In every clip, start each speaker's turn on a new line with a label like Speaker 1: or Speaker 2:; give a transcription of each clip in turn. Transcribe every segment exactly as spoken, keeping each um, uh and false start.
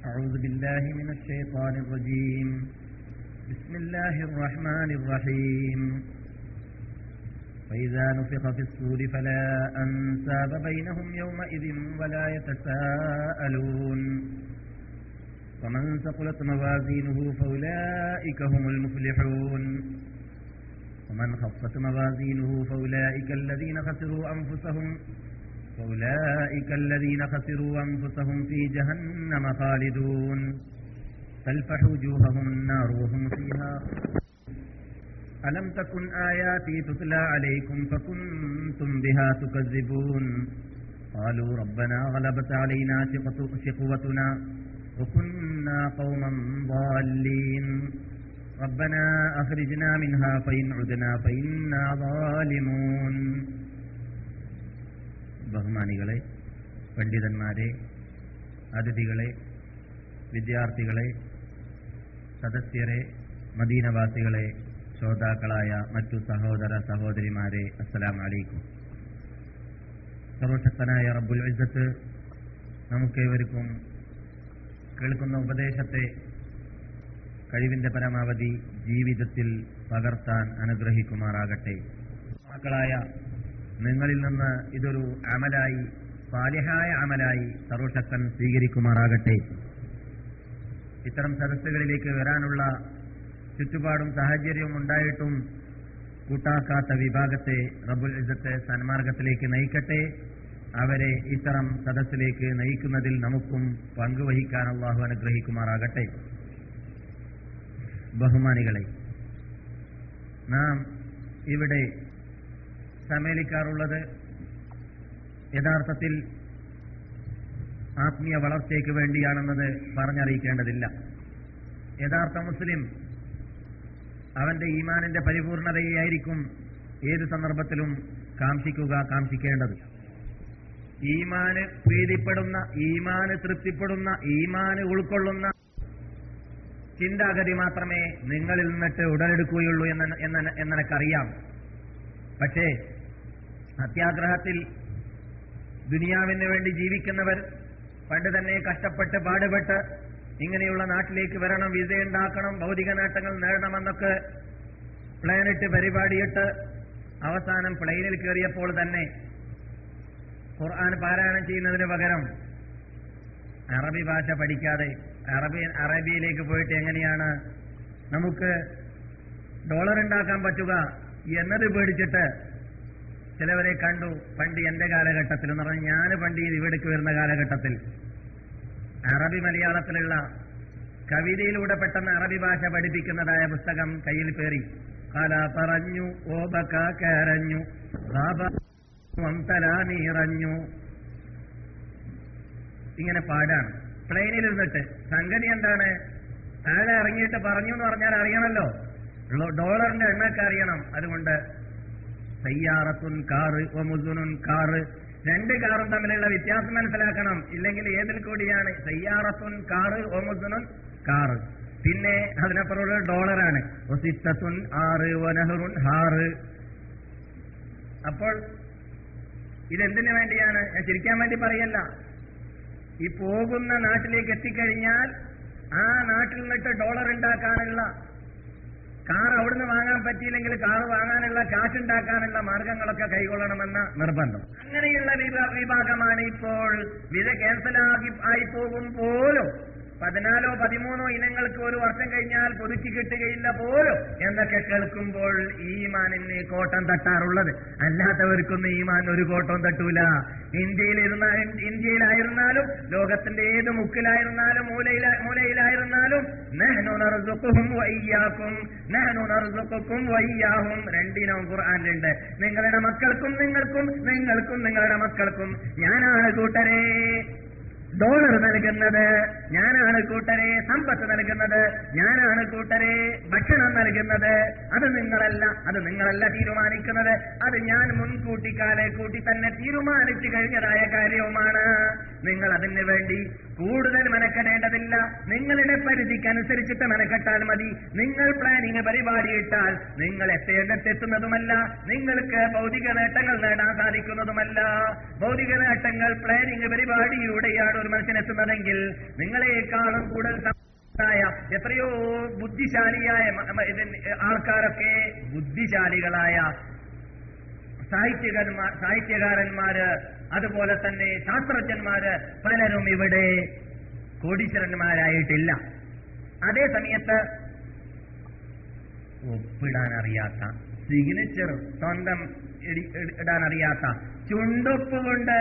Speaker 1: أعوذ بالله من الشيطان الرجيم بسم الله الرحمن الرحيم فإذا نفخ في الصور فلا أنساب بينهم يومئذ ولا يتساءلون ومن ثقلت موازينه فأولئك هم المفلحون ومن خفت موازينه فأولئك الذين خسروا أنفسهم فأولئك الذين خسروا أنفسهم في جهنم خالدون تلفح وجوههم النار وهم فيها ألم تكن آياتي تتلى عليكم فكنتم بها تكذبون قالوا ربنا غلبت علينا شقوتنا وكنا قوما ضالين ربنا أخرجنا منها فإن عدنا فإنا ظالمون. ബഹുമാനികളെ, പണ്ഡിതന്മാരെ, അതിഥികളെ, വിദ്യാർത്ഥികളെ, സദസ്യരെ, മദീനവാസികളെ, ശ്രോതാക്കളായ മറ്റു സഹോദര സഹോദരിമാരെ, അസ്സലാമു അലൈക്കും. സർവശക്തനായ റബ്ബുൽ ഇസ്സത്ത് നമുക്കേവർക്കും കേൾക്കുന്ന ഉപദേശത്തെ കഴിവിന്റെ പരമാവധി ജീവിതത്തിൽ പകർത്താൻ അനുഗ്രഹിക്കുമാറാകട്ടെ. മക്കളായ നിങ്ങളിൽ നിന്ന് ഇതൊരു അമലായി, സാലിഹായ അമലായി സർവശക്തൻ സ്വീകരിക്കുമാറാകട്ടെ. ഇത്തരം സദസ്സുകളിലേക്ക് വരാനുള്ള ചുറ്റുപാടും സാഹചര്യവും ഉണ്ടായിട്ടും കൂട്ടാക്കാത്ത വിഭാഗത്തെ റബ്ബുൽ ഇസ്സത്ത് സന്മാർഗത്തിലേക്ക് നയിക്കട്ടെ. അവരെ ഇത്തരം സദസ്സിലേക്ക് നയിക്കുന്നതിൽ നമുക്കും പങ്കുവഹിക്കാൻ അല്ലാഹു അനുഗ്രഹിക്കുമാറാകട്ടെ. ബഹുമാനികളെ, നാം ഇവിടെ സമ്മേളിക്കാറുള്ളത് യഥാർത്ഥത്തിൽ ആത്മീയ വളർച്ചയ്ക്ക് വേണ്ടിയാണെന്നത് പറഞ്ഞറിയിക്കേണ്ടതില്ല. യഥാർത്ഥ മുസ്ലിം അവന്റെ ഈമാനിന്റെ പരിപൂർണതയായിരിക്കും ഏത് സന്ദർഭത്തിലും കാംക്ഷിക്കുക, കാംക്ഷിക്കേണ്ടത്. ഈമാന് പ്രീതിപ്പെടുന്ന, ഈമാന് തൃപ്തിപ്പെടുന്ന, ഈമാന് ഉൾക്കൊള്ളുന്ന ചിന്താഗതി മാത്രമേ നിങ്ങളിൽ നിന്നിട്ട് ഉടലെടുക്കുകയുള്ളൂ എന്ന് എന്നെനിക്കറിയാം. പക്ഷേ അത്യാഗ്രഹത്തിൽ ദുനിയാവിന് വേണ്ടി ജീവിക്കുന്നവർ പണ്ട് തന്നെ കഷ്ടപ്പെട്ട് പാടുപെട്ട് ഇങ്ങനെയുള്ള നാട്ടിലേക്ക് വരണം, വിസ ഉണ്ടാക്കണം, ഭൗതിക നേട്ടങ്ങൾ നേടണമെന്നൊക്കെ പ്ലാനിട്ട് പരിപാടിയിട്ട് അവസാനം പ്ലെയിനിൽ കയറിയപ്പോൾ തന്നെ ഖുർആൻ പാരായണം ചെയ്യുന്നതിന് പകരം അറബി ഭാഷ പഠിക്കാതെ അറബി അറബിയിലേക്ക് പോയിട്ട് എങ്ങനെയാണ് നമുക്ക് ഡോളർ ഉണ്ടാക്കാൻ പറ്റുക എന്നത് പേടിച്ചിട്ട് ചിലവരെ കണ്ടു. പണ്ട് എന്റെ കാലഘട്ടത്തിൽ എന്ന് പറഞ്ഞാൽ ഞാൻ പണ്ട് ഇവിടേക്ക് വരുന്ന കാലഘട്ടത്തിൽ അറബി മലയാളത്തിലുള്ള കവിതയിലൂടെ പെട്ടെന്ന് അറബി ഭാഷ പഠിപ്പിക്കുന്നതായ പുസ്തകം കയ്യിൽ പേറി. കാല പറഞ്ഞു, ഓബക്ക കരഞ്ഞു, നീറഞ്ഞു, ഇങ്ങനെ പാടാണ് പ്ലെയിനിൽ ഇരുന്നിട്ട്. സംഗതി എന്താണ്? താഴെ ഇറങ്ങിയിട്ട് പറഞ്ഞു എന്ന് പറഞ്ഞാൽ അറിയണമല്ലോ, ഡോളറിന്റെ എണ്ണൊക്കെ അറിയണം. അതുകൊണ്ട് സയ്യാറത്തുൻ കാറ്, ഒമുസുനുൻ കാറ്, രണ്ട് കാറും തമ്മിലുള്ള വ്യത്യാസം മനസ്സിലാക്കണം. ഇല്ലെങ്കിൽ ഏതിൽ കൂടിയാണ് സയ്യാറത്തുൻ കാറ്, ഒമുസുനുൻ കാറ്. പിന്നെ അതിനപ്പുറമുള്ള ഡോളറാണ്. ഒസിത്തത്തുൻ ആറ്, ഒനഹറുൻ ഹാറ്. അപ്പോൾ ഇതെന്തിനു വേണ്ടിയാണ്? ഞാൻ ചിരിക്കാൻ വേണ്ടി പറയല്ല. ഈ പോകുന്ന നാട്ടിലേക്ക് എത്തിക്കഴിഞ്ഞാൽ ആ നാട്ടിൽ നിന്നിട്ട് ഡോളർ ഉണ്ടാക്കാനുള്ള, കാർ അവിടുന്ന് വാങ്ങാൻ പറ്റിയില്ലെങ്കിൽ കാർ വാങ്ങാനുള്ള, കാശുണ്ടാക്കാനുള്ള മാർഗങ്ങളൊക്കെ കൈകൊള്ളണമെന്ന നിർബന്ധം. അങ്ങനെയുള്ള വിഭാഗമാണ് ഇപ്പോൾ വിസ ക്യാൻസലാക്കി ആയി പോകും പോലും പതിനാലോ പതിമൂന്നോ ഇനങ്ങൾക്ക് ഒരു വർഷം കഴിഞ്ഞാൽ പുതുക്കി കിട്ടുകയില്ല പോലും എന്നൊക്കെ കേൾക്കുമ്പോൾ ഈമാനിന് കോട്ടം തട്ടാറുള്ളത്. അല്ലാത്തവർക്കൊന്നും ഈമാൻ ഒരു കോട്ടവും തട്ടൂല. ഇന്ത്യയിലിരുന്ന ഇന്ത്യയിലായിരുന്നാലും ലോകത്തിന്റെ ഏത് മുക്കിലായിരുന്നാലും മൂലയില മൂലയിലായിരുന്നാലും നഹ്നു നർസുഖുഹും വഇയ്യാകും നഹ്നു നർസുഖുക്കും വഇയ്യാഹും രണ്ടിനും ഖുർആനിലുണ്ട്. നിങ്ങളുടെ മക്കൾക്കും നിങ്ങൾക്കും നിങ്ങൾക്കും നിങ്ങളുടെ മക്കൾക്കും ഞാനാണ് കൂട്ടരെ ഡോളർ നൽകുന്നത്, ഞാനാണ് കൂട്ടരെ സമ്പത്ത് നൽകുന്നത്, ഞാനാണ് കൂട്ടരെ ഭക്ഷണം നൽകുന്നത്. അത് നിങ്ങളല്ല, അത് നിങ്ങളല്ല തീരുമാനിക്കുന്നത്. അത് ഞാൻ മുൻകൂട്ടി കാലെ കൂട്ടി തന്നെ തീരുമാനിച്ചു കഴിഞ്ഞതായ കാര്യവുമാണ്. നിങ്ങൾ അതിന് വേണ്ടി കൂടുതൽ മെനക്കെടേണ്ടതില്ല. നിങ്ങളുടെ പരിധിക്കനുസരിച്ചിട്ട് മെനക്കെട്ടാൽ മതി. നിങ്ങൾ പ്ലാനിങ് പരിപാടി ഇട്ടാൽ നിങ്ങൾ എത്തേണ്ടത്തെത്തുന്നതുമല്ല, നിങ്ങൾക്ക് ഭൗതിക നേട്ടങ്ങൾ നേടാൻ സാധിക്കുന്നതുമല്ല. ഭൗതിക നേട്ടങ്ങൾ പ്ലാനിങ് പരിപാടിയിലൂടെയാണ് ഒരു മനുഷ്യനെത്തുന്നതെങ്കിൽ നിങ്ങളെക്കാളും കൂടുതൽ എത്രയോ ബുദ്ധിശാലിയായ ആൾക്കാരൊക്കെ ബുദ്ധിശാലികളായ സാഹിത്യകാരന്മാർ സാഹിത്യകാരന്മാര് അതുപോലെ തന്നെ ശാസ്ത്രജ്ഞന്മാര് പലരും ഇവിടെ കോടീശ്വരന്മാരായിട്ടില്ല. അതേ സമയത്ത് ഒപ്പിടാൻ അറിയാത്ത, സിഗ്നേച്ചർ സ്വന്തം ഇടാൻ അറിയാത്ത, ചുണ്ടൊപ്പ് കൊണ്ട്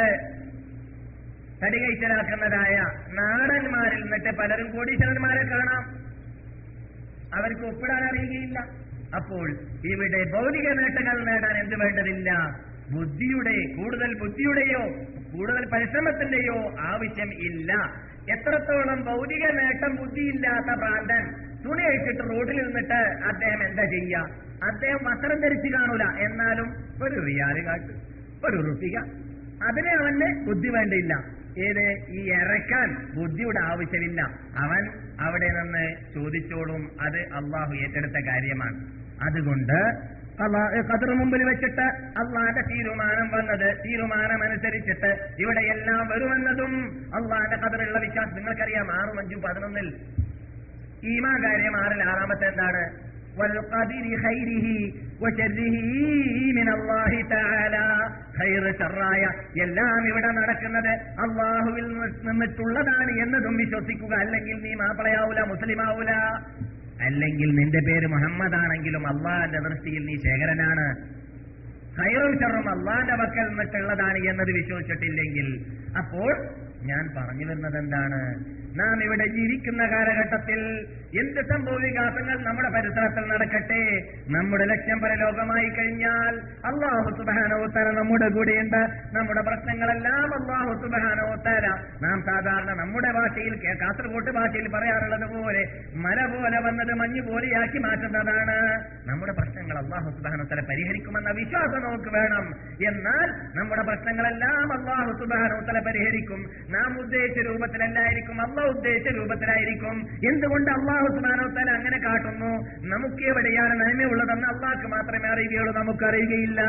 Speaker 1: തടികൈച്ചലാക്കുന്നതായ നാടന്മാരിൽ നിന്നിട്ട് പലരും കോടീശ്വരന്മാരെ കാണാം. അവർക്ക് ഒപ്പിടാൻ അറിയുകയില്ല. അപ്പോൾ ഇവിടെ ഭൗതിക നേട്ടങ്ങൾ നേടാൻ എന്ത് വേണ്ടതില്ല, ബുദ്ധിയുടെ കൂടുതൽ ബുദ്ധിയുടെയോ കൂടുതൽ പരിശ്രമത്തിന്റെയോ ആവശ്യം ഇല്ല. എത്രത്തോളം ഭൗതിക നേട്ടം ബുദ്ധിയില്ലാത്ത ഭ്രാന്തൻ തുണി അഴിച്ചിട്ട് റോഡിൽ നിന്നിട്ട് അദ്ദേഹം എന്താ ചെയ്യുക? അദ്ദേഹം വസ്ത്രം ധരിച്ചു കാണൂല, എന്നാലും ഒരു റിയാല് കാട്ട്, ഒരു റുപ്പിക, അതിനെ അവന് ബുദ്ധി വേണ്ടിയില്ല. ഏത് ഈ ഇറക്കാൻ ബുദ്ധിയുടെ ആവശ്യമില്ല. അവൻ അവിടെ നിന്ന് ചോദിച്ചോളും. അത് അള്ളാഹു ഏറ്റെടുത്ത കാര്യമാണ്. അതുകൊണ്ട് ഖദർ മുമ്പിൽ വെച്ചിട്ട് അള്ളാന്റെ തീരുമാനം വന്നത്, തീരുമാനമനുസരിച്ചിട്ട് ഇവിടെയെല്ലാം വരുമെന്നതും അള്ളാന്റെ ഖദറുള്ള വിശ്വാസം. നിങ്ങൾക്കറിയാം, ആറും അഞ്ചും പതിനൊന്നിൽ ഈമാൻ കാര്യം ആറിൽ ആറാമത്തെ എന്താണ്? വൽഖദരി ഖൈരിഹി വശർരിഹി മിനല്ലാഹി തആല. ഖൈർ ശർറായ എല്ലാം ഇവിടെ നടക്കുന്നത് അള്ളാഹുവിൽ നിന്നിട്ടുള്ളതാണ് എന്നതും വിശ്വസിക്കുക. അല്ലെങ്കിൽ നീ മാപ്പിളയാവൂല, മുസ്ലിമാവൂല. അല്ലെങ്കിൽ നിന്റെ പേര് മുഹമ്മദ് ആണെങ്കിലും അള്ളാന്റെ ദൃഷ്ടിയിൽ നീ ശേഖരനാണ്. ഖൈറും ശർറും അള്ളാന്റെ പക്കൽ നിന്നിട്ടുള്ളതാണ് എന്നത് വിശ്വസിച്ചിട്ടില്ലെങ്കിൽ, അപ്പോൾ ഞാൻ പറഞ്ഞു വരുന്നത് എന്താണ്? നാം ഇവിടെ ജീവിക്കുന്ന കാലഘട്ടത്തിൽ എന്ത് സംഭവവികാസങ്ങൾ നമ്മുടെ പരിസരത്തിൽ നടക്കട്ടെ, നമ്മുടെ ലക്ഷ്യം പരലോകമായി കഴിഞ്ഞാൽ അല്ലാഹു സുബ്ഹാനഹു വ തആല നമ്മുടെ കൂടെയുണ്ട്. നമ്മുടെ പ്രശ്നങ്ങളെല്ലാം അല്ലാഹു സുബ്ഹാനഹു വ തആല, നാം സാധാരണ നമ്മുടെ ഭാഷയിൽ, കാസർഗോഡ് ഭാഷയിൽ പറയാറുള്ളത് പോലെ, മല പോലെ വന്നത് മഞ്ഞ് പോലെയാക്കി മാറ്റുന്നതാണ്. നമ്മുടെ പ്രശ്നങ്ങൾ അല്ലാഹു സുബ്ഹാനഹു വ തആല പരിഹരിക്കുമെന്ന വിശ്വാസം നമുക്ക് വേണം. എന്നാൽ നമ്മുടെ പ്രശ്നങ്ങളെല്ലാം അല്ലാഹു സുബ്ഹാനഹു വ തആല പരിഹരിക്കും. നാം ഉദ്ദേശിച്ച രൂപത്തിലല്ലായിരിക്കും, അല്ലാഹു ഉദ്ദേശിച്ച രൂപത്തിലായിരിക്കും. എന്തുകൊണ്ട് അല്ലാഹു സുബ്ഹാനഹു വ തആല അങ്ങനെ കാട്ടുന്നു? നമുക്ക് എവിടെയാണ് നന്മയുള്ളതെന്ന് അല്ലാഹുക്ക് മാത്രമേ അറിയുകയുള്ളൂ, നമുക്കറിയുകയില്ല.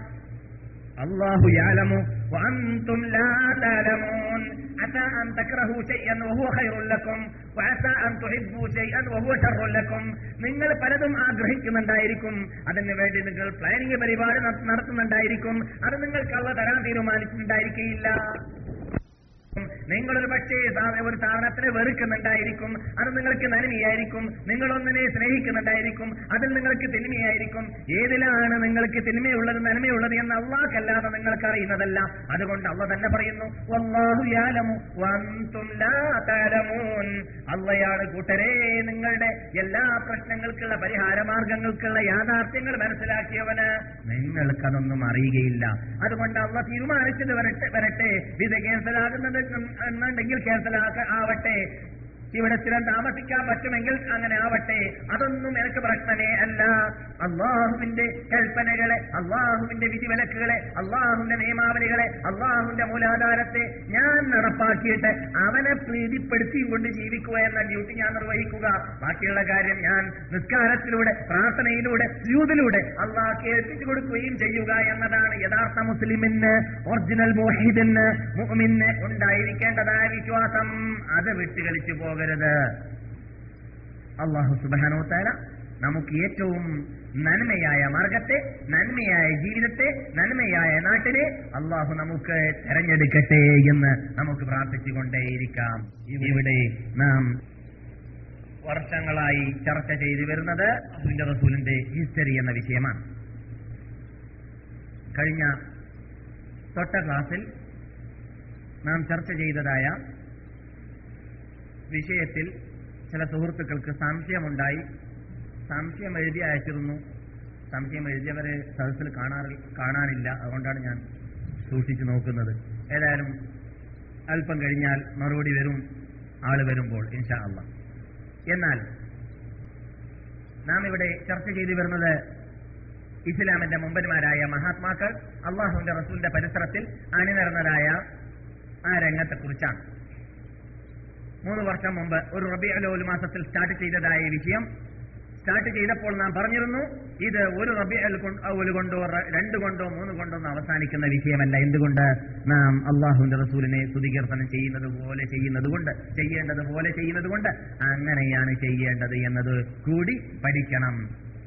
Speaker 1: അല്ലാഹു യഅലമു വഅൻതും ലാ തഅലമൂൻ. അസാ അൻ തക്റഹു ശൈഅൻ വഹുവ ഖൈറുൻ ലക്കും വഅസാ അൻ തുഹിബ്ബു ശൈഅൻ വഹുവ ശർറുൻ ലക്കും. നിങ്ങൾ പലതും ആഗ്രഹിക്കുന്നുണ്ടായിരിക്കും, അതിനു വേണ്ടി നിങ്ങൾ പ്ലാനിംഗ് പരിപാടി നടത്തുന്നുണ്ടായിരിക്കും. അത് നിങ്ങൾക്ക് അല്ലാഹു തരാൻ തീരുമാനിച്ചിട്ടുണ്ടായിരിക്കില്ല. നിങ്ങളൊരു പക്ഷേ ഒരു സാധനത്തിനെ വെറുക്കുന്നുണ്ടായിരിക്കും, അത് നിങ്ങൾക്ക് നന്മയായിരിക്കും. നിങ്ങളൊന്നിനെ സ്നേഹിക്കുന്നുണ്ടായിരിക്കും, അതിൽ നിങ്ങൾക്ക് തിന്മയായിരിക്കും. ഏതിലാണ് നിങ്ങൾക്ക് തിന്മയുള്ളത് നന്മയുള്ളത് എന്ന് അല്ലാഹുക്കല്ലാതെ നിങ്ങൾക്ക് അറിയുന്നതല്ല. അതുകൊണ്ട് അല്ലാഹു തന്നെ പറയുന്നു, വല്ലാഹു യഅലമു വഅൻതും ലാ തഅലമൂൻ. അല്ലാഹുയാണ് കൂട്ടരെ നിങ്ങളുടെ എല്ലാ പ്രശ്നങ്ങൾക്കുള്ള പരിഹാര മാർഗങ്ങൾക്കുള്ള യാഥാർത്ഥ്യങ്ങൾ മനസ്സിലാക്കിയവന്. നിങ്ങൾക്കതൊന്നും അറിയുകയില്ല. അതുകൊണ്ട് അല്ലാഹു തീരുമാനിച്ചത് വരട്ടെ വരട്ടെ ഇത് ക്യാൻസലാകുന്നത് എന്നുണ്ടെങ്കിൽ ക്യാൻസൽ ആവട്ടെ. ഇവിടെ സ്ഥിരം താമസിക്കാൻ പറ്റുമെങ്കിൽ അങ്ങനെ ആവട്ടെ. അതൊന്നും എനിക്ക് പ്രശ്നമേ അല്ല. അള്ളാഹുവിന്റെ കൽപ്പനകളെ, അള്ളാഹുവിന്റെ വിധിവിലക്കുകളെ, അള്ളാഹുവിന്റെ നിയമാവലികളെ, അള്ളാഹുവിന്റെ മൂലാധാരത്തെ ഞാൻ നടപ്പാക്കിയിട്ട് അവനെ പ്രീതിപ്പെടുത്തിയും കൊണ്ട് ജീവിക്കുക എന്ന ഡ്യൂട്ടി ഞാൻ നിർവഹിക്കുക. ബാക്കിയുള്ള കാര്യം ഞാൻ നിസ്കാരത്തിലൂടെ, പ്രാർത്ഥനയിലൂടെ, സ്യൂദിലൂടെ അള്ളാഹ്ക്ക് ഏൽപ്പിച്ചു കൊടുക്കുകയും ചെയ്യുക എന്നതാണ് യഥാർത്ഥ മുസ്ലിമിന്, ഒറിജിനൽ മുവഹിദിന്, മുഅ്മിന് ഉണ്ടായിരിക്കേണ്ടതായ വിശ്വാസം. അത് വിട്ടുകളിച്ചു പോകരുത്. അല്ലാഹു സുബ്ഹാനഹു വ തആല നമുക്ക് ഏറ്റവും നന്മയായ മാർഗത്തെ, നന്മയായ ജീവിതത്തെ, നന്മയായ നാട്ടിനെ അല്ലാഹു നമുക്ക് തെരഞ്ഞെടുക്കട്ടെ എന്ന് നമുക്ക് പ്രാർത്ഥിച്ചുകൊണ്ടേയിരിക്കാം. ഇവിടെ നാം വർഷങ്ങളായി ചർച്ച ചെയ്തു വരുന്നത് അല്ലാഹുവിന്റെ റസൂലിന്റെ ഹിസ്റ്ററി എന്ന വിഷയമാണ്. കഴിഞ്ഞ തൊട്ട ക്ലാസ്സിൽ നാം ചർച്ച ചെയ്തതായ വിഷയത്തിൽ ചില സുഹൃത്തുക്കൾക്ക് സംശയമുണ്ടായി. സംശയം എഴുതി അയച്ചിരുന്നു. സംശയം എഴുതിയവരെ സദസ്സിൽ കാണാറി കാണാനില്ല. അതുകൊണ്ടാണ് ഞാൻ സൂക്ഷിച്ചു നോക്കുന്നത്. ഏതായാലും അല്പം കഴിഞ്ഞാൽ മറുപടി വരും, ആള് വരുമ്പോൾ ഇൻഷാ അല്ലാഹ്. എന്നാൽ നാം ഇവിടെ ചർച്ച ചെയ്തു വരുന്നത് ഇസ്ലാമിന്റെ മുമ്പന്മാരായ മഹാത്മാക്കൾ, അള്ളാഹുവിന്റെ റസൂലിന്റെ പരിസരത്തിൽ അണിനിരന്നതായ ആ രംഗത്തെക്കുറിച്ചാണ്. മൂന്ന് വർഷം മുമ്പ് ഒരു റബീഉൽ അവ്വൽ മാസത്തിൽ സ്റ്റാർട്ട് ചെയ്തതായ വിഷയം സ്റ്റാർട്ട് ചെയ്തപ്പോൾ നാം പറഞ്ഞിരുന്നു, ഇത് ഒരു റബീഉൽ അവ്വൽ കൊണ്ടോ രണ്ട് കൊണ്ടോ മൂന്ന് കൊണ്ടോ ഒന്നും അവസാനിക്കുന്ന വിഷയമല്ല. എന്തുകൊണ്ട്? നാം അള്ളാഹുവിന്റെ റസൂലിനെ സ്തുതികീർത്തനം ചെയ്യുന്നത് പോലെ ചെയ്യുന്നത് കൊണ്ട് ചെയ്യേണ്ടത് പോലെ ചെയ്യുന്നത് കൊണ്ട് അങ്ങനെയാണ് ചെയ്യേണ്ടത് എന്നത് കൂടി പഠിക്കണം.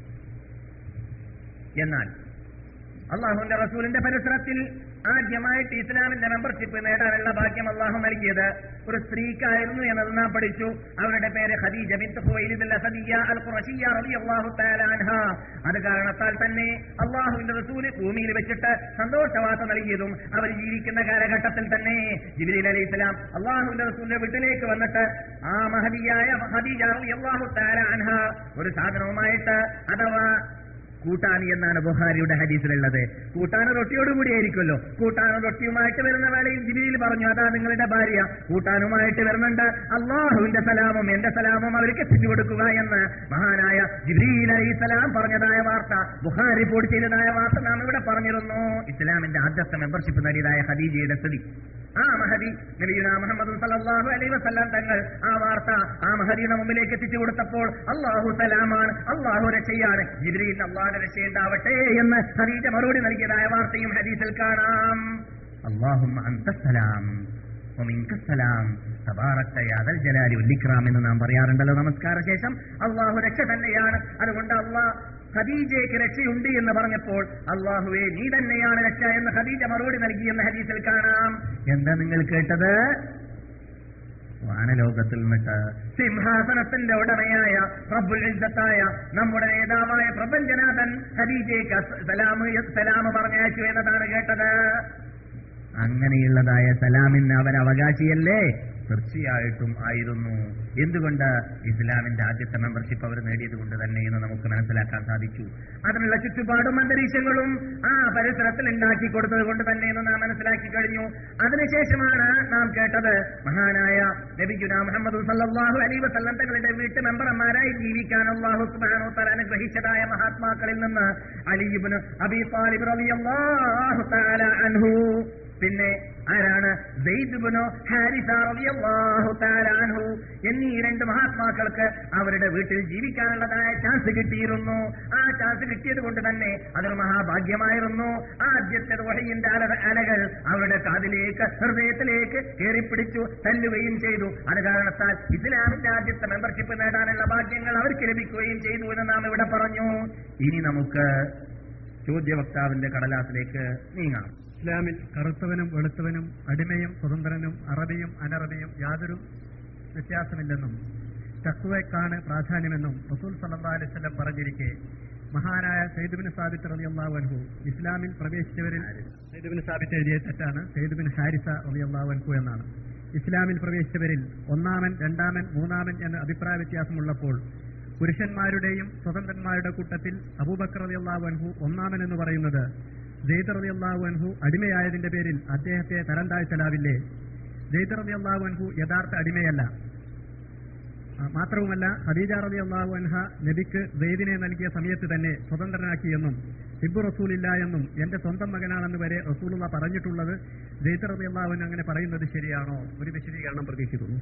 Speaker 1: എന്നാൽ അള്ളാഹുവിന്റെ റസൂലിന്റെ പരിസരത്തിൽ ആദ്യമായിട്ട് ഇസ്ലാമിന്റെ മെമ്പർഷിപ്പ് നേടാനുള്ള ഭാഗ്യം അള്ളാഹു നൽകിയത് ഒരു സ്ത്രീക്കായിരുന്നു എന്നത് നാം പഠിച്ചു. അവരുടെ പേര് ഖദീജ ബിൻത് ഖുവൈലിദ് അൽ-അസദിയ്യ അൽ-ഖുറശിയ്യ റളിയല്ലാഹു തആല അൻഹ. അത് കാരണത്താൽ തന്നെ അള്ളാഹുവിന്റെ റസൂല് ഭൂമിയിൽ വെച്ചിട്ട് സന്തോഷവാർത്ത നൽകിയതും അവർ ജീവിക്കുന്ന കാലഘട്ടത്തിൽ തന്നെ ജിബ്രീൽ അലൈഹിസ്സലാം അള്ളാഹുവിന്റെ റസൂലിന്റെ വീട്ടിലേക്ക് വന്നിട്ട് ആ മഹദിയായ ഖദീജ റളിയല്ലാഹു തആല അൻഹ ഒരു സാധനവുമായിട്ട്, അഥവാ കൂട്ടാൻ എന്നാണ് ബുഖാരിയുടെ ഹദീസിലുള്ളത്. കൂട്ടാൻ റൊട്ടിയോടുകൂടിയായിരിക്കുമല്ലോ. കൂട്ടാൻ റൊട്ടിയുമായിട്ട് വരുന്ന വേളയിൽ ജിബ്രീൽ പറഞ്ഞു, അതാ നിങ്ങളുടെ ഭാര്യ കൂട്ടാനുമായിട്ട് വരുന്നുണ്ട്, അള്ളാഹുവിന്റെ സലാമും എന്റെ സലാമും അവർക്ക് എത്തിച്ചു കൊടുക്കുക എന്ന് മഹാനായ ജിബ്രീൽ അലൈഹിസ്സലാം പറഞ്ഞതായ വാർത്ത, ബുഖാരി റിപ്പോർട്ട് ചെയ്തതായ വാർത്ത നാം ഇവിടെ പറഞ്ഞിരുന്നു. ഇസ്ലാമിന്റെ ആദ്യത്തെ മെമ്പർഷിപ്പ് നേടിയതായ ഖദീജയുടെ സ്ഥിതി, ആ മഹദി നബിയുനാ മുഹമ്മദ് സല്ലല്ലാഹു അലൈഹി വസല്ലം തങ്ങൾ ആ വാർത്ത ആ മഹദിയുടെ മുമ്പിലേക്ക് എത്തിച്ചു കൊടുത്തപ്പോൾ അള്ളാഹു സലാമാണ്, അള്ളാഹു രക്ഷയാണ്, ജിബ്രീൽ അള്ളാഹുവിന്റെ രക്ഷയുണ്ടാവട്ടെ എന്ന് ഖദീജ മറുപടി നൽകിയതായ വാർത്തയും ഹദീസിൽ കാണാം. അല്ലാഹുമ്മ അൻതസ്സലാം വമിൻകസ്സലാം തബാറക്ത യാ ദൽ ജലാലി വൽ ഇക്റാം എന്ന് നാം പറയാറുണ്ടല്ലോ നമസ്കാര ശേഷം. അള്ളാഹു രക്ഷ തന്നെയാണ്. അതുകൊണ്ട് അള്ളാഹ് ഖദീജയ്ക്ക് രക്ഷയുണ്ട് എന്ന് പറഞ്ഞപ്പോൾ അള്ളാഹുവേ നീ തന്നെയാണ് രക്ഷ എന്ന് ഖദീജ മറുപടി നൽകിയെന്ന് ഹദീസിൽ കാണാം. എന്താ നിങ്ങൾ കേട്ടത്? വാനലോകത്തിൽ നിന്നിട്ട് സിംഹാസനത്തിന്റെ ഉടമയായ റബ്ബുൽ ഇസ്സത്തായ നമ്മുടെ നേതാവായ പ്രപഞ്ചനാഥൻ ഖദീജയ്ക്ക് സലാം സലാം പറഞ്ഞയച്ചു എന്നതാണ് കേട്ടത്. അങ്ങനെയുള്ളതായ സലാമിന് അവർ അവകാശിയല്ലേ? തീർച്ചയായിട്ടും ആയിരുന്നു. എന്തുകൊണ്ട്? ഇസ്ലാമിന്റെ ആദ്യത്തെ മെമ്പർഷിപ്പ് അവർ നേടിയത് കൊണ്ട് തന്നെ എന്ന് നമുക്ക് മനസ്സിലാക്കാൻ സാധിച്ചു. അതിനുള്ള ചുറ്റുപാടും അന്തരീക്ഷങ്ങളും ആ പരിസരത്തിൽ ഉണ്ടാക്കി കൊടുത്തത് കൊണ്ട് തന്നെ എന്ന് നാം മനസ്സിലാക്കി കഴിഞ്ഞു. അതിനുശേഷമാണ് നാം കേട്ടത് മഹാനായ നബിയുനാ മുഹമ്മദ് സല്ലല്ലാഹു അലൈഹി വസല്ലം തങ്ങളുടെ വീട്ടു മെമ്പർമാരായി ജീവിക്കാൻ അല്ലാഹു സുബ്ഹാനഹു വ തആല അനുഗ്രഹിച്ചതായ മഹാത്മാക്കളിൽ നിന്ന് അലി ഇബ്നു അബീ ത്വാലിബ് റളിയല്ലാഹു തആല അൻഹു, പിന്നെ ആരാണ്? സെയ്ദ് ഇബ്നു ഹാരിസ റളിയല്ലാഹു തആല അൻഹു എന്നീ രണ്ട് മഹാത്മാക്കൾക്ക് അവരുടെ വീട്ടിൽ ജീവിക്കാനുള്ളതായ ചാൻസ് കിട്ടിയിരുന്നു. ആ ചാൻസ് കിട്ടിയത് കൊണ്ട് തന്നെ അതൊരു മഹാഭാഗ്യമായിരുന്നു. ആദ്യത്തെ വഹയിന്റെ അല അലകൾ അവരുടെ കാതിലേക്ക് ഹൃദയത്തിലേക്ക് കയറിപ്പിടിച്ചു തല്ലുകയും ചെയ്തു. അത് കാരണത്താൽ ഇസ്ലാമിന്റെ ആദ്യത്തെ മെമ്പർഷിപ്പ് നേടാനുള്ള ഭാഗ്യങ്ങൾ അവർക്ക് ലഭിക്കുകയും ചെയ്തു എന്ന് നാം ഇവിടെ പറഞ്ഞു. ഇനി നമുക്ക് ചോദ്യവക്താവിന്റെ കടലാസിലേക്ക് നീങ്ങാം.
Speaker 2: ഇസ്ലാമിൽ കറുത്തവനും വെളുത്തവനും അടിമയും സ്വതന്ത്രനും അറബിയും അനറബിയും യാതൊരു വ്യത്യാസമില്ലെന്നും തഖ്വയ്ക്കാണ് പ്രാധാന്യമെന്നും റസൂൽ സല്ലല്ലാഹു അലൈഹി വസല്ലം പറഞ്ഞിരിക്കെ മഹാനായ സയ്യിദ് ബിൻ സാബിത്ത് റളിയല്ലാഹു അൻഹു ഇസ്ലാമിൽ പ്രവേശിച്ചവരിൽ സയ്യിദ് ബിൻ സാബിത്ത് എഴുതിയ തെറ്റാണ്, സയ്യിദ് ബിൻ ഹാരിസ റളിയല്ലാഹു അൻഹു എന്നാണ്. ഇസ്ലാമിൽ പ്രവേശിച്ചവരിൽ ഒന്നാമൻ രണ്ടാമൻ മൂന്നാമൻ എന്ന അഭിപ്രായ വ്യത്യാസമുള്ളപ്പോൾ പുരുഷന്മാരുടെയും സ്വതന്ത്രന്മാരുടെ കൂട്ടത്തിൽ അബൂബക്കർ റളിയല്ലാഹു അൻഹു ഒന്നാമൻ എന്ന് പറയുന്നത് സെയ്ദ് റളിയല്ലാഹു അൻഹു അടിമയായതിന്റെ പേരിൽ അദ്ദേഹത്തെ തരം താഴ്ത്തലാവില്ലേ? സെയ്ദ് റളിയല്ലാഹു അൻഹു യഥാർത്ഥ അടിമയല്ല. മാത്രവുമല്ല ഖദീജ റളിയല്ലാഹു അൻഹ നബിക്ക് സെയ്ദിനെ നൽകിയ സമയത്ത് തന്നെ സ്വതന്ത്രനാക്കിയെന്നും ഹിബ്ബു റസൂലില്ല എന്നും എന്റെ സ്വന്തം മകനാണെന്ന് വരെ റസൂലുള്ള പറഞ്ഞിട്ടുള്ളത് സെയ്ദ് റളിയല്ലാഹു അൻഹു അങ്ങനെ പറയുന്നത് ശരിയാണോ? ഒരു വിശദീകരണം പ്രതീക്ഷിക്കുന്നു.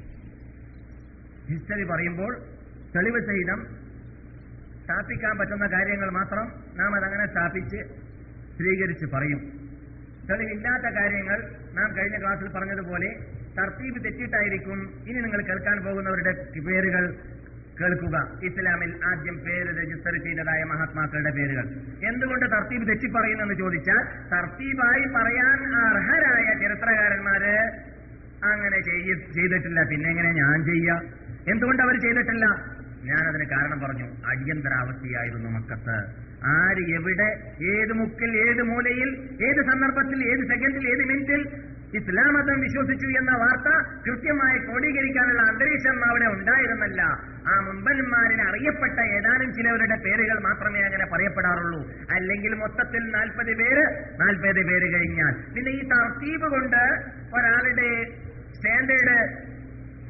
Speaker 1: ഹിസ്റ്ററി പറയുമ്പോൾ തെളിവ് സഹിതം സ്ഥാപിക്കാൻ പറ്റുന്ന കാര്യങ്ങൾ മാത്രം നാം അതങ്ങനെ സ്ഥാപിച്ച് സ്വീകരിച്ച് പറയും. തെളിവില്ലാത്ത കാര്യങ്ങൾ നാം കഴിഞ്ഞ ക്ലാസ്സിൽ പറഞ്ഞതുപോലെ തർത്തീബ് തെറ്റിയിട്ടായിരിക്കും ഇനി നിങ്ങൾ കേൾക്കാൻ പോകുന്നവരുടെ പേരുകൾ കേൾക്കുക. ഇസ്ലാമിൽ ആദ്യം പേര് രജിസ്റ്റർ ചെയ്തതായ മഹാത്മാക്കളുടെ പേരുകൾ എന്തുകൊണ്ട് തർത്തീബ് തെറ്റി പറയുന്നെന്ന് ചോദിച്ചാൽ, തർത്തീബായി പറയാൻ അർഹരായ ചരിത്രകാരന്മാര് അങ്ങനെ ചെയ്തിട്ടില്ല. പിന്നെ എങ്ങനെ ഞാൻ ചെയ്യാം? എന്തുകൊണ്ട് അവർ ചെയ്തിട്ടില്ല? ഞാനതിന് കാരണം പറഞ്ഞു. അടിയന്തരാവസ്ഥയായിരുന്നു മക്കത്ത്. ആര് എവിടെ ഏത് മുക്കിൽ ഏത് മൂലയിൽ ഏത് സന്ദർഭത്തിൽ ഏത് സെക്കൻഡിൽ ഏത് മിനിറ്റിൽ ഇസ്ലാം മതം വിശ്വസിച്ചു എന്ന വാർത്ത കൃത്യമായി ക്രോഡീകരിക്കാനുള്ള അന്തരീക്ഷം അവിടെ ഉണ്ടായിരുന്നല്ല. ആ മുമ്പന്മാരിൽ അറിയപ്പെട്ട ഏതാനും ചിലവരുടെ പേരുകൾ മാത്രമേ അങ്ങനെ പറയപ്പെടാറുള്ളൂ. അല്ലെങ്കിൽ മൊത്തത്തിൽ നാൽപ്പത് പേര് നാൽപ്പത് പേര് കഴിഞ്ഞാൽ പിന്നെ ഈ തർത്തീബ് കൊണ്ട് ഒരാളുടെ സ്റ്റാൻഡേർഡ്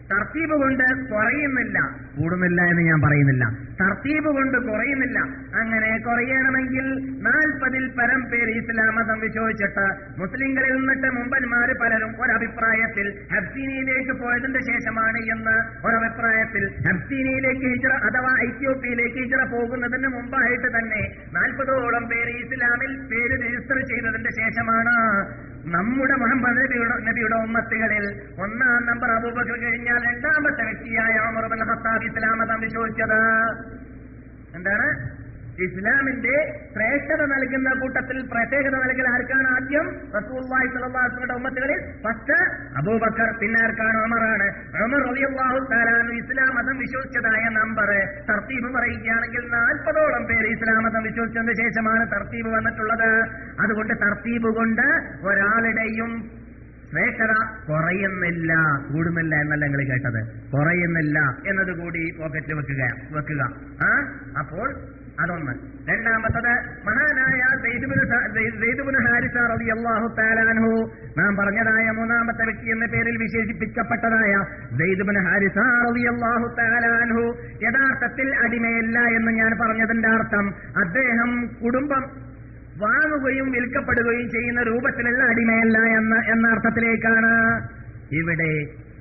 Speaker 1: തർത്തീബ് കൊണ്ട് കുറയുന്നില്ല, കൂടുന്നില്ല എന്ന് ഞാൻ പറയുന്നില്ല, തർത്തീബ് കൊണ്ട് കുറയുന്നില്ല. അങ്ങനെ കുറയണമെങ്കിൽ നാൽപ്പതിൽ പരം പേര് ഇസ്ലാം മതം വിശ്വസിച്ചിട്ട് മുസ്ലിങ്ങളിൽ നിന്നിട്ട് മുമ്പന്മാര് പലരും ഒരഭിപ്രായത്തിൽ ഹബ്സീനയിലേക്ക് പോയതിന്റെ ശേഷമാണ് എന്ന് ഒരഭിപ്രായത്തിൽ ഹബ്സീനയിലേക്ക് ഹിജ്റ അഥവാ ഇത്യോപ്യയിലേക്ക് ഹിജ്റ പോകുന്നതിന് മുമ്പായിട്ട് തന്നെ നാൽപ്പതോളം പേര് ഇസ്ലാമിൽ പേര് രജിസ്റ്റർ ചെയ്തതിന്റെ ശേഷമാണ് നമ്മുടെ മുഹമ്മദ് നബിയുടെ നബിയുടെ ഉമ്മത്തുകളിൽ ഒന്നാം നമ്പർ അബൂബക്കർ കഴിഞ്ഞാൽ രണ്ടാമത്തെ വ്യക്തിയായ ഉമർ ഇബ്നുൽ ഖത്താബ് ഇസ്ലാം മതം വിശ്വസിച്ചത്. എന്താണ്? ഇസ്ലാമിന്റെ ശ്രേഷ്ഠത നൽകുന്ന കൂട്ടത്തിൽ പ്രത്യേകത നൽകൽ ആർക്കാണ്? ആദ്യം റസൂലുള്ളാഹി സ്വല്ലല്ലാഹു അലൈഹി വസല്ലമയുടെ ഉമ്മത്തുകളിൽ ഫസ്റ്റ് അബൂബക്കർ, പിന്നെ ആർക്കാണ്? ഉമറാണ്. ഉമർ റളിയല്ലാഹു തആല അൻഹു ഇസ്ലാം മതം വിശ്വസിച്ചതായ നമ്പർ തർത്തീബ് പറയുകയാണെങ്കിൽ നാൽപ്പതോളം പേര് ഇസ്ലാം മതം വിശ്വസിച്ചതിന് ശേഷമാണ് തർത്തീബ് വന്നിട്ടുള്ളത്. അതുകൊണ്ട് തർത്തീബ് കൊണ്ട് ഒരാളുടെയും ശ്രേഷ്ഠത കുറയുന്നില്ല, കൂടുന്നില്ല എന്നല്ല നിങ്ങൾ കേട്ടത്, കുറയുന്നില്ല എന്നതുകൂടി പോക്കറ്റിൽ വെക്കുക വെക്കുക ആ അപ്പോൾ അതൊന്ന്. രണ്ടാമത്തത് മഹാനായ സെയ്ദ് ഇബ്നു ഹാരിസ റളിയല്ലാഹു തആല അൻഹു, നാം പറഞ്ഞതായ മൂന്നാമത്തെ വ്യക്തി എന്ന പേരിൽ വിശേഷിപ്പിക്കപ്പെട്ടതായ സെയ്ദ് ഇബ്നു ഹാരിസ റളിയല്ലാഹു തആല അൻഹു യഥാർത്ഥത്തിൽ അടിമയല്ല എന്ന് ഞാൻ പറഞ്ഞതിന്റെ അർത്ഥം അദ്ദേഹം കുടുംബം വാങ്ങുകയും വിൽക്കപ്പെടുകയും ചെയ്യുന്ന രൂപത്തിലുള്ള അടിമയല്ല എന്ന എന്ന അർത്ഥത്തിലേക്കാണ്. ഇവിടെ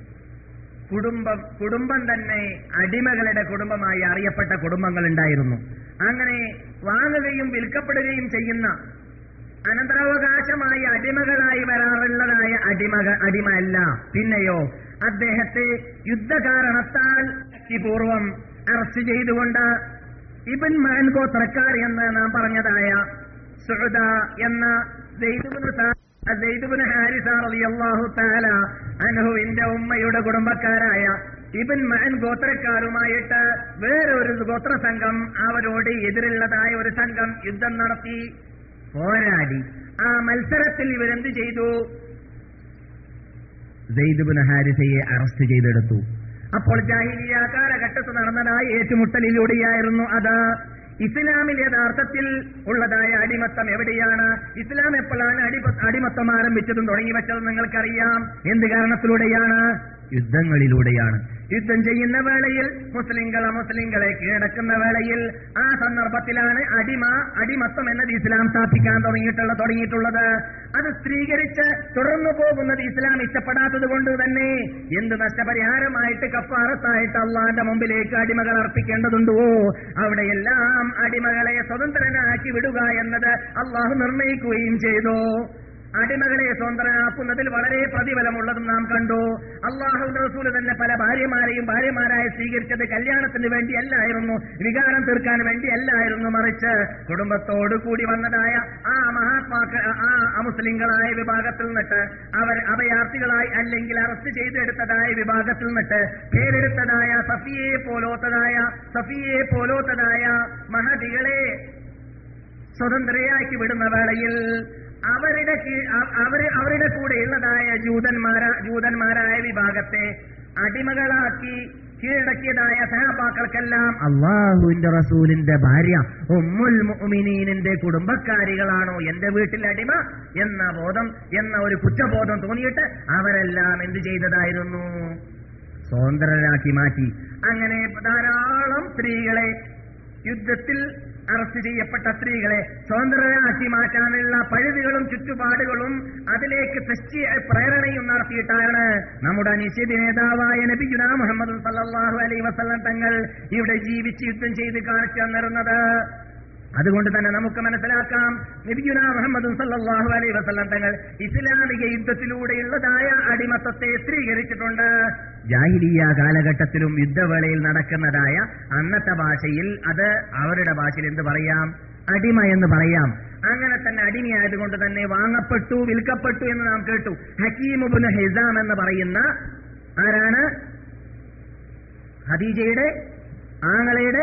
Speaker 1: കുടുംബം കുടുംബം തന്നെ അടിമകളുടെ കുടുംബമായി അറിയപ്പെട്ട കുടുംബങ്ങൾ ഉണ്ടായിരുന്നു. അങ്ങനെ വാങ്ങുകയും വിൽക്കപ്പെടുകയും ചെയ്യുന്ന അനന്തരാവകാശമായി അടിമകളായി വരാറുള്ളതായ അടിമക അടിമയല്ല. പിന്നെയോ അദ്ദേഹത്തെ യുദ്ധകാരണത്താൽ പൂർവം അറസ്റ്റ് ചെയ്തുകൊണ്ട് ഇബ്ൻ മഅൻ ഗോത്രക്കാർ എന്ന് നാം പറഞ്ഞതായ സുഅദ എന്ന സെയ്ദ് ഇബ്നു ഹാരിസ റളിയല്ലാഹു തആല അൻഹുവിന്റെ ഉമ്മയുടെ കുടുംബക്കാരായ ഇബ്ൻ മഅൻ ഗോത്രക്കാരുമായിട്ട് വേറൊരു ഗോത്ര സംഘം അവരോട് എതിരുള്ളതായ ഒരു സംഘം യുദ്ധം നടത്തി, പോരാടി. ആ മത്സരത്തിൽ ഇവരെന്ത് ചെയ്തു? സെയ്ദ് ഇബ്നു ഹാരിസയെ അറസ്റ്റ് ചെയ്തെടുത്തു. അപ്പോൾ ജാഹിലിയ്യ കാലഘട്ടത്ത് നടന്നതായ ഏറ്റുമുട്ടലിലൂടെയായിരുന്നു അത്. ഇസ്ലാമിൽ യഥാർത്ഥത്തിൽ ഉള്ളതായ അടിമത്തം എവിടെയാണ്? ഇസ്ലാം എപ്പോഴാണ് അടി അടിമത്തം ആരംഭിച്ചതും തുടങ്ങി വെച്ചതും നിങ്ങൾക്കറിയാം. എന്ത് കാരണത്തിലൂടെയാണ്? യുദ്ധങ്ങളിലൂടെയാണ്. യുദ്ധം ചെയ്യുന്ന വേളയിൽ മുസ്ലിങ്ങൾ അമുസ്ലിങ്ങളെ കീഴടക്കുന്ന വേളയിൽ ആ സന്ദർഭത്തിലാണ് അടിമ അടിമത്തം എന്നത് ഇസ്ലാം സ്ഥാപിക്കാൻ തുടങ്ങിയിട്ടുള്ള തുടങ്ങിയിട്ടുള്ളത്. അത് സ്ത്രീകരിച്ച് തുടർന്നു പോകുന്നത് ഇസ്ലാം ഇഷ്ടപ്പെടാത്തത് കൊണ്ട് തന്നെ എന്ത് നഷ്ടപരിഹാരമായിട്ട് കഫാറത്തായിട്ട് അള്ളാന്റെ മുമ്പിലേക്ക് അടിമകൾ അർപ്പിക്കേണ്ടതുണ്ടോ അവിടെയെല്ലാം അടിമകളെ സ്വതന്ത്രനാക്കി വിടുക എന്നത് അള്ളാഹു നിർണയിക്കുകയും ചെയ്തു. അടിമകളെ സ്വതന്ത്രനാക്കുന്നതിൽ വളരെ പ്രതിഫലമുള്ളതും നാം കണ്ടു. അള്ളാഹുവിന്റെ റസൂല് തന്നെ പല ഭാര്യമാരെയും ഭാര്യമാരായി സ്വീകരിച്ചത് കല്യാണത്തിന് വേണ്ടിയല്ലായിരുന്നു, വികാരം തീർക്കാൻ വേണ്ടിയല്ലായിരുന്നു, മറിച്ച് കുടുംബത്തോടു കൂടി വന്നതായ ആ മഹാത്മാക്കൾ ആ അമുസ്ലിങ്ങളായ വിഭാഗത്തിൽ നിന്നിട്ട് അവർ അഭയാർത്ഥികളായി അല്ലെങ്കിൽ അറസ്റ്റ് ചെയ്തെടുത്തതായ വിഭാഗത്തിൽ നിന്നിട്ട് പേരെടുത്തതായ സഫിയെ പോലോത്തതായ സഫിയെ പോലോത്തതായ മഹദികളെ സ്വതന്ത്രയാക്കി വിടുന്ന വേളയിൽ അവരുടെ അവര് അവരുടെ കൂടെയുള്ളതായ ജൂതന്മാര ജൂതന്മാരായ വിഭാഗത്തെ അടിമകളാക്കി കീഴടക്കിയതായ സഹാബാക്കൾക്കെല്ലാം അള്ളാഹുവിന്റെ റസൂലിന്റെ ഭാര്യ ഉമ്മുൽ മുഅ്മിനീനിന്റെ കുടുംബക്കാരികളാണോ എന്റെ വീട്ടിൽ അടിമ എന്ന ബോധം എന്ന ഒരു കുറ്റബോധം തോന്നിയിട്ട് അവരെല്ലാം എന്ത് ചെയ്തതായിരുന്നു? സ്വതന്ത്രരാക്കി മാറ്റി. അങ്ങനെ ധാരാളം സ്ത്രീകളെ യുദ്ധത്തിൽ അറസ്റ്റ് ചെയ്യപ്പെട്ട സ്ത്രീകളെ സ്വതന്ത്രരാക്കി മാറ്റാനുള്ള പഴുതുകളും ചുറ്റുപാടുകളും അതിലേക്ക് തെറ്റി പ്രേരണയും നടത്തിയിട്ടാണ് നമ്മുടെ നിശ്ചിത നേതാവായ നബിയുനാ മുഹമ്മദ് സല്ലല്ലാഹു അലൈഹി വസല്ലം തങ്ങൾ ഇവിടെ ജീവിച്ച് യുദ്ധം ചെയ്ത് കാണിച്ചു തന്നിരുന്നത്. അതുകൊണ്ട് തന്നെ നമുക്ക് മനസ്സിലാക്കാം, നബിയുനാ മുഹമ്മദ് സല്ലല്ലാഹു അലൈഹി വസല്ലം തങ്ങൾ ഇസ്ലാമിക യുദ്ധത്തിലൂടെയുള്ളതായ അടിമത്തത്തെ സ്ത്രീകരിച്ചിട്ടുണ്ട്. ജാഹിലിയ്യ കാലഘട്ടത്തിലും യുദ്ധവേളയിൽ നടക്കുന്നതായ അന്നത്തെ ഭാഷയിൽ അത് അവരുടെ ഭാഷയിൽ എന്ത് പറയാം? അടിമ എന്ന് പറയാം. അങ്ങനെ തന്നെ അടിമയായതുകൊണ്ട് തന്നെ വാങ്ങപ്പെട്ടു, വിൽക്കപ്പെട്ടു എന്ന് നാം കേട്ടു. ഹക്കീം ഇബ്നു ഹിസാം എന്ന് പറയുന്ന ആരാണ്? ഖദീജയുടെ ആങ്ങളയുടെ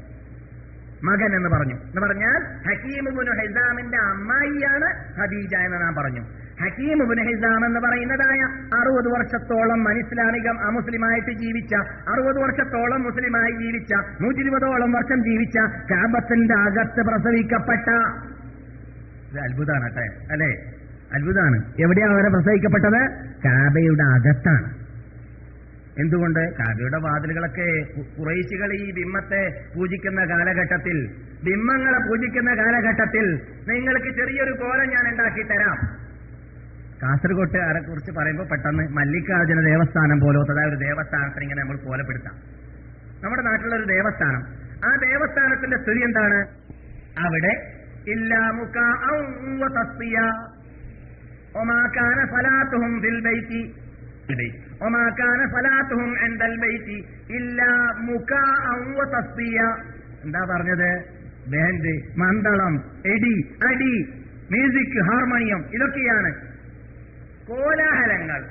Speaker 1: മകൻ എന്ന് പറഞ്ഞു. എന്ന് പറഞ്ഞാൽ ഹക്കീം ഇബ്നു ഹിസാമിന്റെ അമ്മായിയാണ് ഖദീജ എന്ന് നാം പറഞ്ഞു. ഹക്കീം ഇബ്നു ഹിസാം എന്ന് പറയുന്നതായ അറുപത് വർഷത്തോളം അനിസ്ലാമികം അമുസ്ലിമായിട്ട് ജീവിച്ച, അറുപത് വർഷത്തോളം മുസ്ലിമായി ജീവിച്ച, നൂറ്റി ഇരുപതോളം വർഷം ജീവിച്ച, കഅബത്തിന്റെ അകത്ത് പ്രസവിക്കപ്പെട്ട അത്ഭുതമാണ് കേട്ടെ, അല്ലെ? അത്ഭുതമാണ്. എവിടെയാണ് അവരെ പ്രസവിക്കപ്പെട്ടത്? കഅബയുടെ അകത്താണ്. എന്തുകൊണ്ട്? കാബയുടെ വാതിലുകളൊക്കെ ഖുറൈശികൾ ഈ ബിംബത്തെ പൂജിക്കുന്ന കാലഘട്ടത്തിൽ, ബിംബങ്ങളെ പൂജിക്കുന്ന കാലഘട്ടത്തിൽ നിങ്ങൾക്ക് ചെറിയൊരു കോലം ഞാൻ ഉണ്ടാക്കി തരാം. കാസർഗോട്ടുകാരെ കുറിച്ച് പറയുമ്പോൾ പെട്ടെന്ന് മല്ലികാർജുന ദേവസ്ഥാനം പോലത്തതായ ഒരു ദേവസ്ഥാനത്തിന് ഇങ്ങനെ നമ്മൾ കോലപ്പെടുത്താം. നമ്മുടെ നാട്ടിലുള്ള ഒരു ദേവസ്ഥാനം, ആ ദേവസ്ഥാനത്തിന്റെ സ്ഥിതി എന്താണ്? അവിടെ ഇല്ലാ മുകാഅൻ വ തസ്ഫിയ വമാ കാന ഫലാത്തുഹും ഫിൽ ബൈതി വമാ കാന ഫലാത്തുഹും ഇൻദൽ ബൈതി ഇല്ലാ മുകാഅൻ വ തസ്ഫിയ. എന്താ പറഞ്ഞത്? ബാൻഡ്, മന്ദളം, എടി, അടി, മ്യൂസിക്, ഹാർമോണിയം, ഇതൊക്കെയാണ് കോലാഹലങ്ങൾ,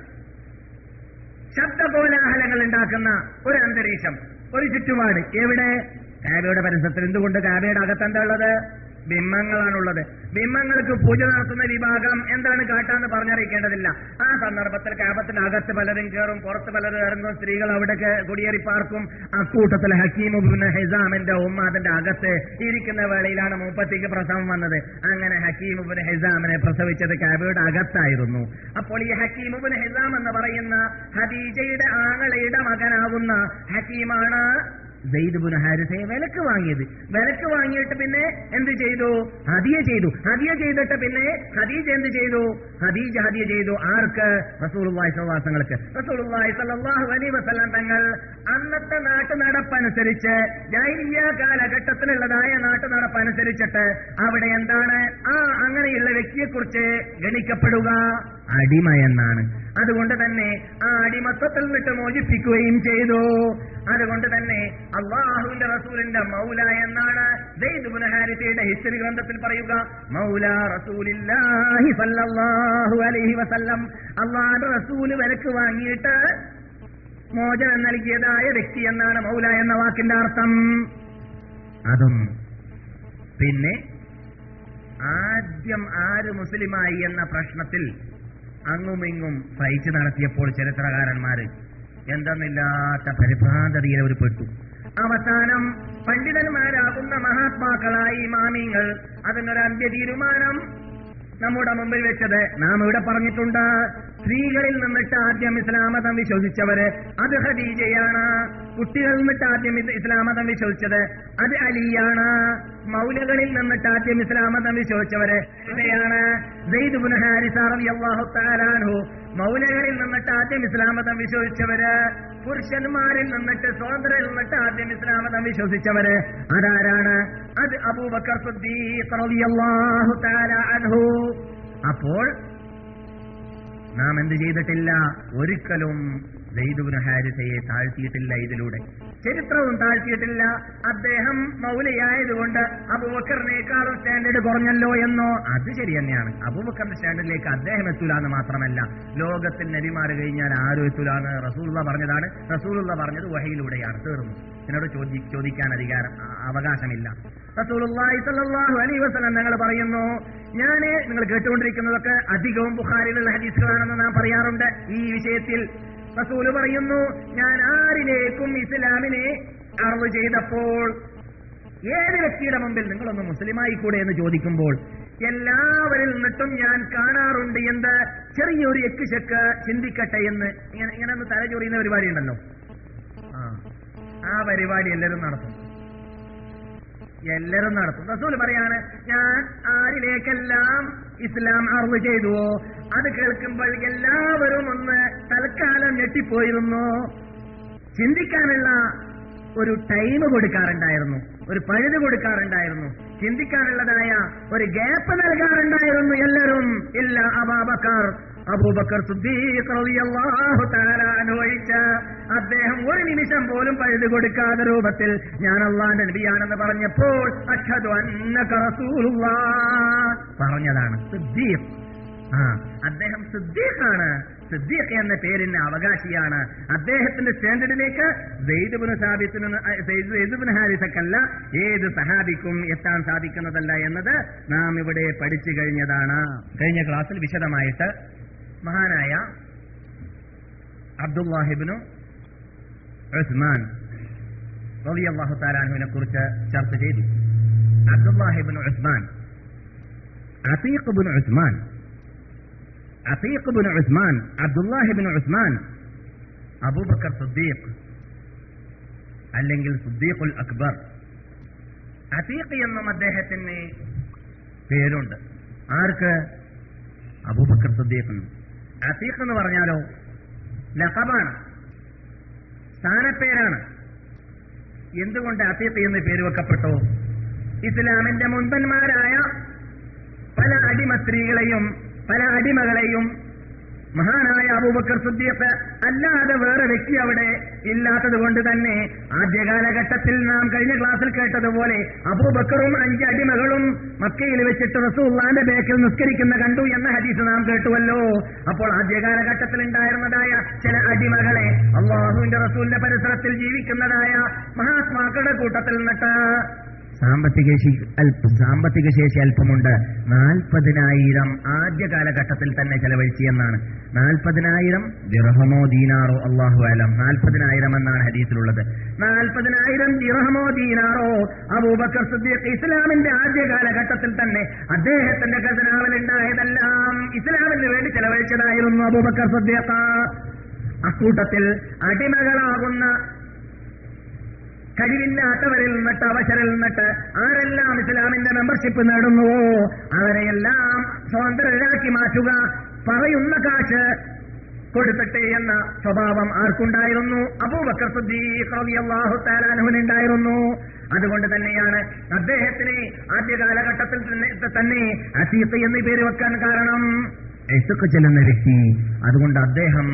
Speaker 1: ശബ്ദകോലാഹലങ്ങൾ ഉണ്ടാക്കുന്ന ഒരു അന്തരീക്ഷം, ഒരു ചുറ്റുപാട്. എവിടെ? കാബയുടെ പരിസരത്തിൽ. എന്തുകൊണ്ട്? കാബയുടെ അകത്ത് എന്താ ഉള്ളത്? ബിംബങ്ങളാണുള്ളത്. ബിംബങ്ങൾക്ക് പൂജ നടത്തുന്ന വിഭാഗം എന്താണ് കാട്ടാന്ന് പറഞ്ഞറിയിക്കേണ്ടതില്ല. ആ സന്ദർഭത്തിൽ കാബത്തിന്റെ അകത്ത് പലരും കയറും, പുറത്ത് പലരും ഇറങ്ങും, സ്ത്രീകൾ അവിടെ കുടിയേറി പാർക്കും. അക്കൂട്ടത്തിൽ ഹക്കീം ഇബ്നു ഹിസാമിന്റെ ഉമ്മ അതിന്റെ അകത്ത് ഇരിക്കുന്ന വേളയിലാണ് മൂപ്പത്തിക്ക് പ്രസവം വന്നത്. അങ്ങനെ ഹക്കീം ഇബ്നു ഹിസാമിനെ പ്രസവിച്ചത് കാബയുടെ അകത്തായിരുന്നു. അപ്പോൾ ഈ ഹക്കീം ഇബ്നു ഹിസാം എന്ന് പറയുന്ന ഖദീജയുടെ ആങ്ങളയുടെ മകനാവുന്ന ഹക്കീമാണ് സെയ്ദ് ഇബ്നു ഹാരിസയെ വിലക്ക് വാങ്ങിയത്. വിലക്ക് വാങ്ങിയിട്ട് പിന്നെ എന്ത് ചെയ്തു? ഹദിയ ചെയ്തു. ഹദിയ ചെയ്തിട്ട് പിന്നെ ഖദീജ എന്ത് ചെയ്തു? ഖദീജ ഹദിയ ചെയ്തു. ആർക്ക്? റസൂലുള്ളാഹി സ്വല്ലല്ലാഹു അലൈഹി വസല്ലമക്ക്. റസൂലുള്ളാഹി സ്വല്ലല്ലാഹു അലൈഹി വസല്ലം തങ്ങൾ അന്നത്തെ നാട്ടു നടപ്പനുസരിച്ച്, ജാഹിലിയ്യ കാലഘട്ടത്തിലുള്ളതായ നാട്ടു നടപ്പനുസരിച്ചിട്ട് അവിടെ എന്താണ് ആ അങ്ങനെയുള്ള വ്യക്തിയെക്കുറിച്ച് ഗണിക്കപ്പെടുക? അടിമയെന്നാണ്. അതുകൊണ്ട് തന്നെ ആ അടിമത്വത്തിൽ നിന്നിട്ട് മോചിപ്പിക്കുകയും ചെയ്തു. അതുകൊണ്ട് തന്നെ അല്ലാഹുവിന്റെ റസൂലിന്റെ മൗല എന്നാണ് സെയ്ദ് ഇബ്നു ഹാരിസയുടെ ഹിസ്റ്ററി ഗ്രന്ഥത്തിൽ പറയുക. മൗല റസൂലില്ലാഹി സ്വല്ലല്ലാഹു അലൈഹി വസല്ലം. അല്ലാഹുവിന്റെ റസൂല് വിലക്ക് വാങ്ങിയിട്ട് മോചനം നൽകിയതായ വ്യക്തി എന്നാണ് മൗല എന്ന വാക്കിന്റെ അർത്ഥം. അതും പിന്നെ ആദ്യം ആര് മുസ്ലിമായി എന്ന പ്രശ്നത്തിൽ അങ്ങുമിങ്ങും ഫൈറ്റ് നടത്തിയപ്പോൾ ചരിത്രകാരന്മാര് എന്തെന്നില്ലാത്ത പരിഭ്രാന്തതയിൽ അവർ പെട്ടു. അവസാനം പണ്ഡിതന്മാരാകുന്ന മഹാത്മാക്കളായി ഇമാമിങ്ങൾ അതിനൊരു അന്ത്യ തീരുമാനം നമ്മുടെ മുമ്പിൽ വെച്ചത് നാം ഇവിടെ പറഞ്ഞിട്ടുണ്ട്. സ്ത്രീകളിൽ നിന്നിട്ട് ആദ്യം ഇസ്ലാം മതം വിശ്വസിച്ചവര് അത് ഖദീജയാണ്. കുട്ടികളിൽ നിന്നിട്ട് ആദ്യം ഇസ്ലാം മതം വിശ്വസിച്ചത് അത് അലിയാണ്. മൗലകളിൽ നിന്നിട്ട് ആദ്യം ഇസ്ലാം മതം വിശ്വസിച്ചവര് ഇവയാണ് സെയ്ദ് ഇബ്നു ഹാരിസ റളിയല്ലാഹു തആല അൻഹു. മൗലകളിൽ നിന്നിട്ട് ആദ്യം ഇസ്ലാം മതം വിശ്വസിച്ചവര്, പുരുഷന്മാരിൽ നിന്നിട്ട് സ്വതന്ത്രരിൽ നിന്നിട്ട് ആദ്യം ഇസ്ലാം മതം വിശ്വസിച്ചവര് അതാരാണ്? അത് അബൂബക്കർ സിദ്ദീഖ് റളിയല്ലാഹു തആല അൻഹു. അപ്പോൾ നാം എന്ത് ചെയ്തിട്ടില്ല? ഒരിക്കലും സെയ്ദ് ഇബ്നു ഹാരിസയെ താഴ്ത്തിയിട്ടില്ല. ഇതിലൂടെ ചരിത്രവും താഴ്ത്തിയിട്ടില്ല. അദ്ദേഹം മൗലയായതുകൊണ്ട് അബൂബക്കറിനേക്കാളും സ്റ്റാൻഡേർഡ് കുറഞ്ഞല്ലോ എന്നോ? അത് ശരി തന്നെയാണ്. അബൂബക്കറിന്റെ സ്റ്റാൻഡേർഡിലേക്ക് അദ്ദേഹം എത്തൂല എന്ന് മാത്രമല്ല, ലോകത്തിൽ നബിമാർ കഴിഞ്ഞാൽ ആരും എത്തൂലാന്ന് റസൂലുള്ള പറഞ്ഞതാണ്. റസൂലുള്ള പറഞ്ഞത് വഹയിലൂടെയാണ്. തീർന്നു. എന്നോട് ചോദി ചോദിക്കാൻ അധികാരം അവകാശമില്ല. റസൂലുള്ളാഹി സ്വല്ലല്ലാഹു അലൈഹി വസല്ലം ഞങ്ങൾ പറയുന്നു, ഞാന് നിങ്ങൾ കേട്ടുകൊണ്ടിരിക്കുന്നതൊക്കെ അധികവും ബുഖാരിയിലുള്ള ഹദീസുകളാണെന്ന് നാം പറയാറുണ്ട്. ഈ വിഷയത്തിൽ റസൂല് പറയുന്നു, ഞാൻ ആരിലേക്കും ഇസ്ലാമിനെ അറിവ് ചെയ്തപ്പോൾ, ഏത് വ്യക്തിയുടെ മുമ്പിൽ നിങ്ങളൊന്ന് മുസ്ലിമായി കൂടെ എന്ന് ചോദിക്കുമ്പോൾ എല്ലാവരിൽ നിന്നിട്ടും ഞാൻ കാണാറുണ്ട് എന്ത്? ചെറിയൊരു എക്ക് ചെക്ക് ചിന്തിക്കട്ടെ എന്ന്. ഇങ്ങനെ ഇങ്ങനെ ഒന്ന് തലചൊറിയുന്ന പരിപാടി ഉണ്ടല്ലോ, ആ പരിപാടി എല്ലാവരും നടത്തും. എല്ലാവരും നടത്തും. റസൂൽ പറയാണ്, ഞാൻ ആരിലേക്കെല്ലാം ഇസ്ലാം അറിവ് ചെയ്തുവോ അത് കേൾക്കുമ്പോൾ എല്ലാവരും ഒന്ന് തൽക്കാലം ഞെട്ടിപ്പോയിരുന്നു. ചിന്തിക്കാനുള്ള ഒരു ടൈം കൊടുക്കാറുണ്ടായിരുന്നു, ഒരു പഴുത് കൊടുക്കാറുണ്ടായിരുന്നു, ചിന്തിക്കാനുള്ളതായ ഒരു ഗ്യാപ്പ് നൽകാറുണ്ടായിരുന്നു എല്ലാവരും. ഇല്ല അബൂബക്കർ അബൂബക്കർ സിദ്ദീഖ് റളിയല്ലാഹു തആല അൻഹു ഒഴിച്ച അദ്ദേഹം ഒരു നിമിഷം പോലും പഴുത് കൊടുക്കാത്ത രൂപത്തിൽ ഞാൻ അല്ലാഹുവിന്റെ നബിയാണെന്ന് പറഞ്ഞപ്പോൾ അഷ്ഹദു അന്നക റസൂലുള്ളാഹ് പറഞ്ഞതാണ്. സിദ്ദീഖ്, ആ അദ്ദേഹം സിദ്ദീഖാണ്. സിദ്ദീഖ് എന്ന പേരിന് അവകാശിയാണ്. അദ്ദേഹത്തിന്റെ സ്റ്റാൻഡേർഡിലേക്ക് സെയ്ദ് ഇബ്നു സാബിത്തിന് സെയ്ദ് ഇബ്നു ഹാരിസക്കല്ല ഏത് സഹാബിക്കും എത്താൻ സാധിക്കുന്നതല്ല എന്നത് നാം ഇവിടെ പഠിച്ചു കഴിഞ്ഞതാണ്. കഴിഞ്ഞ ക്ലാസ്സിൽ വിശദമായിട്ട് മഹാനായ അബ്ദുല്ലാഹി ഇബ്നു ഉസ്മാൻ റളിയല്ലാഹു തആല അൻഹുവിനെ കുറിച്ച് ചർച്ച ചെയ്തു. അബ്ദുല്ലാഹി ഇബ്നു ഉസ്മാൻ, അതീഖ് ഇബ്നു ഉസ്മാൻ, അതീഖ് ഇബ്നു ഉസ്മാൻ, അബ്ദുല്ലാഹി ഇബ്നു ഉസ്മാൻ അബൂബക്കർ സിദ്ദീഖ് അല്ലെങ്കിൽ സിദ്ദീഖുൽ അക്ബർ. അതീഖ് എന്നും അദ്ദേഹത്തിന് പേരുണ്ട്. ആർക്ക്? അബൂബക്കർ സിദ്ദീഖ്. അതീഖ് എന്ന് പറഞ്ഞാലോ ലഖബാണ്, സ്ഥാനപ്പേരാണ്. എന്തുകൊണ്ട് അതീഖ് എന്ന് പേര് വെക്കപ്പെട്ടു? ഇസ്ലാമിന്റെ മുൻപന്മാരായ പല അടിമ സ്ത്രീകളെയും പല അടിമകളെയും മഹാനായ അബൂബക്കർ സിദ്ദീഖ് അല്ലാതെ വേറെ വ്യക്തി അവിടെ ഇല്ലാത്തത് കൊണ്ട് തന്നെ ആദ്യകാലഘട്ടത്തിൽ നാം കഴിഞ്ഞ ക്ലാസ്സിൽ കേട്ടതുപോലെ അബൂബക്കറും അഞ്ച് അടിമകളും മക്കയിൽ വെച്ചിട്ട് റസൂലുള്ളാഹിന്റെ ബേക്കിൽ നിസ്കരിക്കുന്ന കണ്ടു എന്ന ഹദീസ് നാം കേട്ടുവല്ലോ. അപ്പോൾ ആദ്യകാലഘട്ടത്തിൽ ഉണ്ടായിരുന്നതായ ചില അടിമകളെ അള്ളാഹുവിന്റെ റസൂലിന്റെ പരിസരത്തിൽ ജീവിക്കുന്നതായ മഹാത്മാക്കളുടെ കൂട്ടത്തിൽ നിന്നിട്ട് സാമ്പത്തിക സാമ്പത്തിക ശേഷി അല്പമുണ്ട്, നാൽപ്പതിനായിരം ആദ്യ കാലഘട്ടത്തിൽ തന്നെ ചെലവഴിച്ചു എന്നാണ്. നാൽപ്പതിനായിരം ദിർഹമോ ദീനാറോ അല്ലാഹു അലം, നാൽപ്പതിനായിരം എന്നാണ് ഹദീസിലുള്ളത്. നാൽപ്പതിനായിരം ദിർഹമോ ദീനാറോ അബൂബക്കർ സിദ്ദീഖ് ഇസ്ലാമിന്റെ ആദ്യ കാലഘട്ടത്തിൽ തന്നെ അദ്ദേഹത്തിന്റെ ഖസനാവിൽ ഉണ്ടായതെല്ലാം ഇസ്ലാമിന് വേണ്ടി ചെലവഴിച്ചതായിരുന്നു അബൂബക്കർ സിദ്ദീഖ്. അക്കൂട്ടത്തിൽ അടിമകളാകുന്ന കഴിവില്ലാത്തവരിൽ നിന്നിട്ട് അവശരിൽ നിന്നിട്ട് ആരെല്ലാം ഇസ്ലാമിന്റെ മെമ്പർഷിപ്പ് നേടുന്നുവോ അവരെയെല്ലാം സ്വതന്ത്രരാക്കി മാറ്റുക, പറയുന്ന കാശ് കൊടുത്തിട്ട് എന്ന സ്വഭാവം ആർക്കുണ്ടായിരുന്നു? അബൂബക്കർ സിദ്ദീഖ് റളിയല്ലാഹു തആല അൻഹുവിനുണ്ടായിരുന്നു. അതുകൊണ്ട് തന്നെയാണ് അദ്ദേഹത്തിന് ആദ്യ കാലഘട്ടത്തിൽ തന്നെ അതീഖ് എന്ന് പേര് വെക്കാൻ കാരണം. ഇസ്ഖ് ചെല്ലുന്ന വ്യക്തി, അതുകൊണ്ട് അദ്ദേഹം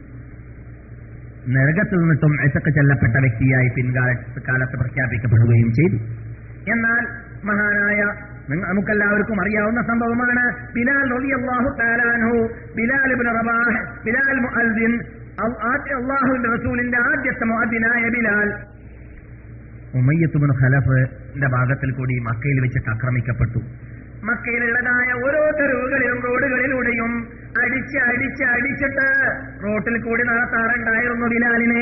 Speaker 1: നരകത്തിൽ നിന്നിട്ടും ഇസ്ഖ് ചെല്ലപ്പെട്ട വ്യക്തിയായി പിൻകാലത്ത് കാലത്ത് പ്രഖ്യാപിക്കപ്പെടുകയും ചെയ്തു. എന്നാൽ മഹാനായ നമുക്കെല്ലാവർക്കും അറിയാവുന്ന സംഭവമാണ് ബിലാൽ റളിയല്ലാഹു തആല അൻഹു, ബിലാൽ ഇബ്നു റബാഹ്, ബിലാൽ മുഅദ്ദിൻ, അല്ലാഹുവിന്റെ റസൂലിന്റെ ആദ്യത്തെ മുഅദ്ദിനായ ബിലാൽ ഉമയ്യത്ത് ഇബ്നു ഖലഫിന്റെ ഭാഗത്തിൽ കൂടി മക്കയിൽ വെച്ചിട്ട് ആക്രമിക്കപ്പെട്ടു. മക്കയിലുള്ളതായ ഓരോ തെരുവുകളിലും റോഡുകളിലൂടെയും അടിച്ച് അടിച്ച് അടിച്ചിട്ട് റോട്ടിൽ കൂടി നടത്താറുണ്ടായിരുന്നു ബിലാലിനെ.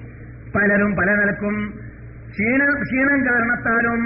Speaker 1: പലരും പല നിലക്കും ക്ഷീണ ക്ഷീണം കാരണത്താലും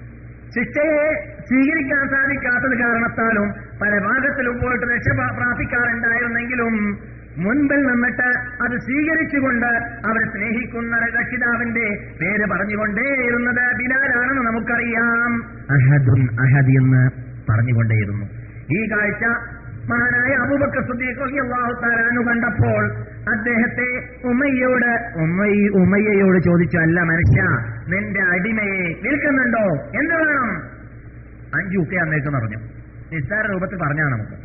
Speaker 1: ശിക്ഷയെ സ്വീകരിക്കാൻ സാധിക്കാത്തത് കാരണത്താലും പല ഭാഗത്തിലും പോയിട്ട് രക്ഷ പ്രാപിക്കാറുണ്ടായിരുന്നെങ്കിലും മുൻപിൽ നിന്നിട്ട് അത് സ്വീകരിച്ചുകൊണ്ട് അവരെ സ്നേഹിക്കുന്ന രക്ഷിതാവിന്റെ പേര് പറഞ്ഞുകൊണ്ടേയിരുന്നത് ബിലാലാണെന്ന് നമുക്കറിയാം. അഹദുൻ അഹദ് എന്ന് പറഞ്ഞുകൊണ്ടേയിരുന്നു. ഈ കാഴ്ച മഹാനായ അബൂബക്കർ സിദ്ദീഖ് റളിയല്ലാഹു തആല അൻഹു കണ്ടപ്പോൾ അദ്ദേഹത്തെ ഉമയ്യയോട് ഉമയ്യ ഉമയ്യയോട് ചോദിച്ചു, അല്ല മനുഷ്യ, നിന്റെ അടിമയെ വിൽക്കുന്നുണ്ടോ? എന്ത് വേണം? അഞ്ചു ഉക്കേ അന്നേക്ക് പറഞ്ഞു. നിസ്സാര രൂപത്തിൽ പറഞ്ഞാണ്, നമുക്ക്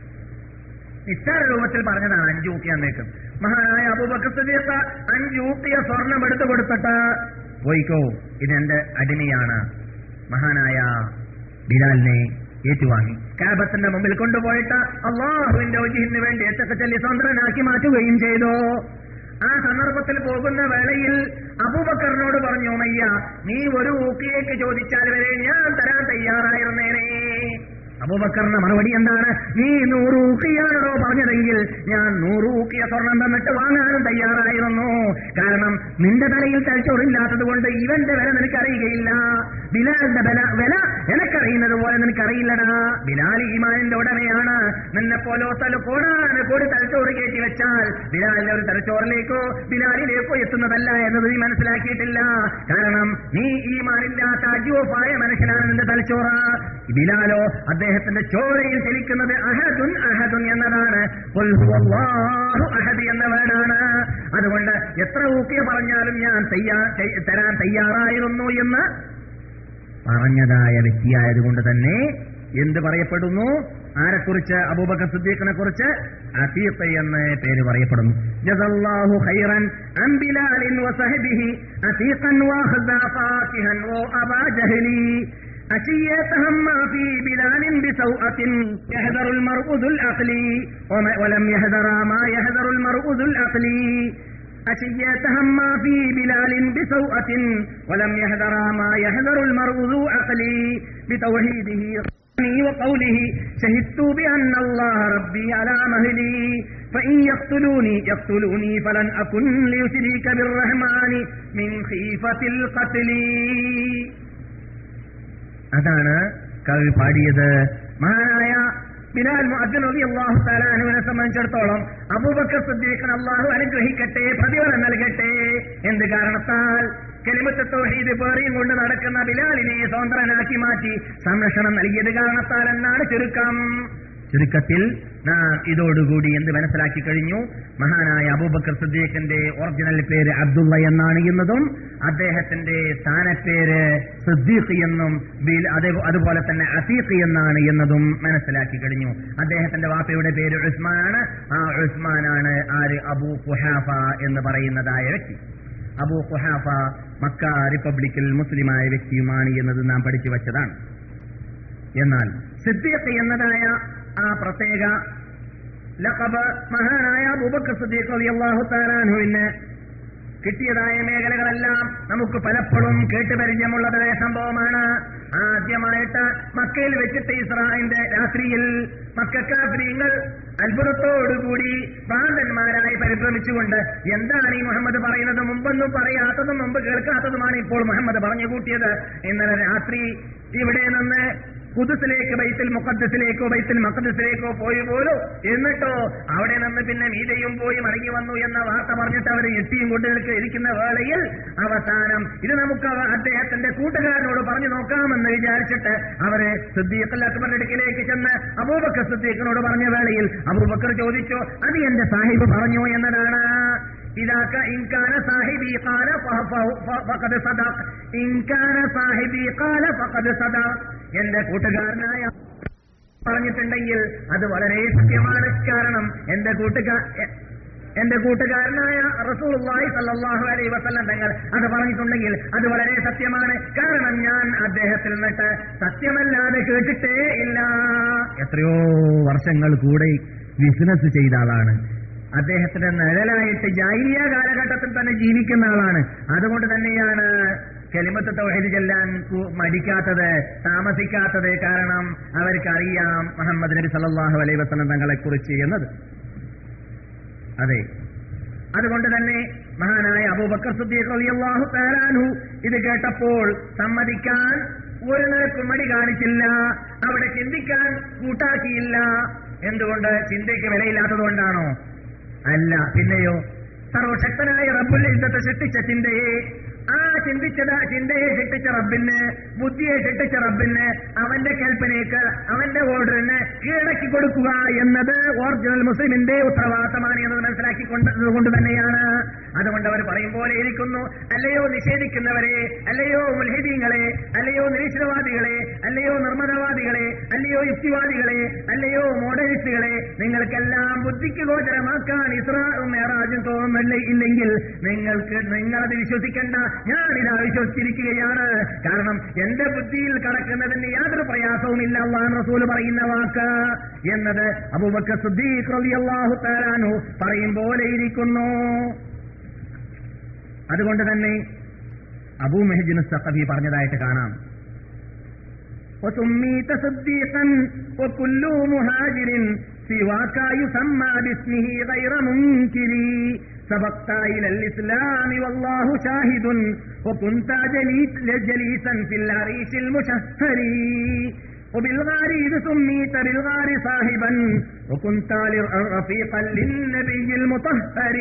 Speaker 1: നിസ്സാര രൂപത്തിൽ പറഞ്ഞതാണ് അഞ്ചു ഉക്കേ അന്നേക്ക്. മഹാനായ അബൂബക്കർ സിദ്ദീഖ് അഞ്ചു ഉക്കിയ സ്വർണം എടുത്തു കൊടുത്തിട്ട് പോയിക്കോ, ഇതെന്റെ അടിമയാണ്, മഹാനായ ബിലാലിനെ ഏറ്റുവാങ്ങി കാബത്തിന്റെ മുമ്പിൽ കൊണ്ടുപോയിട്ട് അള്ളാഹുവിന്റെ വജ്ഹിന് വേണ്ടി ഏറ്റൊക്കെ ചൊല്ലി സ്വതന്ത്രനാക്കി മാറ്റുകയും ചെയ്തു. ആ സന്ദർഭത്തിൽ പോകുന്ന വേളയിൽ അബൂബക്കറിനോട് പറഞ്ഞു, ഉമയ്യ, നീ ഒരു ഊക്കിയേക്ക് ചോദിച്ചാൽ വരെ ഞാൻ തരാൻ തയ്യാറായിരുന്നേനെ. അബൂബക്കറിന്റെ മറുപടി എന്താണ്? നീ നൂറ് ഊക്കിയാണോ പറഞ്ഞതെങ്കിൽ ഞാൻ നൂറ് ഊക്കിയ സ്വർണം തന്നിട്ട് വാങ്ങാനും തയ്യാറായിരുന്നു. കാരണം നിന്റെ തലയിൽ തലച്ചോറില്ലാത്തത് കൊണ്ട് ഇവന്റെ വില നിനക്കറിയുകയില്ല, ബിലാലിന്റെ വില വില എനക്കറിയുന്നത് പോലെ നിനക്കറിയില്ലടാ. ബിലാൽ ഈമാനിന്റെ ഉടമയാണ്. നിന്നെ പോലോത്തല കോടാന് കോടി തലച്ചോറ് കയറ്റി വെച്ചാൽ ബിലാലിന്റെ ഒരു തലച്ചോറിലേക്കോ ബിലാലിലേക്കോ എത്തുന്നതല്ല എന്നത് നീ മനസ്സിലാക്കിയിട്ടില്ല. കാരണം നീ ഈമാനില്ലാത്ത അജൂഫായ മനുഷ്യനാണ് നിന്റെ തലച്ചോറ്. ബിലാലോ അദ്ദേഹത്തിന്റെ ചോരയിൽ ചലിക്കുന്നത് അഹദുൻ അഹദുൻ എന്നതാണ്, ഖുൽ ഹുവല്ലാഹു അഹദ് എന്ന വേർഡാണ്. അതുകൊണ്ട് എത്ര ഊക്കിയ പറഞ്ഞാലും ഞാൻ തരാൻ തയ്യാറായിരുന്നു എന്ന് പറഞ്ഞതായ വ്യക്തിയായതുകൊണ്ട് തന്നെ എന്ത് പറയപ്പെടുന്നു? ആരെക്കുറിച്ച്? അബൂബക്കർ സിദ്ദീഖിനെ കുറിച്ച് അതീഖ് എന്ന് പേര് പറയപ്പെടുന്നു. ജസല്ലാഹു ഖൈറൻ അൻ ബിലാലിൻ വസഹബിഹി അതീഖൻ വഖദ ഫാകിഹൻ വഅബാ ജഹലി أشيتهم في بلال بسوءة يهذر المرء ذو العقل ولم يهذر ما يهذر المرء ذو العقل أشيتهم في بلال بسوءة ولم يهذر ما يهذر المرء ذو عقل بتوحيده وقوله شهدت بأن الله ربي على مهلي فإن يقتلوني يقتلوني فلن أكن ليشرك بالرحمن من خيفة القتل. അതാണ് കവി പാടിയത്. മഹാനായ ബിലാൽ മുഅദ്ദിൻ റളിയല്ലാഹു തആല അൻഹുവിനെ സംബന്ധിച്ചിടത്തോളം അബൂബക്കർ സിദ്ദീഖിനെ അല്ലാഹു അനുഗ്രഹിക്കട്ടെ, പ്രതിഫലം നൽകട്ടെ. എന്ത് കാരണത്താൽ? കലിമത്ത് തൗഹീദ് പേറിയും കൊണ്ട് നടക്കുന്ന ബിലാലിനെ സ്വതന്ത്രനാക്കി മാറ്റി സംരക്ഷണം നൽകിയത് കാരണത്താൽ എന്നാണ് ചുരുക്കം. ചുരുക്കത്തിൽ നാം ഇതോടുകൂടി എന്ത് മനസ്സിലാക്കി കഴിഞ്ഞു? മഹാനായ അബൂബക്കർ സിദ്ദീഖിന്റെ ഒറിജിനൽ പേര് അബ്ദുള്ള എന്നാണ് എന്നതും അദ്ദേഹത്തിന്റെ സ്ഥാനപ്പേര് സിദ്ദീഖ് എന്നും അതുപോലെ തന്നെ അസീഖ് എന്നാണ് എന്നതും മനസ്സിലാക്കി കഴിഞ്ഞു. അദ്ദേഹത്തിന്റെ വാപ്പയുടെ പേര് ഉസ്മാനാണ്. ആ ഉസ്മാനാണ് ആര്? അബൂ ഖുഹാഫ എന്ന് പറയുന്നതായ വ്യക്തി. അബൂ ഖുഹാഫ മക്ക റിപ്പബ്ലിക്കിൽ മുസ്ലിമായ വ്യക്തിയുമാണ് എന്നത് നാം പഠിച്ചു വച്ചതാണ്. എന്നാൽ സിദ്ദീഖ് എന്നതായ ആ പ്രത്യേക ലഖബ് മഹാനായ അബൂബക്കർ സിദ്ദീഖ് റളിയല്ലാഹു തആല അൻഹുവിന് കിട്ടിയതായ മേഖലകളെല്ലാം നമുക്ക് പലപ്പോഴും കേട്ടുപരിചയമുള്ളതായ സംഭവമാണ്. ആദ്യമായിട്ട് മക്കയിൽ വെച്ചിട്ട് ഇസ്രായിന്റെ രാത്രിയിൽ മക്കക്കാഫിരീങ്ങൾ അത്ഭുതത്തോടുകൂടി ഭ്രാന്തന്മാരായി പരിഭ്രമിച്ചുകൊണ്ട് എന്താണ് ഈ മുഹമ്മദ് പറയുന്നത്, മുമ്പൊന്നും പറയാത്തതും മുമ്പ് കേൾക്കാത്തതുമാണ് ഇപ്പോൾ മുഹമ്മദ് പറഞ്ഞു കൂട്ടിയത്. ഇന്നലെ രാത്രി ഇവിടെ നിന്ന് ഖുദ്സിലേക്ക് ബൈത്തുൽ മുഖദ്ദസിലേക്കോ ബൈത്തുൽ മഖ്ദിസിലേക്കോ പോയി പോലും, എന്നിട്ടോ അവിടെ നിന്ന് പിന്നെ മീതയും പോയി മടങ്ങി വന്നു എന്ന വാർത്ത പറഞ്ഞിട്ട് അവർ എത്തിയും കൊണ്ടിരിക്കെ ഇരിക്കുന്ന വേളയിൽ അവസാനം ഇത് നമുക്ക് അദ്ദേഹത്തിന്റെ കൂട്ടുകാരനോട് പറഞ്ഞു നോക്കാമെന്ന് വിചാരിച്ചിട്ട് അവര് സിദ്ദീഖുൽ അക്ബറിന്റെ അടുക്കിലേക്ക് ചെന്ന് അബൂബക്കർ സിദ്ദീഖിനോട് പറഞ്ഞ വേളയിൽ അബൂബക്കർ ചോദിച്ചു, അത് എന്റെ സാഹിബ് പറഞ്ഞു എന്നതാണ്. ഇതാക്ക ഇൻകാന സാഹിബി ഖാല ഫഖദ് സദഖ, ഇൻകാന സാഹിബി ഖാല ഫഖദ് സദഖ. എന്റെ കൂട്ടുകാരനായ പറഞ്ഞിട്ടുണ്ടെങ്കിൽ അത് വളരെ സത്യമാണ്. കാരണം എന്റെ കൂട്ടുകാർ എന്റെ കൂട്ടുകാരനായ റസൂലുള്ളാഹി സ്വല്ലല്ലാഹു അലൈഹി വസല്ലം തങ്ങൾ അത് പറഞ്ഞിട്ടുണ്ടെങ്കിൽ അത് വളരെ സത്യമാണ്. കാരണം ഞാൻ അദ്ദേഹത്തിൽ നിന്നിട്ട് സത്യമല്ലാതെ കേട്ടിട്ടേ ഇല്ല. എത്രയോ വർഷങ്ങൾ കൂടെ ബിസിനസ് ചെയ്ത ആളാണ്. അദ്ദേഹത്തിന്റെ നിഴലായിട്ട് ജാഹിലിയ കാലഘട്ടത്തിൽ തന്നെ ജീവിക്കുന്ന ആളാണ്. അതുകൊണ്ട് തന്നെയാണ് കലിമത്ത് തൗഹീദ് ചൊല്ലാൻ മടിക്കാത്തത്, താമസിക്കാത്തത്. കാരണം അവർക്കറിയാം മുഹമ്മദ് നബി സല്ലല്ലാഹു അലൈഹി വസല്ലം തങ്ങളെ കുറിച്ച് എന്നത്. അതെ, അതുകൊണ്ട് തന്നെ മഹാനായ അബൂബക്കർ സിദ്ദീഖ് റളിയല്ലാഹു തആല അൻഹു ഇത് കേട്ടപ്പോൾ സമ്മതിക്കാൻ ഒരു നിലക്കും മടി കാണിച്ചില്ല. അവിടെ ചിന്തിക്കാൻ കൂട്ടാക്കിയില്ല. എന്തുകൊണ്ട്? ചിന്തയ്ക്ക് വിലയില്ലാത്തതുകൊണ്ടാണോ? അല്ല, പിന്നെയോ സർവശക്തനായ റബ്ബുൽ ഇസ്സത്ത് സൃഷ്ടിച്ച ചിന്തയെ, ആ ചിന്തിച്ചത് ചിന്തയെ സൃഷ്ടിച്ച റബ്ബിന്, ബുദ്ധിയെ സൃഷ്ടിച്ച റബ്ബിന്, അവന്റെ കൽപ്പനയ്ക്ക്, അവന്റെ ഓർഡറിന് കീഴടക്കി കൊടുക്കുക എന്നത് ഒറിജിനൽ മുസ്ലിമിന്റെ ഉത്തരവാദിത്തമാണ് എന്നത് മനസ്സിലാക്കിക്കൊണ്ടതുകൊണ്ട് തന്നെയാണ്. അതുകൊണ്ട് അവർ പറയും പോലെ ഇരിക്കുന്നു, അല്ലയോ നിഷേധിക്കുന്നവരെ, അല്ലയോ മുൽഹിദീങ്ങളെ, അല്ലയോ നിരീശ്വരവാദികളെ, അല്ലയോ നിർമ്മതവാദികളെ, അല്ലയോ യുക്തിവാദികളെ, അല്ലയോ മോഡലിസ്റ്റുകളെ, നിങ്ങൾക്കെല്ലാം ബുദ്ധിക്ക് ഗോചരമാക്കാൻ ഇസ്രാഉം മിഅ്റാജും തോന്നുന്നില്ല ഇല്ലെങ്കിൽ നിങ്ങൾക്ക് നിങ്ങളത് വിശ്വസിക്കേണ്ട, ഞാനിതാ വിശ്വസിച്ചിരിക്കുകയാണ്. കാരണം എന്റെ ബുദ്ധിയിൽ കടക്കുന്നതിന് യാതൊരു പ്രയാസവുമില്ല അല്ലാഹു റസൂൽ പറയുന്ന വാക്ക് എന്നത് അബൂബക്കർ സിദ്ദീഖ് റളിയല്ലാഹു തആല അൻഹു പറയും പോലെ ഇരിക്കുന്നു. അതുകൊണ്ട് തന്നെ അബൂ മുഹ്ജിൻ അസ്സഖഫി പറഞ്ഞതായിട്ട് കാണാം, وسميت صديقا وكل مهاجر سواك يسمى باسمه غير منكر سبقت إلى الإسلام والله شاهد وكنت جليسا في العريش المشهر وبالغار إذ سميت بالغار صاحبا وكنت رفيقا للنبي المطهر.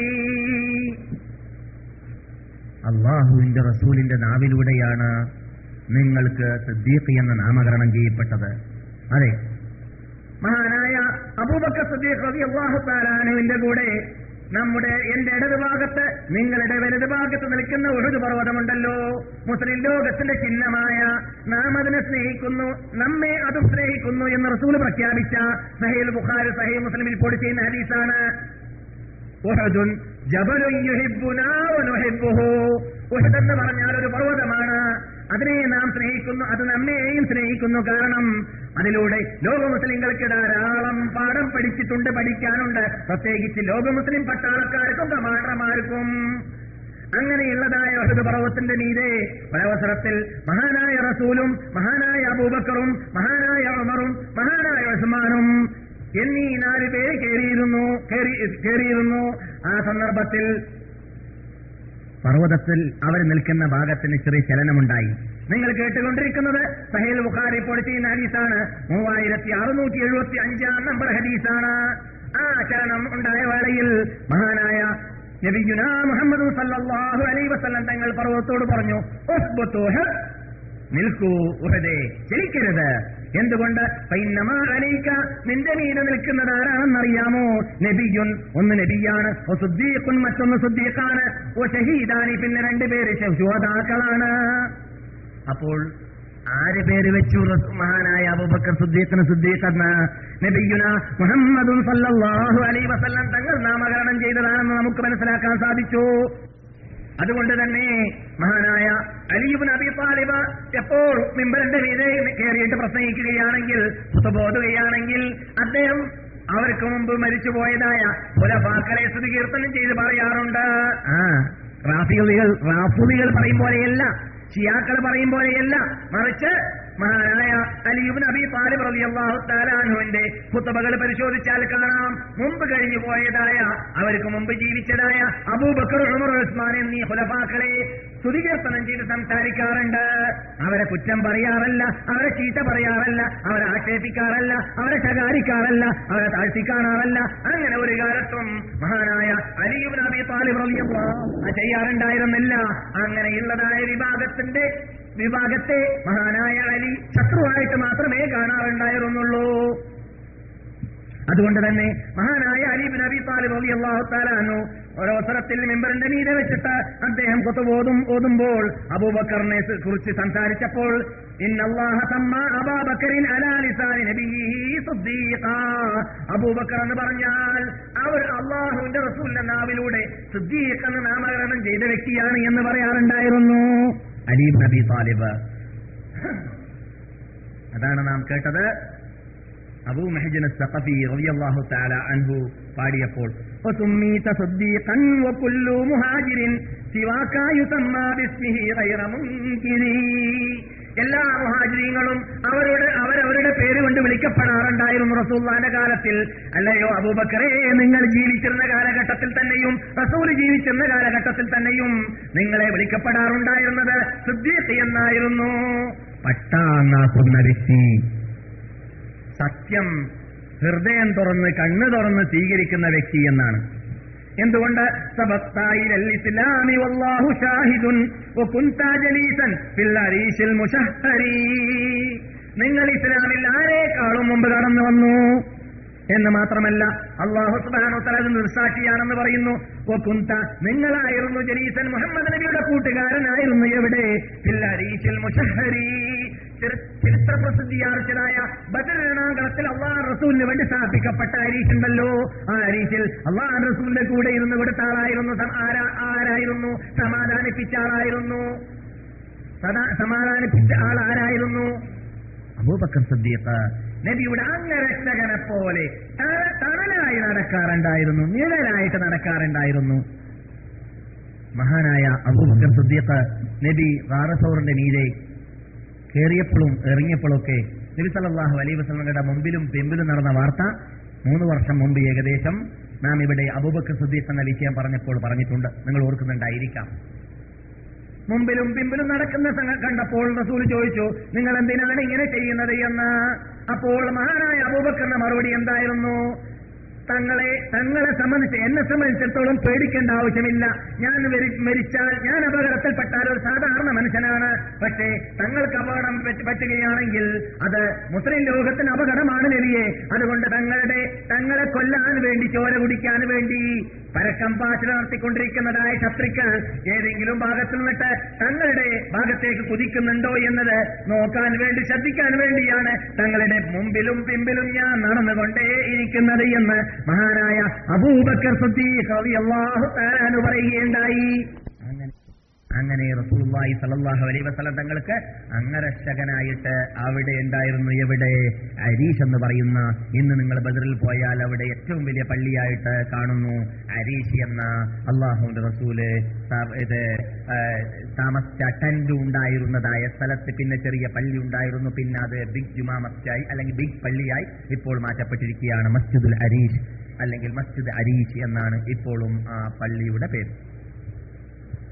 Speaker 1: അല്ലാഹുവിന്റെ റസൂലിന്റെ നാവിലൂടെയാണ് നിങ്ങൾക്ക് സിദ്ദീഖ് എന്ന നാമകരണം ചെയ്യപ്പെട്ടത്. അതെ, മഹാനായ അബൂബക്കർ സിദ്ദീഖ് റളിയല്ലാഹു തആല അൻഹുവിന്റെ കൂടെ നമ്മുടെ എന്റെ ഇടതുഭാഗത്ത് നിങ്ങളുടെ വലതുഭാഗത്ത് നിൽക്കുന്ന ഉഹുദ് പർവ്വതമുണ്ടല്ലോ, മുസ്ലിം ലോകത്തിന്റെ ചിഹ്നമായ നാം അതിനെ സ്നേഹിക്കുന്നു, നമ്മെ അതും സ്നേഹിക്കുന്നു എന്ന് റസൂൽ പ്രഖ്യാപിച്ച സഹീഹുൽ ബുഖാരി സഹീഹ് മുസ്ലിമിൽ റിപ്പോർട്ട് ചെയ്യുന്ന ഹദീസാണ്. ഉഹുദുൻ ജബലുൻ യുഹിബ്ബുനാ വനുഹിബ്ബുഹു. ഉഹുദ് എന്ന് പറഞ്ഞാൽ ഒരു പർവ്വതമാണ്, അതിനെ നാം സ്നേഹിക്കുന്നു, അത് നമ്മെയും സ്നേഹിക്കുന്നു. കാരണം അതിലൂടെ ലോക മുസ്ലിങ്ങൾക്ക് ധാരാളം പാഠം പഠിച്ചിട്ടുണ്ട്, പഠിക്കാനുണ്ട്. പ്രത്യേകിച്ച് ലോക മുസ്ലിം പട്ടാളക്കാർക്കും കമാൻഡർമാർക്കും. അങ്ങനെയുള്ളതായ ഉഹുദ് പർവ്വതത്തിന്റെ മീതെ ഒരവസരത്തിൽ മഹാനായ റസൂലും മഹാനായ അബൂബക്കറും മഹാനായ ഉമറും മഹാനായ ഉസ്മാനും എന്നീ നാല് പേര് കയറിയിരുന്നു കയറിയിരുന്നു ആ സന്ദർഭത്തിൽ പർവ്വതത്തിൽ അവർ നിൽക്കുന്ന ഭാഗത്തിന് ചെറിയ ചലനമുണ്ടായി. നിങ്ങൾ കേട്ടുകൊണ്ടിരിക്കുന്നത് സഹീഹ് ബുഖാരി റിപ്പോർട്ട് ചെയ്യുന്ന ഹദീസാണ്. മൂവായിരത്തി അറുന്നൂറ്റി എഴുപത്തി അഞ്ചാം നമ്പർ ഹദീസാണ്. ആ ചരണം ഉണ്ടായ വേളയിൽ മഹാനായ നബിയുനാ മുഹമ്മദ് സല്ലല്ലാഹു അലൈഹി വസല്ലം തങ്ങൾ പർവ്വതത്തോട് പറഞ്ഞു, ഉസ്ബുതു നിൽക്കൂ ഉഹദേ, ചലിക്കരുത്. എന്തുകൊണ്ട്? ഫൈന്നമാ അലൈക, നിന്റെ മീതെ നിൽക്കുന്നത് ആരാണെന്നറിയാമോ? നബിയുൻ, ഒന്ന് നബിയാണ്, സുദ്ദീഖുൻ, മറ്റൊന്ന് സുദ്ദീഖാണ്, ഷഹീദാനി, പിന്നെ രണ്ടുപേര് ശുഹദാക്കളാണ്. അപ്പോൾ ആര് പേര് വെച്ചു? മഹാനായ അബൂബക്കർ സിദ്ദീഖിന് സിദ്ദീഖ് എന്ന് നബിയുന മുഹമ്മദുൻ സല്ലല്ലാഹു അലൈഹി വസല്ലം തങ്ങൾ നാമകരണം ചെയ്തതാണെന്ന് നമുക്ക് മനസ്സിലാക്കാൻ സാധിച്ചു. അതുകൊണ്ട് തന്നെ മഹാനായ അലി ഇബ്നു അബീ ത്വാലിബ് എപ്പോൾ മിമ്പറിന്റെ മീതെ കയറിയിട്ട് പ്രസംഗിക്കുകയാണെങ്കിൽ, സുബോധുകയാണെങ്കിൽ, അദ്ദേഹം അവർക്ക് മുമ്പ് മരിച്ചുപോയതായ ഖുലഫാക്കളെ സ്തുതികീർത്തനം ചെയ്ത് പറയാറുണ്ട്. ആ റാഫിദികൾ റാഫിദികൾ പറയും പോലെയല്ല, ഷിയാക്കൾ പറയും പോലെയല്ല, മറിച്ച് മഹാനായ അലി ഇബ്നു അബീ ത്വാലിബ് റളിയല്ലാഹു തആല അൻഹുവിന്റെ ഖുതുബകൾ പരിശോധിച്ചാൽ കാണാം, മുമ്പ് കഴിഞ്ഞു പോയതായ, അവർക്ക് മുമ്പ് ജീവിച്ചതായ അബൂബക്കർ, ഉമർ, ഉസ്മാൻ എന്നീ ഖുലഫാക്കളെ സ്തുതികീർത്തനം ചെയ്ത് സംസാരിക്കാറുണ്ട്. അവരെ കുറ്റം പറയാറല്ല, അവരെ ചീത്ത പറയാറല്ല, അവരെ ആക്ഷേപിക്കാറല്ല, അവരെ ശകാരിക്കാറല്ല, അവരെ താഴ്ത്തിക്കാണാറല്ല. അങ്ങനെ ഒരു കാലത്തും മഹാനായ അലി ഇബ്നു അബീ ത്വാലിബ് റളിയല്ലാഹു ചെയ്യാറുണ്ടായിരുന്നില്ല. അങ്ങനെയുള്ളതായ വിഭാഗത്തിന്റെ വിഭാഗത്തെ മഹാനായ അലി ശത്രുവായിട്ട് മാത്രമേ കാണാറുണ്ടായിരുന്നുള്ളൂ. അതുകൊണ്ട് തന്നെ മഹാനായ അലി ഇബ്നു അബീ ത്വാലിബ് റളിയല്ലാഹു തആല അൻഹു ഒരവസരത്തിൽ മിമ്പറിന്റെ മീതെ വെച്ചിട്ട് അദ്ദേഹം ഖുതുബ ഓതുമ്പോൾ അബൂബക്കറിനെ കുറിച്ച് സംസാരിച്ചപ്പോൾ, ഇന്നല്ലാഹ സമ്മ അബൂബക്കറിൻ അലാ ലിസാനി നബിയ്യി സിദ്ദീഖാ, അബൂബക്കർ എന്ന് പറഞ്ഞാൽ അവർ അല്ലാഹുവിന്റെ റസൂലിന്റെ നാവിലൂടെ സിദ്ദീഖ് എന്ന് നാമകരണം ചെയ്ത വ്യക്തിയാണ് എന്ന് പറയാറുണ്ടായിരുന്നു അലി ഇബ്നു അബീ ത്വാലിബ്. അതാണ് നാം കേട്ടത് അബൂ മഹ്ജൻ അസ്സഖഫി റളിയല്ലാഹു തആല അൻഹു പാടിയപ്പോൾ, വസുമ്മീത സിദ്ദീഖൻ വകുല്ലു മുഹാജിരിൻ സിവാക യുസമ്മാ ബിസ്മിഹി ഗൈറ മുൻകിരി. എല്ലാ മുഹാജിരീങ്ങളും അവരുടെ അവരവരുടെ പേര് കൊണ്ട് വിളിക്കപ്പെടാറുണ്ടായിരുന്നു റസൂലുള്ളാഹിന്റെ കാലത്തിൽ. അല്ലയോ അബൂബക്കറേ, നിങ്ങൾ ജീവിച്ചിരുന്ന കാലഘട്ടത്തിൽ തന്നെയും റസൂൽ ജീവിച്ചിരുന്ന കാലഘട്ടത്തിൽ തന്നെയും നിങ്ങളെ വിളിക്കപ്പെടാറുണ്ടായിരുന്നത് സിദ്ദീഖ് എന്നായിരുന്നു. പട്ടാങ്ങാക്കുന്ന വ്യക്തി, സത്യം ഹൃദയം തുറന്ന് കണ്ണ് തുറന്ന് സ്വീകരിക്കുന്ന വ്യക്തി എന്നാണ്. എന്തുകൊണ്ട്? സബത്തായിലൽ ഇസ്ലാമി വല്ലാഹു ഷാഹിദുൻ വകുൻത ജലീസൻ ഫിൽ അരീശിൽ മുശഹ്ഹരി. നിങ്ങൾ ഇസ്ലാമിൽ ആരെക്കാളും മുമ്പ് കടന്നു വന്നു എന്ന് മാത്രമല്ല, അല്ലാഹു സുബ്ഹാനഹു വ തആല നിർസാക്ഷിയാണെന്ന് പറയുന്നു. വകുൻത, നിങ്ങളായിരുന്നു ജലീസൻ, മുഹമ്മദ് നബിയുടെ കൂട്ടുകാരനായിരുന്നു. എവിടെ? ഫിൽ അരീശിൽ മുശഹ്ഹരി, ചരിത്ര പ്രസിദ്ധിയാർച്ചതായ ബദർ രണാങ്കണത്തിൽ അള്ളാഹു റസൂലിന് വേണ്ടി സ്ഥാപിക്കപ്പെട്ട അരീശ് ഉണ്ടല്ലോ, ആ അരീശിൽ അള്ളാഹു റസൂലിന്റെ കൂടെ ഇരുന്ന് കൊടുത്ത ആളായിരുന്നു. ആരായിരുന്നു? സമാധാനിപ്പിച്ച ആളായിരുന്നു. സമാധാനിപ്പിച്ച ആൾ ആരായിരുന്നു? അബൂബക്കർ സിദ്ദീഖ്. നബിയുടെ അംഗരക്ഷകനെ പോലെ തണലായി നടക്കാറുണ്ടായിരുന്നു, നിഴലായിട്ട് നടക്കാറുണ്ടായിരുന്നു മഹാനായ അബൂബക്കർ സിദ്ദീഖ്. നബി റാറസൗറിന്റെ മീതെ കയറിയപ്പോഴും ഇറങ്ങിയപ്പോഴൊക്കെ നബി സല്ലല്ലാഹു അലൈഹി വസല്ലമയുടെ മുമ്പിലും പിമ്പിലും നടന്ന വാർത്ത മൂന്ന് വർഷം മുമ്പ് ഏകദേശം നാം ഇവിടെ അബൂബക്കർ സിദ്ദീഖ് എന്ന വിഷയം പറഞ്ഞപ്പോൾ പറഞ്ഞിട്ടുണ്ട്. നിങ്ങൾ ഓർക്കുന്നുണ്ടായിരിക്കാം. മുമ്പിലും പിമ്പിലും നടക്കുന്ന കണ്ടപ്പോൾ റസൂൽ ചോദിച്ചു, നിങ്ങൾ എന്തിനാണ് ഇങ്ങനെ ചെയ്യുന്നത് എന്ന്. അപ്പോൾ മഹാനായ അബൂബക്കറിന്റെ മറുപടി എന്തായിരുന്നു? തങ്ങളെ തങ്ങളെ സംബന്ധിച്ച് എന്നെ സംബന്ധിച്ചിടത്തോളം പേടിക്കേണ്ട ആവശ്യമില്ല. ഞാൻ മരിച്ചാൽ, ഞാൻ അപകടത്തിൽപ്പെട്ടാൽ ഒരു സാധാരണ മനുഷ്യനാണ്. പക്ഷേ തങ്ങൾക്ക് അപകടം പറ്റുകയാണെങ്കിൽ അത് മുസ്ലിം ലോകത്തിന് അപകടമാണ് നബിയെ. അതുകൊണ്ട് തങ്ങളുടെ തങ്ങളെ കൊല്ലാൻ വേണ്ടി, ചോര കുടിക്കാൻ വേണ്ടി പരക്കം പാശ നടത്തിക്കൊണ്ടിരിക്കുന്നതായ ശത്രുക്കൾ ഏതെങ്കിലും ഭാഗത്തു നിന്നിട്ട് തങ്ങളുടെ ഭാഗത്തേക്ക് കുതിക്കുന്നുണ്ടോ എന്നത് നോക്കാൻ വേണ്ടി, ശ്രദ്ധിക്കാൻ വേണ്ടിയാണ് തങ്ങളുടെ മുമ്പിലും പിമ്പിലും ഞാൻ നടന്നുകൊണ്ടേ ഇരിക്കുന്നത് എന്ന് മഹാനായ അബൂബക്കർ സിദ്ദീഖ് റളിയല്ലാഹു തആല അൻഹു പറയുകയുണ്ടായി. അങ്ങനെ റസൂലുള്ളാഹി സ്വല്ലല്ലാഹു അലൈഹി വസല്ലം തങ്ങൾക്ക് അംഗരക്ഷകനായിട്ട് അവിടെ ഉണ്ടായിരുന്നു. എവിടെ? അരീശ് എന്ന് പറയുന്ന, ഇന്ന് നിങ്ങൾ ബദറിൽ പോയാൽ അവിടെ ഏറ്റവും വലിയ പള്ളിയായിട്ട് കാണുന്നു അരീശ് എന്ന അള്ളാഹുവിന്റെ റസൂല് ഇത് താമസിച്ച ടെന്റ് ഉണ്ടായിരുന്നതായ സ്ഥലത്ത് പിന്നെ ചെറിയ പള്ളി ഉണ്ടായിരുന്നു. പിന്നെ അത് ബിഗ് ജുമാ മസ്ജിദായി അല്ലെങ്കിൽ ബിഗ് പള്ളിയായി ഇപ്പോൾ മാറ്റപ്പെട്ടിരിക്കുകയാണ്. മസ്ജിദുൽ അരീശ് അല്ലെങ്കിൽ മസ്ജിദ് അരീശ് എന്നാണ് ഇപ്പോഴും ആ പള്ളിയുടെ പേര്.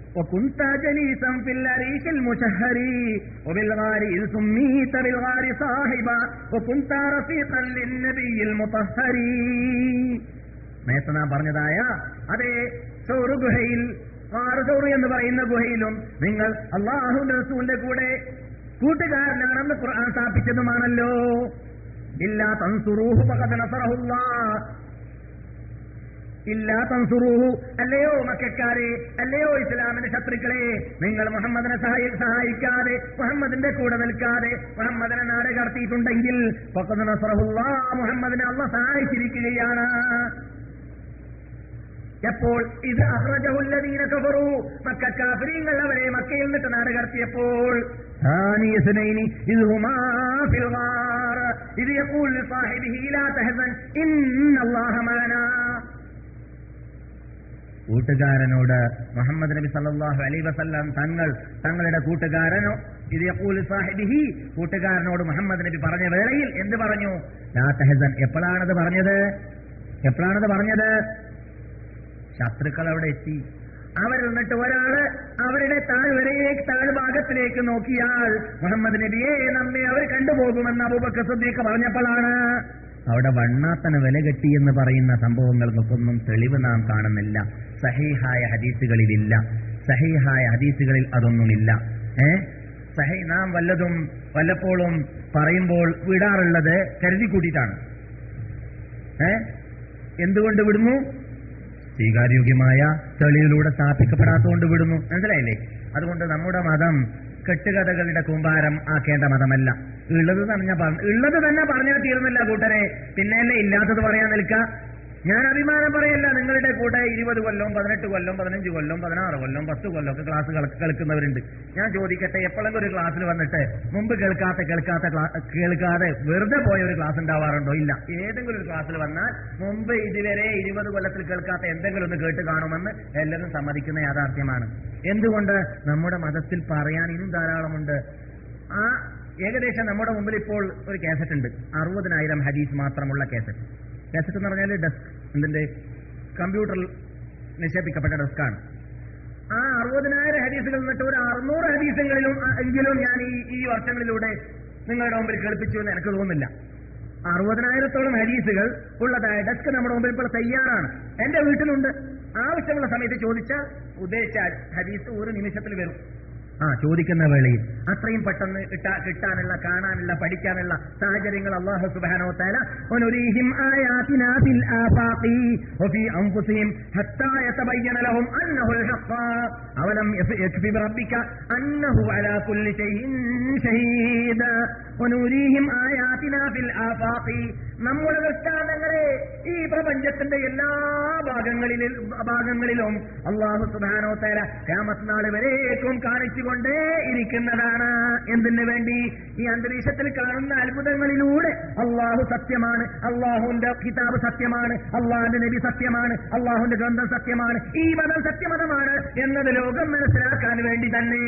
Speaker 1: وكنت جليسا في العريش المشهر وبالغار إذ سميت بالغار صاحبا وكنت رفيقا للنبي المطهر. നേരത്തെ നാം പറഞ്ഞതായ അതേ സൗർ ഗുഹയിൽ സൗർ എന്ന് പറയുന്ന ഗുഹയിലും നിങ്ങൾ അല്ലാഹുവിന്റെ റസൂലിന്റെ കൂടെ കൂട്ടുകാരനാണെന്ന് ഖുർആൻ സ്ഥാപിച്ചതുമാണല്ലോ. ഇല്ലാ തൻസുറൂഹു ഫഖദ് നസറഹുല്ലാഹ്, ഇല്ലാ തൻസുറൂഹു, അല്ലയോ മക്കക്കാരെ, അല്ലയോ ഇസ്ലാമിന്റെ ശത്രുക്കളെ, നിങ്ങൾ മുഹമ്മദിനെ സഹായിക്കാതെ മുഹമ്മദിന്റെ കൂടെ നിൽക്കാതെ മുഹമ്മദിനെ നാട് കടത്തിയിട്ടുണ്ടെങ്കിൽ ഫഖദ് നസറഹുല്ലാഹ്, മുഹമ്മദിനെ അല്ലാഹ് സഹായിച്ചിരിക്കുകയാണ്. എപ്പോൾ ഇത് അഖ്റജഹുല്ലദീന കഫറൂ, മക്ക കാഫിരീങ്ങൾ അവരെ മക്കയിൽ നിന്ന് നാട് കടത്തിയപ്പോൾ ാനിയസ്നൈനി ഇദ് ഹുമാ ഫിൽ ഗാർ ഇദ് യഖൂൽ ലിസാഹിബിഹി ലാ തഹസൻ ഇന്നല്ലാഹ മഅനാ. കൂട്ടുകാരനോട് മുഹമ്മദ് നബി സല്ലല്ലാഹു അലൈഹി വസല്ലം തങ്ങൾ തങ്ങളുടെ കൂട്ടുകാരനോ ഇദ് യഖൂൽ ലിസാഹിബിഹി, കൂട്ടുകാരനോട് മുഹമ്മദ് നബി പറഞ്ഞ വേളയിൽ എന്ത് പറഞ്ഞു? ലാ തഹസൻ. എപ്പോഴാണത് പറഞ്ഞത്? എപ്പോഴാണത് പറഞ്ഞത്? ശത്രുക്കൾ അവിടെ എത്തി. അവർ എന്നിട്ട് ഒരാള് അവരുടെ താഴ്വരെ താഴ്ഭാഗത്തിലേക്ക് നോക്കിയാൽ മുഹമ്മദ് നബിയെ നമ്മെ അവർ കണ്ടുപോകുമെന്ന് അബൂബക്കർ സിദ്ദീഖ് പറഞ്ഞപ്പോഴാണ്. അവിടെ വണ്ണാത്തന് വില കെട്ടി എന്ന് പറയുന്ന സംഭവങ്ങൾക്കൊന്നും തെളിവ് നാം കാണുന്നില്ല. സഹീഹായ ഹദീസുകളിലില്ല. സഹീഹായ ഹദീസുകളിൽ അതൊന്നുമില്ല. ഏ സഹീ നാം വല്ലതും വല്ലപ്പോഴും പറയുമ്പോൾ വിടാറുള്ളത് കരുതി കൂട്ടിയിട്ടാണ്. ഏ എന്തുകൊണ്ട് വിടുന്നു? സ്വീകാര്യോഗ്യമായ തെളിവിലൂടെ സ്ഥാപിക്കപ്പെടാത്തതുകൊണ്ട് വിടുന്നു. മനസ്സിലായില്ലേ? അതുകൊണ്ട് നമ്മുടെ മതം കെട്ടുകഥകളുടെ കൂമ്പാരം ആക്കേണ്ട മതമല്ല. ഉള്ളത് തന്നെ ഉള്ളത് തന്നെ പറഞ്ഞാൽ തീർന്നില്ല കൂട്ടരെ, പിന്നെയല്ലേ ഇല്ലാത്തത് പറയാൻ നിൽക്കുക. ഞാൻ അഭിമാനം പറയല്ല, നിങ്ങളുടെ കൂടെ ഇരുപത് കൊല്ലം പതിനെട്ട് കൊല്ലം പതിനഞ്ച് കൊല്ലം പതിനാറ് കൊല്ലം പത്ത് കൊല്ലം ഒക്കെ ക്ലാസ് കേൾക്കുന്നവരുണ്ട്. ഞാൻ ചോദിക്കട്ടെ, എപ്പോഴെങ്കിലും ഒരു ക്ലാസ്സിൽ വന്നിട്ട് മുമ്പ് കേൾക്കാത്ത കേൾക്കാത്ത കേൾക്കാതെ വെറുതെ പോയ ഒരു ക്ലാസ് ഉണ്ടാവാറുണ്ടോ? ഇല്ല. ഏതെങ്കിലും ഒരു ക്ലാസ്സിൽ വന്നാൽ മുമ്പ് ഇതുവരെ ഇരുപത് കൊല്ലത്തിൽ കേൾക്കാത്ത എന്തെങ്കിലും ഒന്ന് കേട്ട് കാണുമെന്ന് എല്ലാവരും സമ്മതിക്കുന്ന യാഥാർത്ഥ്യമാണ്. എന്തുകൊണ്ട്? നമ്മുടെ മതത്തിൽ പറയാൻ ഇനിയും ധാരാളമുണ്ട്. ആ ഏകദേശം നമ്മുടെ മുമ്പിൽ ഇപ്പോൾ ഒരു കാസറ്റ് ഉണ്ട്, അറുപതിനായിരം ഹദീസ് മാത്രമുള്ള കാസറ്റ്. കാസറ്റ് എന്ന് പറഞ്ഞാൽ ഡെസ്ക്, എന്തിന്റെ കമ്പ്യൂട്ടറിൽ നിക്ഷേപിക്കപ്പെട്ട ഡെസ്കാണ്. ആ അറുപതിനായിരം ഹദീസുകൾ എന്നിട്ട് ഒരു അറുന്നൂറ് ഹദീസുകളിലും എങ്കിലും ഞാൻ ഈ ഈ വർഷങ്ങളിലൂടെ നിങ്ങളുടെ മുമ്പിൽ കേൾപ്പിച്ചു എന്ന് എനിക്ക് തോന്നുന്നില്ല. അറുപതിനായിരത്തോളം ഹദീസുകൾ ഉള്ളതായ ഡെസ്ക് നമ്മുടെ മുമ്പിൽ ഇപ്പോൾ തയ്യാറാണ്. എന്റെ വീട്ടിലുണ്ട്. ആവശ്യമുള്ള സമയത്ത് ചോദിച്ചാൽ ഉദ്ദേശിച്ച ഹദീസ് ഒരു നിമിഷത്തിൽ വരും. ആ ചോദിക്കുന്ന വേളയിൽ അത്രയും പെട്ടെന്ന് കിട്ടാനുള്ള കാണാനുള്ള പഠിക്കാനുള്ള സാഹചര്യങ്ങൾ അല്ലാഹു സുബ്ഹാനഹു വ തആല വനുരീഹിം ആയാതിനാ ഫിൽ ആഫാഖി വഫീ അൻഫുസിഹിം ഹത്താ യതബയ്യന ലഹും അന്നഹുൽ ഹഖ് അവലം യക്ഫി ബിറബ്ബിക അന്നഹു അലാ കുല്ലി ഷൈഇൻ ഷഹീദ് വനുരീഹിം ആയാതിനാ ഫിൽ ആഫാഖി. നമ്മുടെ ദൃഷ്ടാന്തങ്ങളെ ഈ പ്രപഞ്ചത്തിന്റെ എല്ലാ ഭാഗങ്ങളിലും ഭാഗങ്ങളിലും അല്ലാഹു സുബ്ഹാനഹു വ തആല ഖിയാമത്ത് നാൾ വരേക്കും കാണിച്ചു കൊണ്ടേ ഇരിക്കുന്നതാണ്. എന്തിനു വേണ്ടി? ഈ അന്തരീക്ഷത്തിൽ കാണുന്ന അത്ഭുതങ്ങളിലൂടെ അള്ളാഹു സത്യമാണ്, അള്ളാഹുവിന്റെ കിതാബ് സത്യമാണ്, അള്ളാഹുവിന്റെ നബി സത്യമാണ്, അള്ളാഹുവിന്റെ ഗ്രന്ഥം സത്യമാണ്, ഈ മതം സത്യമതമാണ് എന്നത് ലോകം മനസ്സിലാക്കാൻ വേണ്ടി തന്നെ.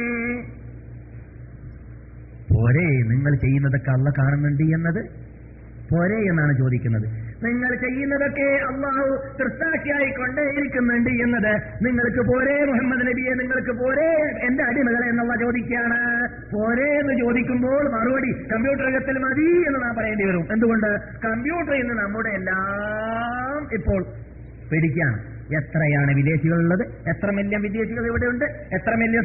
Speaker 1: പോരെ നിങ്ങൾ ചെയ്യുന്നതൊക്കെ അള്ളാഹ് കാണുന്നുണ്ട് എന്നത്? പോരെ എന്നാണ് ചോദിക്കുന്നത്. നിങ്ങൾ ചെയ്യുന്നതൊക്കെ അള്ളാഹു തൃസാക്ഷിയായിക്കൊണ്ടേയിരിക്കുന്നുണ്ട് എന്നത് നിങ്ങൾക്ക് പോരെ? മുഹമ്മദ് നബിയെ നിങ്ങൾക്ക് പോരെ എന്റെ അടിമകളെ എന്നുള്ള ചോദിക്കുകയാണ്. പോരെ എന്ന് ചോദിക്കുമ്പോൾ മറുപടി കമ്പ്യൂട്ടറകത്തിൽ മതി എന്ന് നാം പറയേണ്ടി വരും. എന്തുകൊണ്ട്? കമ്പ്യൂട്ടറിൽ നിന്ന് നമ്മുടെ എല്ലാം ഇപ്പോൾ പിടിക്കുകയാണ്. എത്രയാണ് വിദേശികളുള്ളത്? എത്ര മില്യൺ വിദേശികൾ ഇവിടെയുണ്ട്? എത്ര മില്യൺ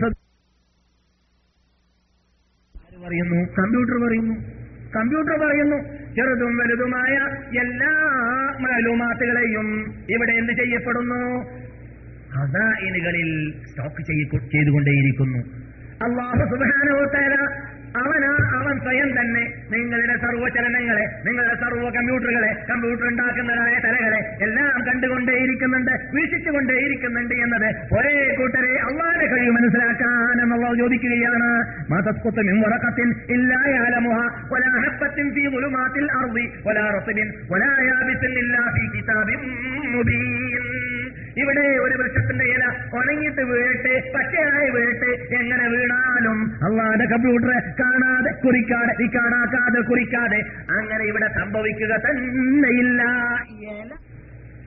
Speaker 1: പറയുന്നു? കമ്പ്യൂട്ടർ പറയുന്നു. കമ്പ്യൂട്ടർ പറയുന്നു ചെറുതും വലുതുമായ എല്ലാ മാലൂമാത്തുകളെയും ഇവിടെ എന്ത് ചെയ്യപ്പെടുന്നു? ഖസാഇനുകളിൽ സ്റ്റോക്ക് ചെയ്തുകൊണ്ടേയിരിക്കുന്നു. അല്ലാഹു സുബ്ഹാനഹു വ തആല അവനാ അവൻ സ്വയം തന്നെ നിങ്ങളുടെ സർവ്വചലനങ്ങളെ, നിങ്ങളുടെ സർവ്വ കമ്പ്യൂട്ടറുകളെ, കമ്പ്യൂട്ടർ ഉണ്ടാക്കുന്നതായ തലകളെ എല്ലാം കണ്ടുകൊണ്ടേയിരിക്കുന്നുണ്ട്, വീക്ഷിച്ചുകൊണ്ടേയിരിക്കുന്നുണ്ട് എന്നത് ഒരേ കൂട്ടരെ അള്ളാഹുവിന്റെ കഴിവ് മനസ്സിലാക്കാൻ എന്നുള്ളത് ചോദിക്കുകയാണ്. മാ തസ്ഖുതു മിൻ വറഖത്തിൻ ഇല്ലാ യഅലമുഹാ വലാ ഹബ്ബത്തിൻ ഫീ ദുലുമാത്തിൽ അർളി വലാ റത്ബിൻ വലാ യാബിസിൻ ഇല്ലാ ഫീ കിതാബിൻ മുബീൻ. ഇവിടെ ഒരു വൃക്ഷത്തിന്റെ ഇല ഉണങ്ങിയിട്ട് വീഴട്ടെ, പച്ചയായി വീഴട്ടെ, എങ്ങനെ വീണാലും അള്ളാഹുവിന്റെ കമ്പ്യൂട്ടർ കാണാതെ കുറിക്കാതെ റിക്കാർഡാക്കാതെ കുറിക്കാതെ അങ്ങനെ ഇവിടെ സംഭവിക്കുക തന്നെയില്ല.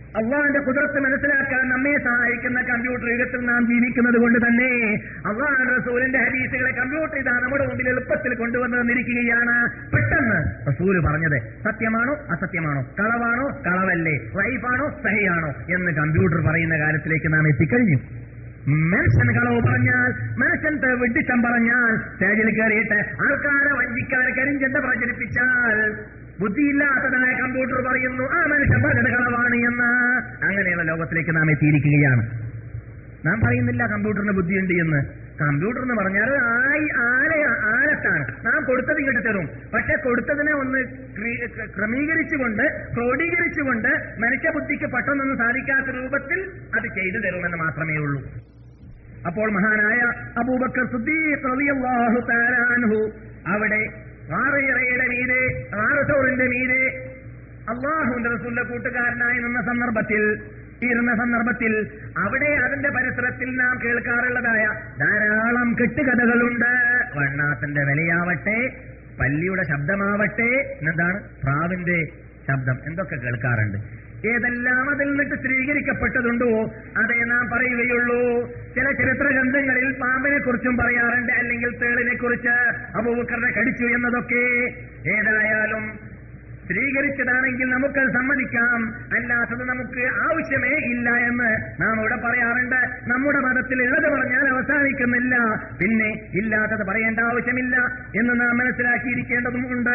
Speaker 1: അള്ളാഹുവിന്റെ ഖുദ്റത്ത് മനസ്സിലാക്കാൻ നമ്മെ സഹായിക്കുന്ന കമ്പ്യൂട്ടർ യുഗത്തിൽ നാം ജീവിക്കുന്നത് കൊണ്ട് തന്നെ അള്ളാഹുവിന്റെ റസൂലിന്റെ ഹദീസുകളെ കമ്പ്യൂട്ടർ ഇതാ നമ്മുടെ മുമ്പിൽ എളുപ്പത്തിൽ കൊണ്ടുവന്നു തന്നിരിക്കുകയാണ്. പെട്ടെന്ന് റസൂല് പറഞ്ഞത് സത്യമാണോ അസത്യമാണോ, കളവാണോ കളവല്ലേ, റൈഫാണോ സഹിയാണോ എന്ന് കമ്പ്യൂട്ടർ പറയുന്ന കാലത്തിലേക്ക് നാം എത്തിക്കഴിഞ്ഞു. മനുഷ്യൻ കളവ് പറഞ്ഞാൽ, മനുഷ്യൻ വിഡ്ഢിത്തം പറഞ്ഞാൽ, സ്റ്റേജിൽ കയറിയിട്ട് ആൾക്കാരെ വഞ്ചിക്കാൻ കരിഞ്ചന്ത പ്രചരിപ്പിച്ചാൽ ബുദ്ധിയില്ലാത്തതായ കമ്പ്യൂട്ടർ പറയുന്നു ആ മനുഷ്യൻ പറഞ്ഞത് കളവാണ് എന്ന്. അങ്ങനെയുള്ള ലോകത്തിലേക്ക് നാം എത്തിയിരിക്കുകയാണ്. നാം പറയുന്നില്ല കമ്പ്യൂട്ടറിന് ബുദ്ധിയുണ്ട് എന്ന്. കമ്പ്യൂട്ടർ എന്ന് പറഞ്ഞാൽ ആയി ആല ആലത്താണ്, നാം കൊടുത്തത് ഇങ്ങോട്ട് തരും. പക്ഷെ കൊടുത്തതിനെ ഒന്ന് ക്രമീകരിച്ചുകൊണ്ട് ക്രോഡീകരിച്ചുകൊണ്ട് മനുഷ്യബുദ്ധിക്ക് പെട്ടെന്നൊന്നും സാധിക്കാത്ത രൂപത്തിൽ അത് ചെയ്തു തരുമെന്ന് മാത്രമേ ഉള്ളൂ. അപ്പോൾ മഹാനായ അബൂബക്കർ സിദ്ദീഖ് റളിയല്ലാഹു തആല അൻഹു അവിടെ ആറയുടെ മീതെ ആറസോറിന്റെ മീതെ അള്ളാഹുവിന്റെ റസൂലിന്റെ കൂട്ടുകാരനായി നിന്ന സന്ദർഭത്തിൽ ഇരുന്ന സന്ദർഭത്തിൽ അവിടെ അതിന്റെ പരിസരത്തിൽ നാം കേൾക്കാറുള്ളതായ ധാരാളം കെട്ടുകഥകളുണ്ട്. വണ്ണാത്തിന്റെ വിലയാവട്ടെ, പല്ലിയുടെ ശബ്ദമാവട്ടെ, എന്താണ് പ്രാവിന്റെ ശബ്ദം, എന്തൊക്കെ കേൾക്കാറുണ്ട്. ഏതെല്ലാം അതിൽ നിന്നിട്ട് സ്ഥിരീകരിക്കപ്പെട്ടതുണ്ടോ അതേ നാം പറയുകയുള്ളൂ. ചില ചരിത്ര ഗ്രന്ഥങ്ങളിൽ പാമ്പിനെ കുറിച്ചും പറയാറുണ്ട്, അല്ലെങ്കിൽ തേളിനെ കുറിച്ച് അബൂബക്കറിനെ കടിച്ചു എന്നതൊക്കെ. ഏതായാലും സ്ഥിരീകരിച്ചതാണെങ്കിൽ നമുക്ക് സമ്മതിക്കാം, അല്ലാത്തത് നമുക്ക് ആവശ്യമേ ഇല്ല എന്ന് നാം ഇവിടെ പറയാറുണ്ട്. നമ്മുടെ മതത്തിൽ ഉള്ളത് പറഞ്ഞാൽ അവസാനിക്കുന്നില്ല, പിന്നെ ഇല്ലാത്തത് പറയേണ്ട ആവശ്യമില്ല എന്ന് നാം മനസ്സിലാക്കിയിരിക്കേണ്ടതുമുണ്ട്.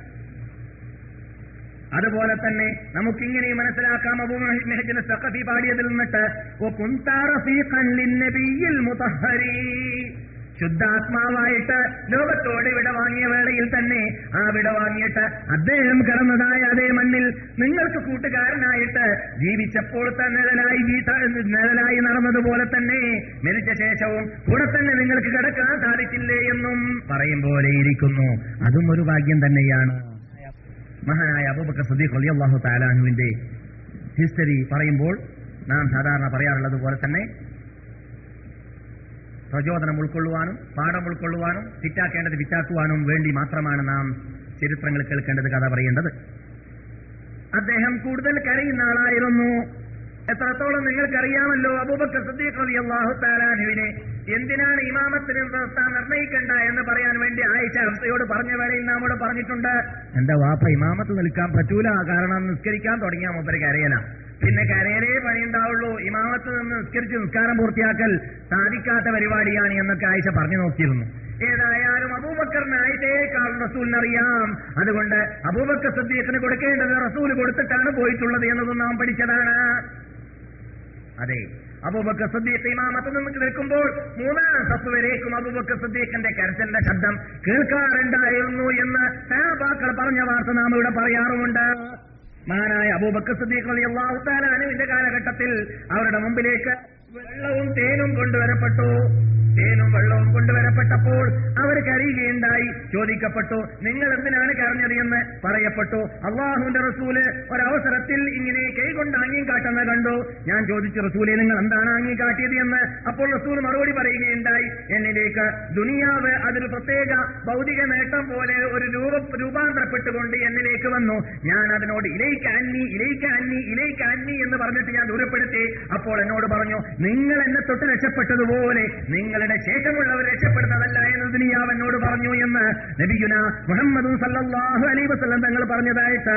Speaker 1: അതുപോലെ തന്നെ നമുക്കിങ്ങനെ മനസ്സിലാക്കാം, അബൂ മെഹ്ജൻ സഖഫി പാടിയതിൽ നിന്നിട്ട് ശുദ്ധാത്മാവായിട്ട് ലോകത്തോട് വിട വാങ്ങിയ വേളയിൽ തന്നെ ആ വിട വാങ്ങിയിട്ട് അദ്ദേഹം കിടന്നതായ അതേ മണ്ണിൽ നിങ്ങൾക്ക് കൂട്ടുകാരനായിട്ട് ജീവിച്ചപ്പോൾ നിഴലായി നിഴലായി നടന്നതുപോലെ തന്നെ മരിച്ച ശേഷവും കൂടെ തന്നെ നിങ്ങൾക്ക് കിടക്കാൻ സാധിക്കില്ലേ എന്നും പറയും പോലെ ഇരിക്കുന്നു. അതും ഒരു ഭാഗ്യം തന്നെയാണ്. മഹാനായ അബൂബക്കർ സിദ്ദീഖ് റളിയല്ലാഹു തആല അൻഹുവിന്റെ ഹിസ്റ്ററി പറയുമ്പോൾ നാം സാധാരണ പറയാറുള്ളത് പോലെ തന്നെ പ്രചോദനം ഉൾക്കൊള്ളുവാനും പാഠം ഉൾക്കൊള്ളുവാനും പിറ്റാക്കേണ്ടത് പിറ്റാക്കുവാനും വേണ്ടി മാത്രമാണ് നാം ചരിത്രങ്ങൾ കേൾക്കേണ്ടത്, കഥ പറയേണ്ടത്. അദ്ദേഹം കൂടുതൽ കരയുന്ന ആളായിരുന്നു. എത്രത്തോളം നിങ്ങൾക്കറിയാമല്ലോ, അബൂബക്കർ സിദ്ദീഖ് റളിയല്ലാഹു തആല അൻഹുവിനെ എന്തിനാണ് ഇമാമത്തിന് സ്ഥാൻ നിർണയിക്കണ്ട എന്ന് പറയാൻ വേണ്ടി ആയിഷ ഹഫ്സയോട് പറഞ്ഞ വേളയിൽ നാം ഇവിടെ പറഞ്ഞിട്ടുണ്ട്. എന്റെ വാപ്പ ഇമാമത്ത് നിൽക്കാൻ പറ്റൂല, കാരണം നിസ്കരിക്കാൻ തുടങ്ങിയാൽ മൂപ്പര് കരയല, പിന്നെ കരയലേ പണിയുണ്ടാവുള്ളൂ, ഇമാമത്ത് നിന്ന് നിസ്കരിച്ച് നിസ്കാരം പൂർത്തിയാക്കൽ സാധിക്കാത്ത പരിപാടിയാണ് എന്നൊക്കെ ആയിഷ പറഞ്ഞു നോക്കിയിരുന്നു. ഏതായാലും അബൂബക്കറിന് ആയിഷയേക്കാൾ റസൂലിനറിയാം. അതുകൊണ്ട് അബൂബക്കർ സിദ്ദീഖിന് കൊടുക്കേണ്ടത് റസൂൽ കൊടുത്തിട്ടാണ് പോയിട്ടുള്ളത് എന്നതും നാം പഠിച്ചതാണ്. അതെ, അബൂബക്കർ സിദ്ദീഖ് ഇമാമത്ത് നിന്ന് നിൽക്കുമ്പോൾ മൂന്നാം സഫ് വരേക്കും അബൂബക്കർ സിദ്ദീഖിന്റെ കരച്ചലിന്റെ ശബ്ദം കേൾക്കാറുണ്ടായിരുന്നു എന്ന് സഹാബാക്കൾ പറഞ്ഞ വാർത്ത നാം ഇവിടെ പറയാറുമുണ്ട്. മഹാനായ അബൂബക്കർ സിദ്ദീഖ് റളിയല്ലാഹു തആല അൻഹുവിന്റെ കാലഘട്ടത്തിൽ അവരുടെ മുമ്പിലേക്ക് വെള്ളവും തേനും കൊണ്ടുവരപ്പെട്ടു. തേനും വെള്ളവും കൊണ്ടുവരപ്പെട്ടപ്പോൾ അവർ കരയുകയുണ്ടായി. ചോദിക്കപ്പെട്ടു, നിങ്ങൾ എന്തിനാണ് കരഞ്ഞത് എന്ന് പറയപ്പെട്ടു. അള്ളാഹുവിന്റെ റസൂല് ഒരവസരത്തിൽ ഇങ്ങനെ കൈകൊണ്ട് ആംഗ്യം കാട്ടുന്നത് കണ്ടു. ഞാൻ ചോദിച്ചു, റസൂലെ നിങ്ങൾ എന്താണ് ആംഗ്യം കാട്ടിയത് എന്ന്. അപ്പോൾ റസൂൽ മറുപടി പറയുകയുണ്ടായി, എന്നിലേക്ക് ദുനിയാവ് അതൊരു പ്രത്യേക ഭൗതിക നേട്ടം പോലെ ഒരു രൂപ രൂപാന്തരപ്പെട്ടുകൊണ്ട് എന്നിലേക്ക് വന്നു. ഞാൻ അതിനോട് ഇലൈക്ക അന്നി ഇലൈക്ക അന്നി ഇലൈക്ക അന്നി എന്ന് പറഞ്ഞിട്ട് ഞാൻ ദൂരപ്പെടുത്തി. അപ്പോൾ എന്നോട് പറഞ്ഞു, നിങ്ങൾ എന്നെ തൊട്ട് രക്ഷപ്പെട്ടതുപോലെ നിങ്ങളുടെ ശേഷമുള്ളവർ രക്ഷപ്പെടുന്നതല്ല എന്ന് ദുനിയാവ് എന്നോട് പറഞ്ഞു എന്ന് നബിയുന മുഹമ്മദ് സല്ലല്ലാഹു അലൈഹി വസല്ലം തങ്ങൾ പറഞ്ഞതായിട്ട്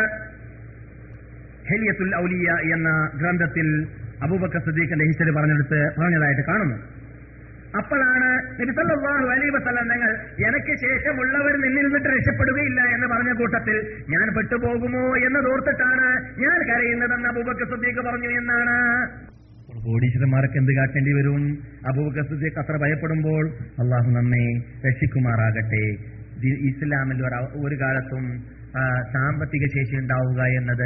Speaker 1: ഹില്യത്തുൽ ഔലിയ എന്ന ഗ്രന്ഥത്തിൽ അബൂബക്കർ സിദ്ദീഖിന്റെ ഹിസ്റ്ററി പറഞ്ഞെടുത്ത് പറഞ്ഞതായിട്ട് കാണുന്നു. അപ്പോഴാണ് നബി സല്ലല്ലാഹു അലൈഹി വസല്ലം തങ്ങൾ എനിക്ക് ശേഷമുള്ളവർ നിന്നിൽ നിന്നിട്ട് രക്ഷപ്പെടുകയില്ല എന്ന് പറഞ്ഞ കൂട്ടത്തിൽ ഞാൻ പെട്ടുപോകുമോ എന്നതോർത്തിട്ടാണ് ഞാൻ കരയുന്നതെന്ന് അബൂബക്കർ സിദ്ദീഖ് പറഞ്ഞു എന്നാണ്. കോടീശ്വരന്മാർക്ക് എന്ത് കാട്ടേണ്ടി വരും? അബൂബക്കർ സിദ്ദീഖ് അത്ര ഭയപ്പെടുമ്പോൾ അള്ളാഹു നമ്മെ രക്ഷിക്കുമാറാകട്ടെ. ഇസ്ലാമിൽ ഒരു കാലത്തും സാമ്പത്തിക ശേഷി ഉണ്ടാവുക എന്നത്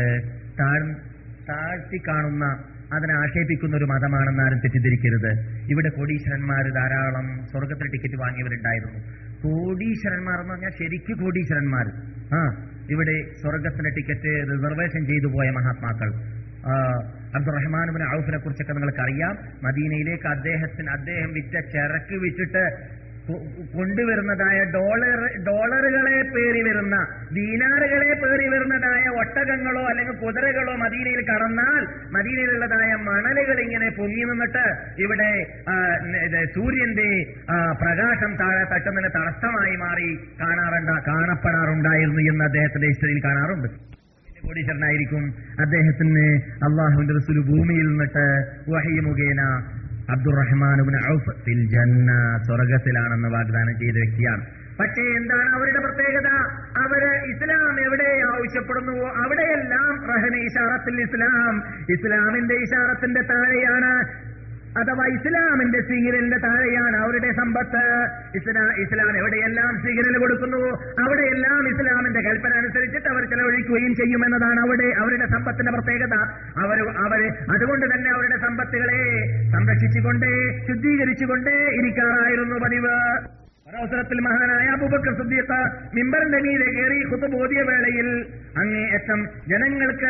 Speaker 1: താഴ്ത്തി കാണുന്ന, അതിനെ ആക്ഷേപിക്കുന്ന ഒരു മതമാണെന്ന് ആരും തെറ്റിദ്ധരിക്കരുത്. ഇവിടെ കോടീശ്വരന്മാർ ധാരാളം സ്വർഗത്തിൽ ടിക്കറ്റ് വാങ്ങിയവരുണ്ടായിരുന്നു. കോടീശ്വരന്മാർ എന്ന് പറഞ്ഞാൽ ശരിക്ക് കോടീശ്വരന്മാർ. ആ ഇവിടെ സ്വർഗത്തിന്റെ ടിക്കറ്റ് റിസർവേഷൻ ചെയ്തു പോയ മഹാത്മാക്കൾ. അബ്ദുറഹ്മാൻ ഇബ്നു ഔഫിനെ കുറിച്ചൊക്കെ നിങ്ങൾക്ക് അറിയാം. മദീനയിലേക്ക് അദ്ദേഹത്തിന് അദ്ദേഹം വിറ്റ ചരക്ക് വിറ്റിട്ട് കൊണ്ടുവരുന്നതായ ഡോളർ ഡോളറുകളെ പേറി വരുന്ന ദീനാറുകളെ പേറി വരുന്നതായ ഒട്ടകങ്ങളോ അല്ലെങ്കിൽ കുതിരകളോ മദീനയിൽ കടന്നാൽ മദീനയിലുള്ളതായ മണലുകൾ ഇങ്ങനെ പൊങ്ങി നിന്നിട്ട് ഇവിടെ സൂര്യന്റെ പ്രകാശം താഴെ തട്ടുന്നതിന് തടസ്സമായി മാറി കാണാറുണ്ട കാണപ്പെടാറുണ്ടായിരുന്നു എന്ന് അദ്ദേഹത്തിന്റെ ഹിസ്റ്ററിയിൽ കാണാറുണ്ട്. കോടീശ്വരനായിരിക്കും. അദ്ദേഹത്തിന് അള്ളാഹുവിന്റെ റസൂൽ ഭൂമിയിൽ നിന്നിട്ട് വഹി മുഖേന അബ്ദുറഹ്മാൻ ഇബ്നു ഔഫ് ഫിൽ ജന്ന, സ്വർഗത്തിലാണെന്ന് വാഗ്ദാനം ചെയ്ത വ്യക്തിയാണ്. പക്ഷേ എന്താണ് അവരുടെ പ്രത്യേകത? അവര് ഇസ്ലാം എവിടെ ആവശ്യപ്പെടുന്നുവോ അവിടെയെല്ലാം റഹന ഇശാറത്തിൽ ഇസ്ലാം, ഇസ്ലാമിന്റെ ഇശാറത്തിന്റെ താഴെയാണ്, അഥവാ ഇസ്ലാമിന്റെ സ്വീകരലിന്റെ താഴെയാണ് അവരുടെ സമ്പത്ത്. ഇസ്ലാ ഇസ്ലാം എവിടെയെല്ലാം സ്വീകരൽ കൊടുക്കുന്നുവോ അവിടെയെല്ലാം ഇസ്ലാമിന്റെ കൽപ്പന അനുസരിച്ചിട്ട് അവർ ചെലവഴിക്കുകയും ചെയ്യുമെന്നതാണ് അവിടെ അവരുടെ സമ്പത്തിന്റെ പ്രത്യേകത. അവർ അവര് അതുകൊണ്ട് തന്നെ അവരുടെ സമ്പത്തുകളെ സംരക്ഷിച്ചുകൊണ്ടേ ശുദ്ധീകരിച്ചുകൊണ്ടേ ഇരിക്കാറായിരുന്നു പതിവ്. ഒരവസരത്തിൽ മഹാനായ അബൂബക്കർ സിദ്ദീഖ് മിമ്പറിന്റെ മീതെ കയറി ഖുതുബ് ഓതിയ വേളയിൽ അങ്ങേയറ്റം ജനങ്ങൾക്ക്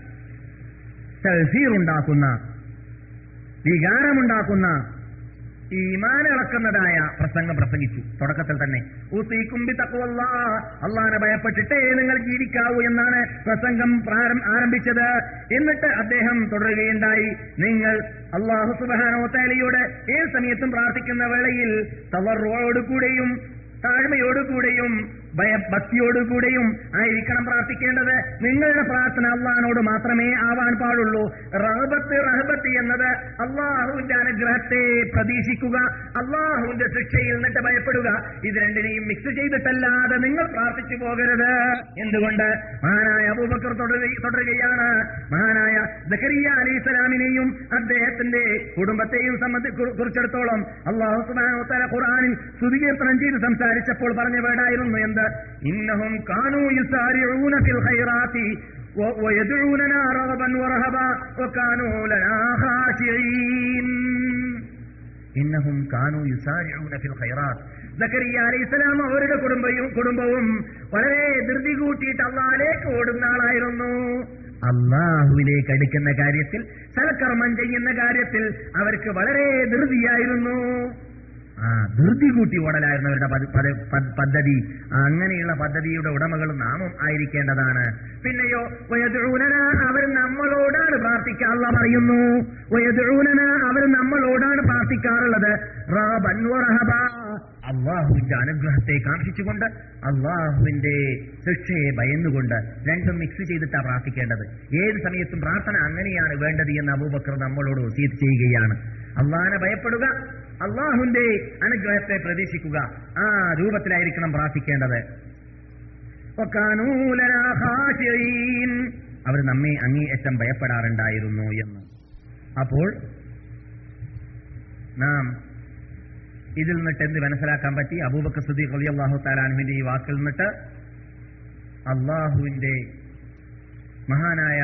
Speaker 1: തൽസീർ ഉണ്ടാക്കുന്ന, വികാരമുണ്ടാക്കുന്ന, ഈമാൻ ഇളക്കുന്നതായ പ്രസംഗം പ്രസംഗിച്ചു. തുടക്കത്തിൽ തന്നെ ഊസീകും ബിത്തഖ്വല്ലാഹ്, അല്ലാഹനെ ഭയപ്പെട്ടിട്ടേ നിങ്ങൾ ജീവിക്കാവൂ എന്നാണ് പ്രസംഗം ആരംഭിച്ചത്. എന്നിട്ട് അദ്ദേഹം തുടരുകയുണ്ടായി, നിങ്ങൾ അല്ലാഹു സുബ്ഹാനഹു വ തആലയോട് ഏത് സമയത്തും പ്രാർത്ഥിക്കുന്ന വേളയിൽ തളർവോടുകൂടെയും താഴ്മയോടുകൂടെയും ഭയഭക്തിയോടുകൂടെയും ആയിരിക്കണം പ്രാർത്ഥിക്കേണ്ടത്. നിങ്ങളുടെ പ്രാർത്ഥന അള്ളാഹിനോട് മാത്രമേ ആവാൻ പാടുള്ളൂ. റഹബത്ത് റഹബത്ത് എന്നത് അള്ളാഹുവിന്റെ അനുഗ്രഹത്തെ പ്രതീക്ഷിക്കുക, അള്ളാഹുവിന്റെ ശിക്ഷയിൽ നിന്നിട്ട് ഭയപ്പെടുക. ഇത് രണ്ടിനെയും മിക്സ് ചെയ്തിട്ടല്ലാതെ നിങ്ങൾ പ്രാർത്ഥിച്ചു പോകരുത്. എന്തുകൊണ്ട്? മഹാനായ അബൂബക്കർ തുടരുകയാണ്, മഹാനായ സക്കരിയ അലൈഹിസ്സലാമിനെയും അദ്ദേഹത്തിന്റെ കുടുംബത്തെയും കുറിച്ചിടത്തോളം അല്ലാഹു സുബ്ഹാനഹു വ തആല ഖുർആനിൽ സ്തുതികീർത്തനം ചെയ്ത് സംസാരിച്ചപ്പോൾ പറഞ്ഞ വേടായിരുന്നു എന്ത്? ഇന്നഹും കാനൂ യുസാരിഊന ഫിൽ ഖൈറാത്തി വയദ്ഊനനാ റഗബൻ വറഹബാ വകാനൂ ലനാ ഖാശിഈൻ. ഇന്നഹും കാനൂ യുസാരിഊന ഫിൽ ഖൈറാത്ത്. സക്കരിയ അലൈഹിസ്സലാം അവരുടെ കുടുംബവും കുടുംബവും വളരെ ധൃതി കൂട്ടിയിട്ട് അല്ലാഹുവിലേക്ക് ഓടുന്ന ആളായിരുന്നു. അല്ലാഹുവിലേക്ക് അടുക്കുന്ന കാര്യത്തിൽ, സൽക്കർമ്മം ചെയ്യുന്ന കാര്യത്തിൽ അവർക്ക് വളരെ ധൃതിയായിരുന്നു. ആ ധൃതി കൂട്ടി ഓടലായിരുന്നു അവരുടെ പദ്ധതി. അങ്ങനെയുള്ള പദ്ധതിയുടെ ഉടമകൾ നാമും ആയിരിക്കേണ്ടതാണ്. പിന്നെയോ വയദ്ഊനന, അവർ നമ്മളോടാണ് പ്രാർത്ഥിക്കുക. അല്ലാഹു പറയുന്നു വയദ്ഊനന, അവർ നമ്മളോടാണ് പ്രാർത്ഥിക്കാറുള്ളത്. റഗബൻ വറഹബ, അള്ളാഹുവിന്റെ അനുഗ്രഹത്തെ കാംക്ഷിച്ചുകൊണ്ട്, അള്ളാഹുവിന്റെ ശിക്ഷയെ ഭയന്നുകൊണ്ട്. രണ്ടും മിക്സ് ചെയ്തിട്ടാണ് പ്രാർത്ഥിക്കേണ്ടത്. ഏത് സമയത്തും പ്രാർത്ഥന അങ്ങനെയാണ് വേണ്ടത് എന്ന് അബൂബക്കർ നമ്മളോട് വസീയത്ത് ചെയ്യുകയാണ്. അള്ളാഹിനെ ഭയപ്പെടുക, അള്ളാഹുവിന്റെ അനുഗ്രഹത്തെ പ്രതീക്ഷിക്കുക, ആ രൂപത്തിലായിരിക്കണം പ്രാർത്ഥിക്കേണ്ടത്. അവർ നമ്മെ അങ്ങേയറ്റം ഭയപ്പെടാറുണ്ടായിരുന്നു എന്ന്. അപ്പോൾ നാം ഇതിൽ നിന്നിട്ട് എന്ത് മനസ്സിലാക്കാൻ പറ്റി? അബൂബക്കർ സിദ്ദീഖ് റളിയല്ലാഹു തആല അൻഹുവിന്റെ ഈ വാക്കിൽ നിന്നിട്ട് അള്ളാഹുവിന്റെ മഹാനായ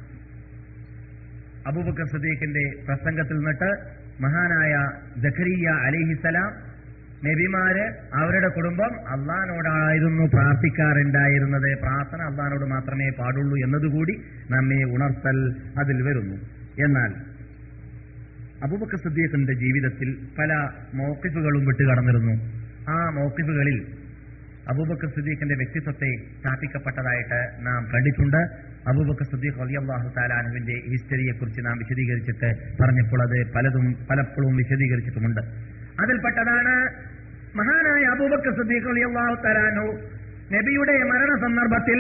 Speaker 1: അബൂബക്കർ സിദ്ദീഖിന്റെ പ്രസംഗത്തിൽ നിന്നിട്ട് മഹാനായ സക്കരിയ അലൈഹിസ്സലാം നബിമാര് അവരുടെ കുടുംബം അള്ളാഹിനോടായിരുന്നു പ്രാർത്ഥിക്കാറുണ്ടായിരുന്നത്. പ്രാർത്ഥന അള്ളാഹിനോട് മാത്രമേ പാടുള്ളൂ എന്നതുകൂടി നമ്മെ ഉണർത്തൽ അതിൽ വരുന്നു. എന്നാൽ അബൂബക്കർ സിദ്ദീഖിന്റെ ജീവിതത്തിൽ പല മൗഖിഫുകളും വിട്ടുകടന്നിരുന്നു. ആ മൗഖിഫുകളിൽ അബൂബക്കർ സിദ്ദീഖിന്റെ വ്യക്തിത്വത്തെ സ്ഥാപിക്കപ്പെട്ടതായിട്ട് നാം കണ്ടിട്ടുണ്ട്. അബൂബക്കർ സിദ്ദീഖ് റളിയല്ലാഹു തആല അൻഹുവിന്റെ ഹിസ്റ്ററിയെ കുറിച്ച് നാം വിശദീകരിച്ചിട്ട് പറഞ്ഞപ്പോൾ അത് പലതും പലപ്പോഴും വിശദീകരിച്ചിട്ടുമുണ്ട്. അതിൽപ്പെട്ടതാണ് മഹാനായ അബൂബക്കർ സിദ്ദീഖ് റളിയല്ലാഹു തആല അൻഹു നബിയുടെ മരണ സന്ദർഭത്തിൽ,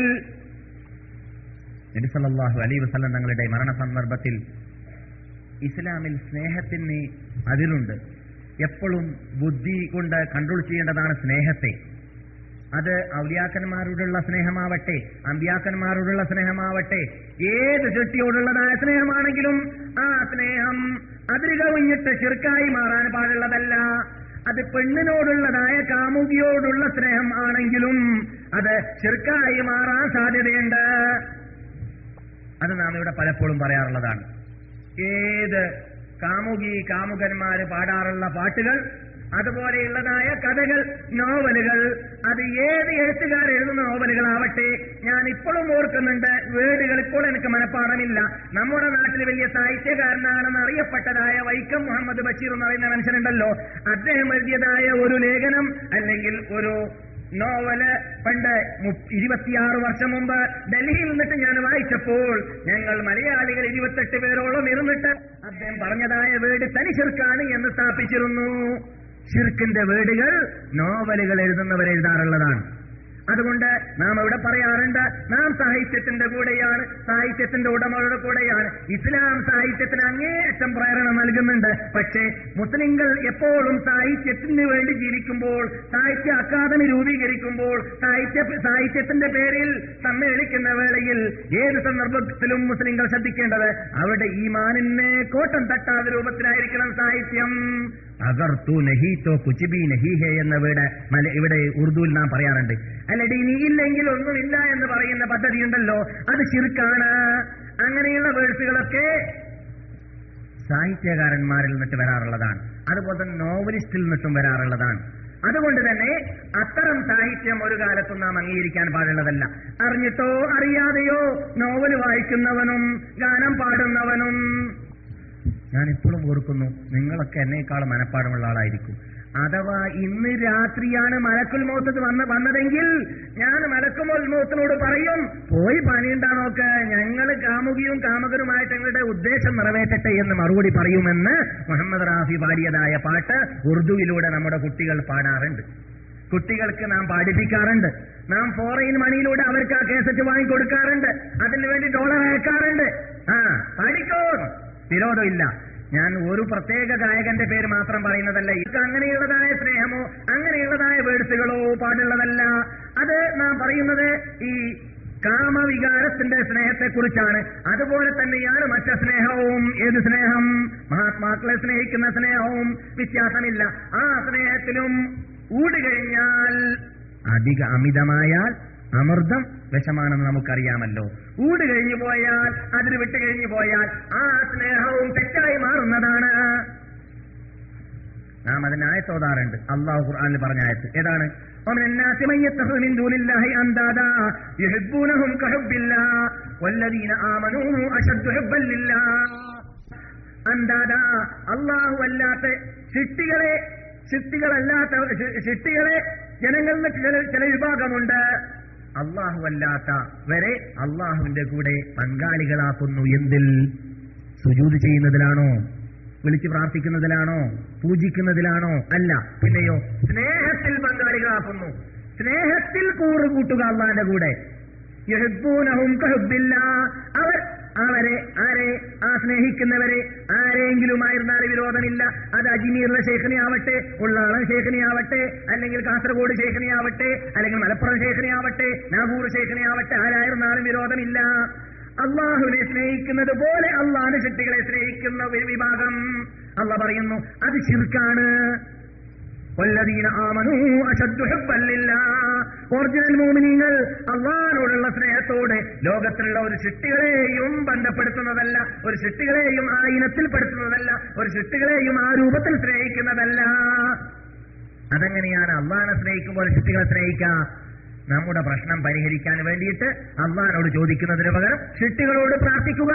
Speaker 1: നബി സല്ലല്ലാഹു അലൈഹി വസല്ലം തങ്ങളുടെ മരണ സന്ദർഭത്തിൽ ഇസ്ലാമിൽ സ്നേഹത്തിന് അതിലുണ്ട്. എപ്പോഴും ബുദ്ധി കൊണ്ട് കൺട്രോൾ ചെയ്യേണ്ടതാണ് സ്നേഹത്തെ. അത് ഔലിയാക്കന്മാരോടുള്ള സ്നേഹമാവട്ടെ, അമ്പിയാക്കന്മാരോടുള്ള സ്നേഹമാവട്ടെ, ഏത് സൃഷ്ടിയോടുള്ളതായ സ്നേഹമാണെങ്കിലും ആ സ്നേഹം അതിര് കവിഞ്ഞിട്ട് ശിർക്കായി മാറാൻ പാടുള്ളതല്ല. അത് പെണ്ണിനോടുള്ളതായ കാമുകിയോടുള്ള സ്നേഹം ആണെങ്കിലും അത് ശിർക്കായി മാറാൻ സാധ്യതയുണ്ട്. അത് നാം ഇവിടെ പലപ്പോഴും പറയാറുള്ളതാണ്. ഏത് കാമുകി കാമുകന്മാര് പാടാറുള്ള പാട്ടുകൾ അതുപോലെയുള്ളതായ കഥകൾ, നോവലുകൾ, അത് ഏത് എഴുത്തുകാർ എഴുതുന്ന നോവലുകളാവട്ടെ, ഞാൻ ഇപ്പോഴും ഓർക്കുന്നുണ്ട്. വേർഡുകൾ ഇപ്പോൾ എനിക്ക് മനഃപ്പാടമില്ല. നമ്മുടെ നാട്ടിൽ വലിയ സാഹിത്യകാരനാണെന്ന് അറിയപ്പെട്ടതായ വൈക്കം മുഹമ്മദ് ബഷീർ എന്ന് പറയുന്ന മനുഷ്യനുണ്ടല്ലോ, അദ്ദേഹം എഴുതിയതായ ഒരു ലേഖനം അല്ലെങ്കിൽ ഒരു നോവല് പണ്ട് ഇരുപത്തിയാറ് വർഷം മുമ്പ് ഡൽഹിയിൽ നിന്നിട്ട് ഞാൻ വായിച്ചപ്പോൾ ഞങ്ങൾ മലയാളികൾ ഇരുപത്തെട്ട് പേരോളം ഇരുന്നിട്ട് അദ്ദേഹം പറഞ്ഞതായ വീട് തനി ശിർക്കാണ് എന്ന് സ്ഥാപിച്ചിരുന്നു. ശിർക്കിന്റെ വീടുകൾ നോവലുകൾ എഴുതുന്നവർ എഴുതാറുള്ളതാണ്. അതുകൊണ്ട് നാം ഇവിടെ പറയാറുണ്ട്, നാം സാഹിത്യത്തിന്റെ കൂടെയാണ്, സാഹിത്യത്തിന്റെ ഉടമകളുടെ കൂടെയാണ്. ഇസ്ലാം സാഹിത്യത്തിന് അങ്ങേയറ്റം പ്രേരണ നൽകുന്നുണ്ട്. പക്ഷേ മുസ്ലിങ്ങൾ എപ്പോഴും സാഹിത്യത്തിന് വേണ്ടി ജീവിക്കുമ്പോൾ, സാഹിത്യ അക്കാദമി രൂപീകരിക്കുമ്പോൾ, സാഹിത്യ സാഹിത്യത്തിന്റെ പേരിൽ സമ്മേളിക്കുന്ന വേളയിൽ ഏത് സന്ദർഭത്തിലും മുസ്ലിങ്ങൾ ശ്രദ്ധിക്കേണ്ടത് അവരുടെ ഈമാനിനെ കോട്ടം തട്ടാത്ത രൂപത്തിലായിരിക്കണം സാഹിത്യം. അഗർ തു നഹി തോ കുച്ച് ബി നഹി ഹേ എന്ന വീട് ഇവിടെ ഉറുദുവിൽ നാം പറയാറുണ്ട്. അല്ലടി നീ ഇല്ലെങ്കിൽ ഒന്നുമില്ല എന്ന് പറയുന്ന പദ്ധതി ഉണ്ടല്ലോ, അത് ശിർക്കാണ്. അങ്ങനെയുള്ള വേഴ്സുകളൊക്കെ സാഹിത്യകാരന്മാരിൽ നിന്നിട്ട് വരാറുള്ളതാണ്. അതുപോലെ തന്നെ നോവലിസ്റ്റിൽ നിന്നിട്ടും വരാറുള്ളതാണ്. അതുകൊണ്ട് തന്നെ അത്തരം സാഹിത്യം ഒരു കാലത്തും നാം അംഗീകരിക്കാൻ പാടുള്ളതല്ല. അറിഞ്ഞിട്ടോ അറിയാതെയോ നോവൽ വായിക്കുന്നവനും ഗാനം പാടുന്നവനും, ഞാൻ ഇപ്പോഴും ഓർക്കുന്നു, നിങ്ങളൊക്കെ എന്നേക്കാളും മനഃപ്പാടമുള്ള ആളായിരിക്കും. അഥവാ ഇന്ന് രാത്രിയാണ് മലക്കുൽ മൗത്ത് വന്ന വന്നതെങ്കിൽ ഞാൻ മലക്കുൽ മൗത്തിനോട് പറയും, പോയി പണിയുണ്ടാണോക്ക്, ഞങ്ങൾ കാമുകിയും കാമുകരുമായിട്ട് ഞങ്ങളുടെ ഉദ്ദേശം നിറവേറ്റട്ടെ എന്ന് മറുപടി പറയുമെന്ന് മുഹമ്മദ് റാഫി പാടിയതായ പാട്ട് ഉറുദുവിലൂടെ നമ്മുടെ കുട്ടികൾ പാടാറുണ്ട്. കുട്ടികൾക്ക് നാം പഠിപ്പിക്കാറുണ്ട്. നാം ഫോറിൻ മണിയിലൂടെ അവർക്ക് ആ കേസറ്റ് വാങ്ങിക്കൊടുക്കാറുണ്ട്. അതിനു വേണ്ടി ഡോളർ അയക്കാറുണ്ട്. ആ പഠിക്കോ, വിരോധമില്ല. ഞാൻ ഒരു പ്രത്യേക ഗായകന്റെ പേര് മാത്രം പറയുന്നതല്ല. ഇത് അങ്ങനെയുള്ളതായ സ്നേഹമോ അങ്ങനെയുള്ളതായ വേഴ്സുകളോ പാടുള്ളതല്ല. അത് നാം പറയുന്നത് ഈ കാമവികാരത്തിന്റെ സ്നേഹത്തെക്കുറിച്ചാണ്. അതുപോലെ തന്നെയാണ് മറ്റു സ്നേഹവും. ഏത് സ്നേഹം? മഹാത്മാക്കളെ സ്നേഹിക്കുന്ന സ്നേഹവും വ്യത്യാസമില്ല. ആ സ്നേഹത്തിലും ഊടുകഴിഞ്ഞാൽ, അധിക അമിതമായാൽ അമൃതം വിഷമാണെന്ന് നമുക്കറിയാമല്ലോ. ഊട് കഴിഞ്ഞു പോയാൽ, അതിന് വിട്ട് കഴിഞ്ഞു പോയാൽ ആ സ്നേഹവും തെറ്റായി മാറുന്നതാണ്. നാം അതിന് ആയത്തോതാറുണ്ട്. അള്ളാഹു ഖുർആനിൽ പറഞ്ഞ ആയത്ത് ഏതാണ്? അല്ലാഹു അല്ലാത്ത ശിഷ്ടികളെ ശിഷ്ടികളല്ലാത്ത ശിഷ്ടികളെ ജനങ്ങളിൽ ചില ചില വിഭാഗമുണ്ട്, അള്ളാഹു അല്ലാത്ത വരെ അള്ളാഹുവിന്റെ കൂടെ പങ്കാളികളാക്കുന്നു. എന്തിൽ? സുജൂദ് ചെയ്യുന്നതിലാണോ? വിളിച്ച് പ്രാർത്ഥിക്കുന്നതിലാണോ? പൂജിക്കുന്നതിലാണോ? അല്ല. പിന്നെയോ സ്നേഹത്തിൽ പങ്കാളികളാക്കുന്നു. സ്നേഹത്തിൽ കൂറുകൂട്ടുക അള്ളാഹിന്റെ കൂടെ. യുഹിബ്ബൂനഹും കഹുബ്ബില്ലാഹ്, അവർ അവരെ ആരെ ആ സ്നേഹിക്കുന്നവരെ ആരെങ്കിലുമായിരുന്നാലും വിരോധമില്ല. അത് അജ്മീറിലെ ശേഖനിയാവട്ടെ, ഉള്ളാളം ശേഖനിയാവട്ടെ, അല്ലെങ്കിൽ കാസർഗോഡ് ശേഖനിയാവട്ടെ, അല്ലെങ്കിൽ മലപ്പുറം ശേഖനിയാവട്ടെ, നാഗൂർ ശേഖനിയാവട്ടെ, ആരായിരുന്നാലും വിരോധമില്ല. അള്ളാഹുവിനെ സ്നേഹിക്കുന്നത് പോലെ അള്ളാഹുവിന്റെ ശക്തികളെ സ്നേഹിക്കുന്ന ഒരു വിഭാഗം അള്ളാഹ് പറയുന്നു അത് ശിർക്കാണ്. വല്ലദീന ആമനൂ അശദ്ദു ഹുബ്ബൻ ലില്ലാഹ്, ഒറിജിനൽ മുഅ്മിനീങ്ങൾ അല്ലാഹുവോടുള്ള സ്നേഹത്തോടെ ലോകത്തിലുള്ള ഒരു സൃഷ്ടികളെയും ബന്ധപ്പെടുത്തുന്നതല്ല, ഒരു സൃഷ്ടികളെയും ആ ഇനത്തിൽപ്പെടുത്തുന്നതല്ല, ഒരു സൃഷ്ടികളെയും ആ രൂപത്തിൽ സ്നേഹിക്കുന്നതല്ല. അതെങ്ങനെയാണ് അള്ളാഹിനെ സ്നേഹിക്കുമ്പോൾ സൃഷ്ടികളെ സ്നേഹിക്കുക? നമ്മുടെ പ്രശ്നം പരിഹരിക്കാൻ വേണ്ടിയിട്ട് അള്ളാഹിനോട് ചോദിക്കുന്നതിന് പകരം സൃഷ്ടികളോട് പ്രാർത്ഥിക്കുക.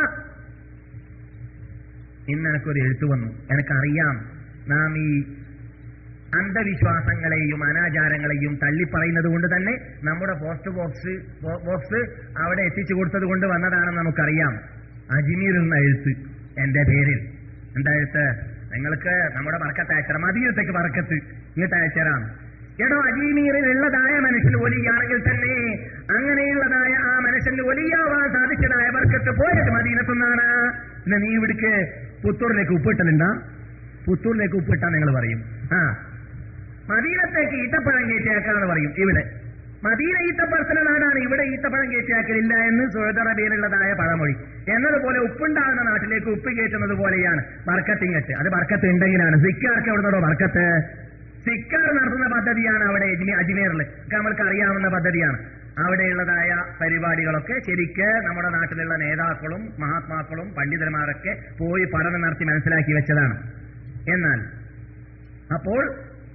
Speaker 1: ഇന്ന് എനിക്കൊരു എഴുത്തു വന്നു. എനിക്കറിയാം നാം ഈ അന്ധവിശ്വാസങ്ങളെയും അനാചാരങ്ങളെയും തള്ളിപ്പറയുന്നത് കൊണ്ട് തന്നെ നമ്മുടെ പോസ്റ്റ് ബോക്സ് ബോക്സ് അവിടെ എത്തിച്ചു കൊടുത്തത് കൊണ്ട് വന്നതാണെന്ന് നമുക്കറിയാം. അജ്മീറിൽ നിന്ന് എഴുത്ത് എന്റെ പേരിൽ. എന്താ എഴുത്ത്? നിങ്ങൾക്ക് നമ്മുടെ ബർക്കത്ത് അയച്ചറാം, മദീനത്തേക്ക് ബർക്കത്ത് ഇങ്ങോട്ട് അയച്ചറാം. എടോ, അജ്മീറിൽ ഉള്ളതായ മനുഷ്യന് ഒലിയാണെങ്കിൽ തന്നെ അങ്ങനെയുള്ളതായ ആ മനുഷ്യന് ഒലിയാവാൻ സാധിച്ചതായ ബർക്കത്ത് പോയത് മദീനത്തുനിന്നാണ്. പിന്നെ നീ ഇവിടേക്ക് പുത്തൂരിലേക്ക് ഉപ്പിട്ടലുണ്ടാ? പുത്തൂരിലേക്ക് ഉപ്പിട്ടാ നിങ്ങൾ പറയും ആ മദീനത്തേക്ക് ഈത്തപ്പഴം കയറ്റിയാക്കാന്ന് പറയും. ഇവിടെ മദീന ഈത്തപ്പഴത്തിന്റെ നാടാണ്, ഇവിടെ ഈത്തപ്പഴം കയറ്റിയാക്കലില്ല എന്ന് സൗദി അറേബ്യയിലുള്ളതായ പഴമൊഴി. എന്നതുപോലെ ഉപ്പുണ്ടാകുന്ന നാട്ടിലേക്ക് ഉപ്പ് കയറ്റുന്നത് പോലെയാണ് ബർക്കത്തിങ്ങട്ട്. അത് ബർക്കത്ത് ഉണ്ടെങ്കിലാണ്. സിക്കാർക്ക് എവിടുന്നോ ബർക്കത്ത്? സിക്കാർ നടത്തുന്ന പദ്ധതിയാണ് അവിടെ അജ്മീറിൽ. നമ്മൾക്ക് അറിയാവുന്ന പദ്ധതിയാണ്. അവിടെയുള്ളതായ പരിപാടികളൊക്കെ ശരിക്ക് നമ്മുടെ നാട്ടിലുള്ള നേതാക്കളും മഹാത്മാക്കളും പണ്ഡിതന്മാരൊക്കെ പോയി പഠനം നടത്തി മനസ്സിലാക്കി വെച്ചതാണ്. എന്നാൽ അപ്പോൾ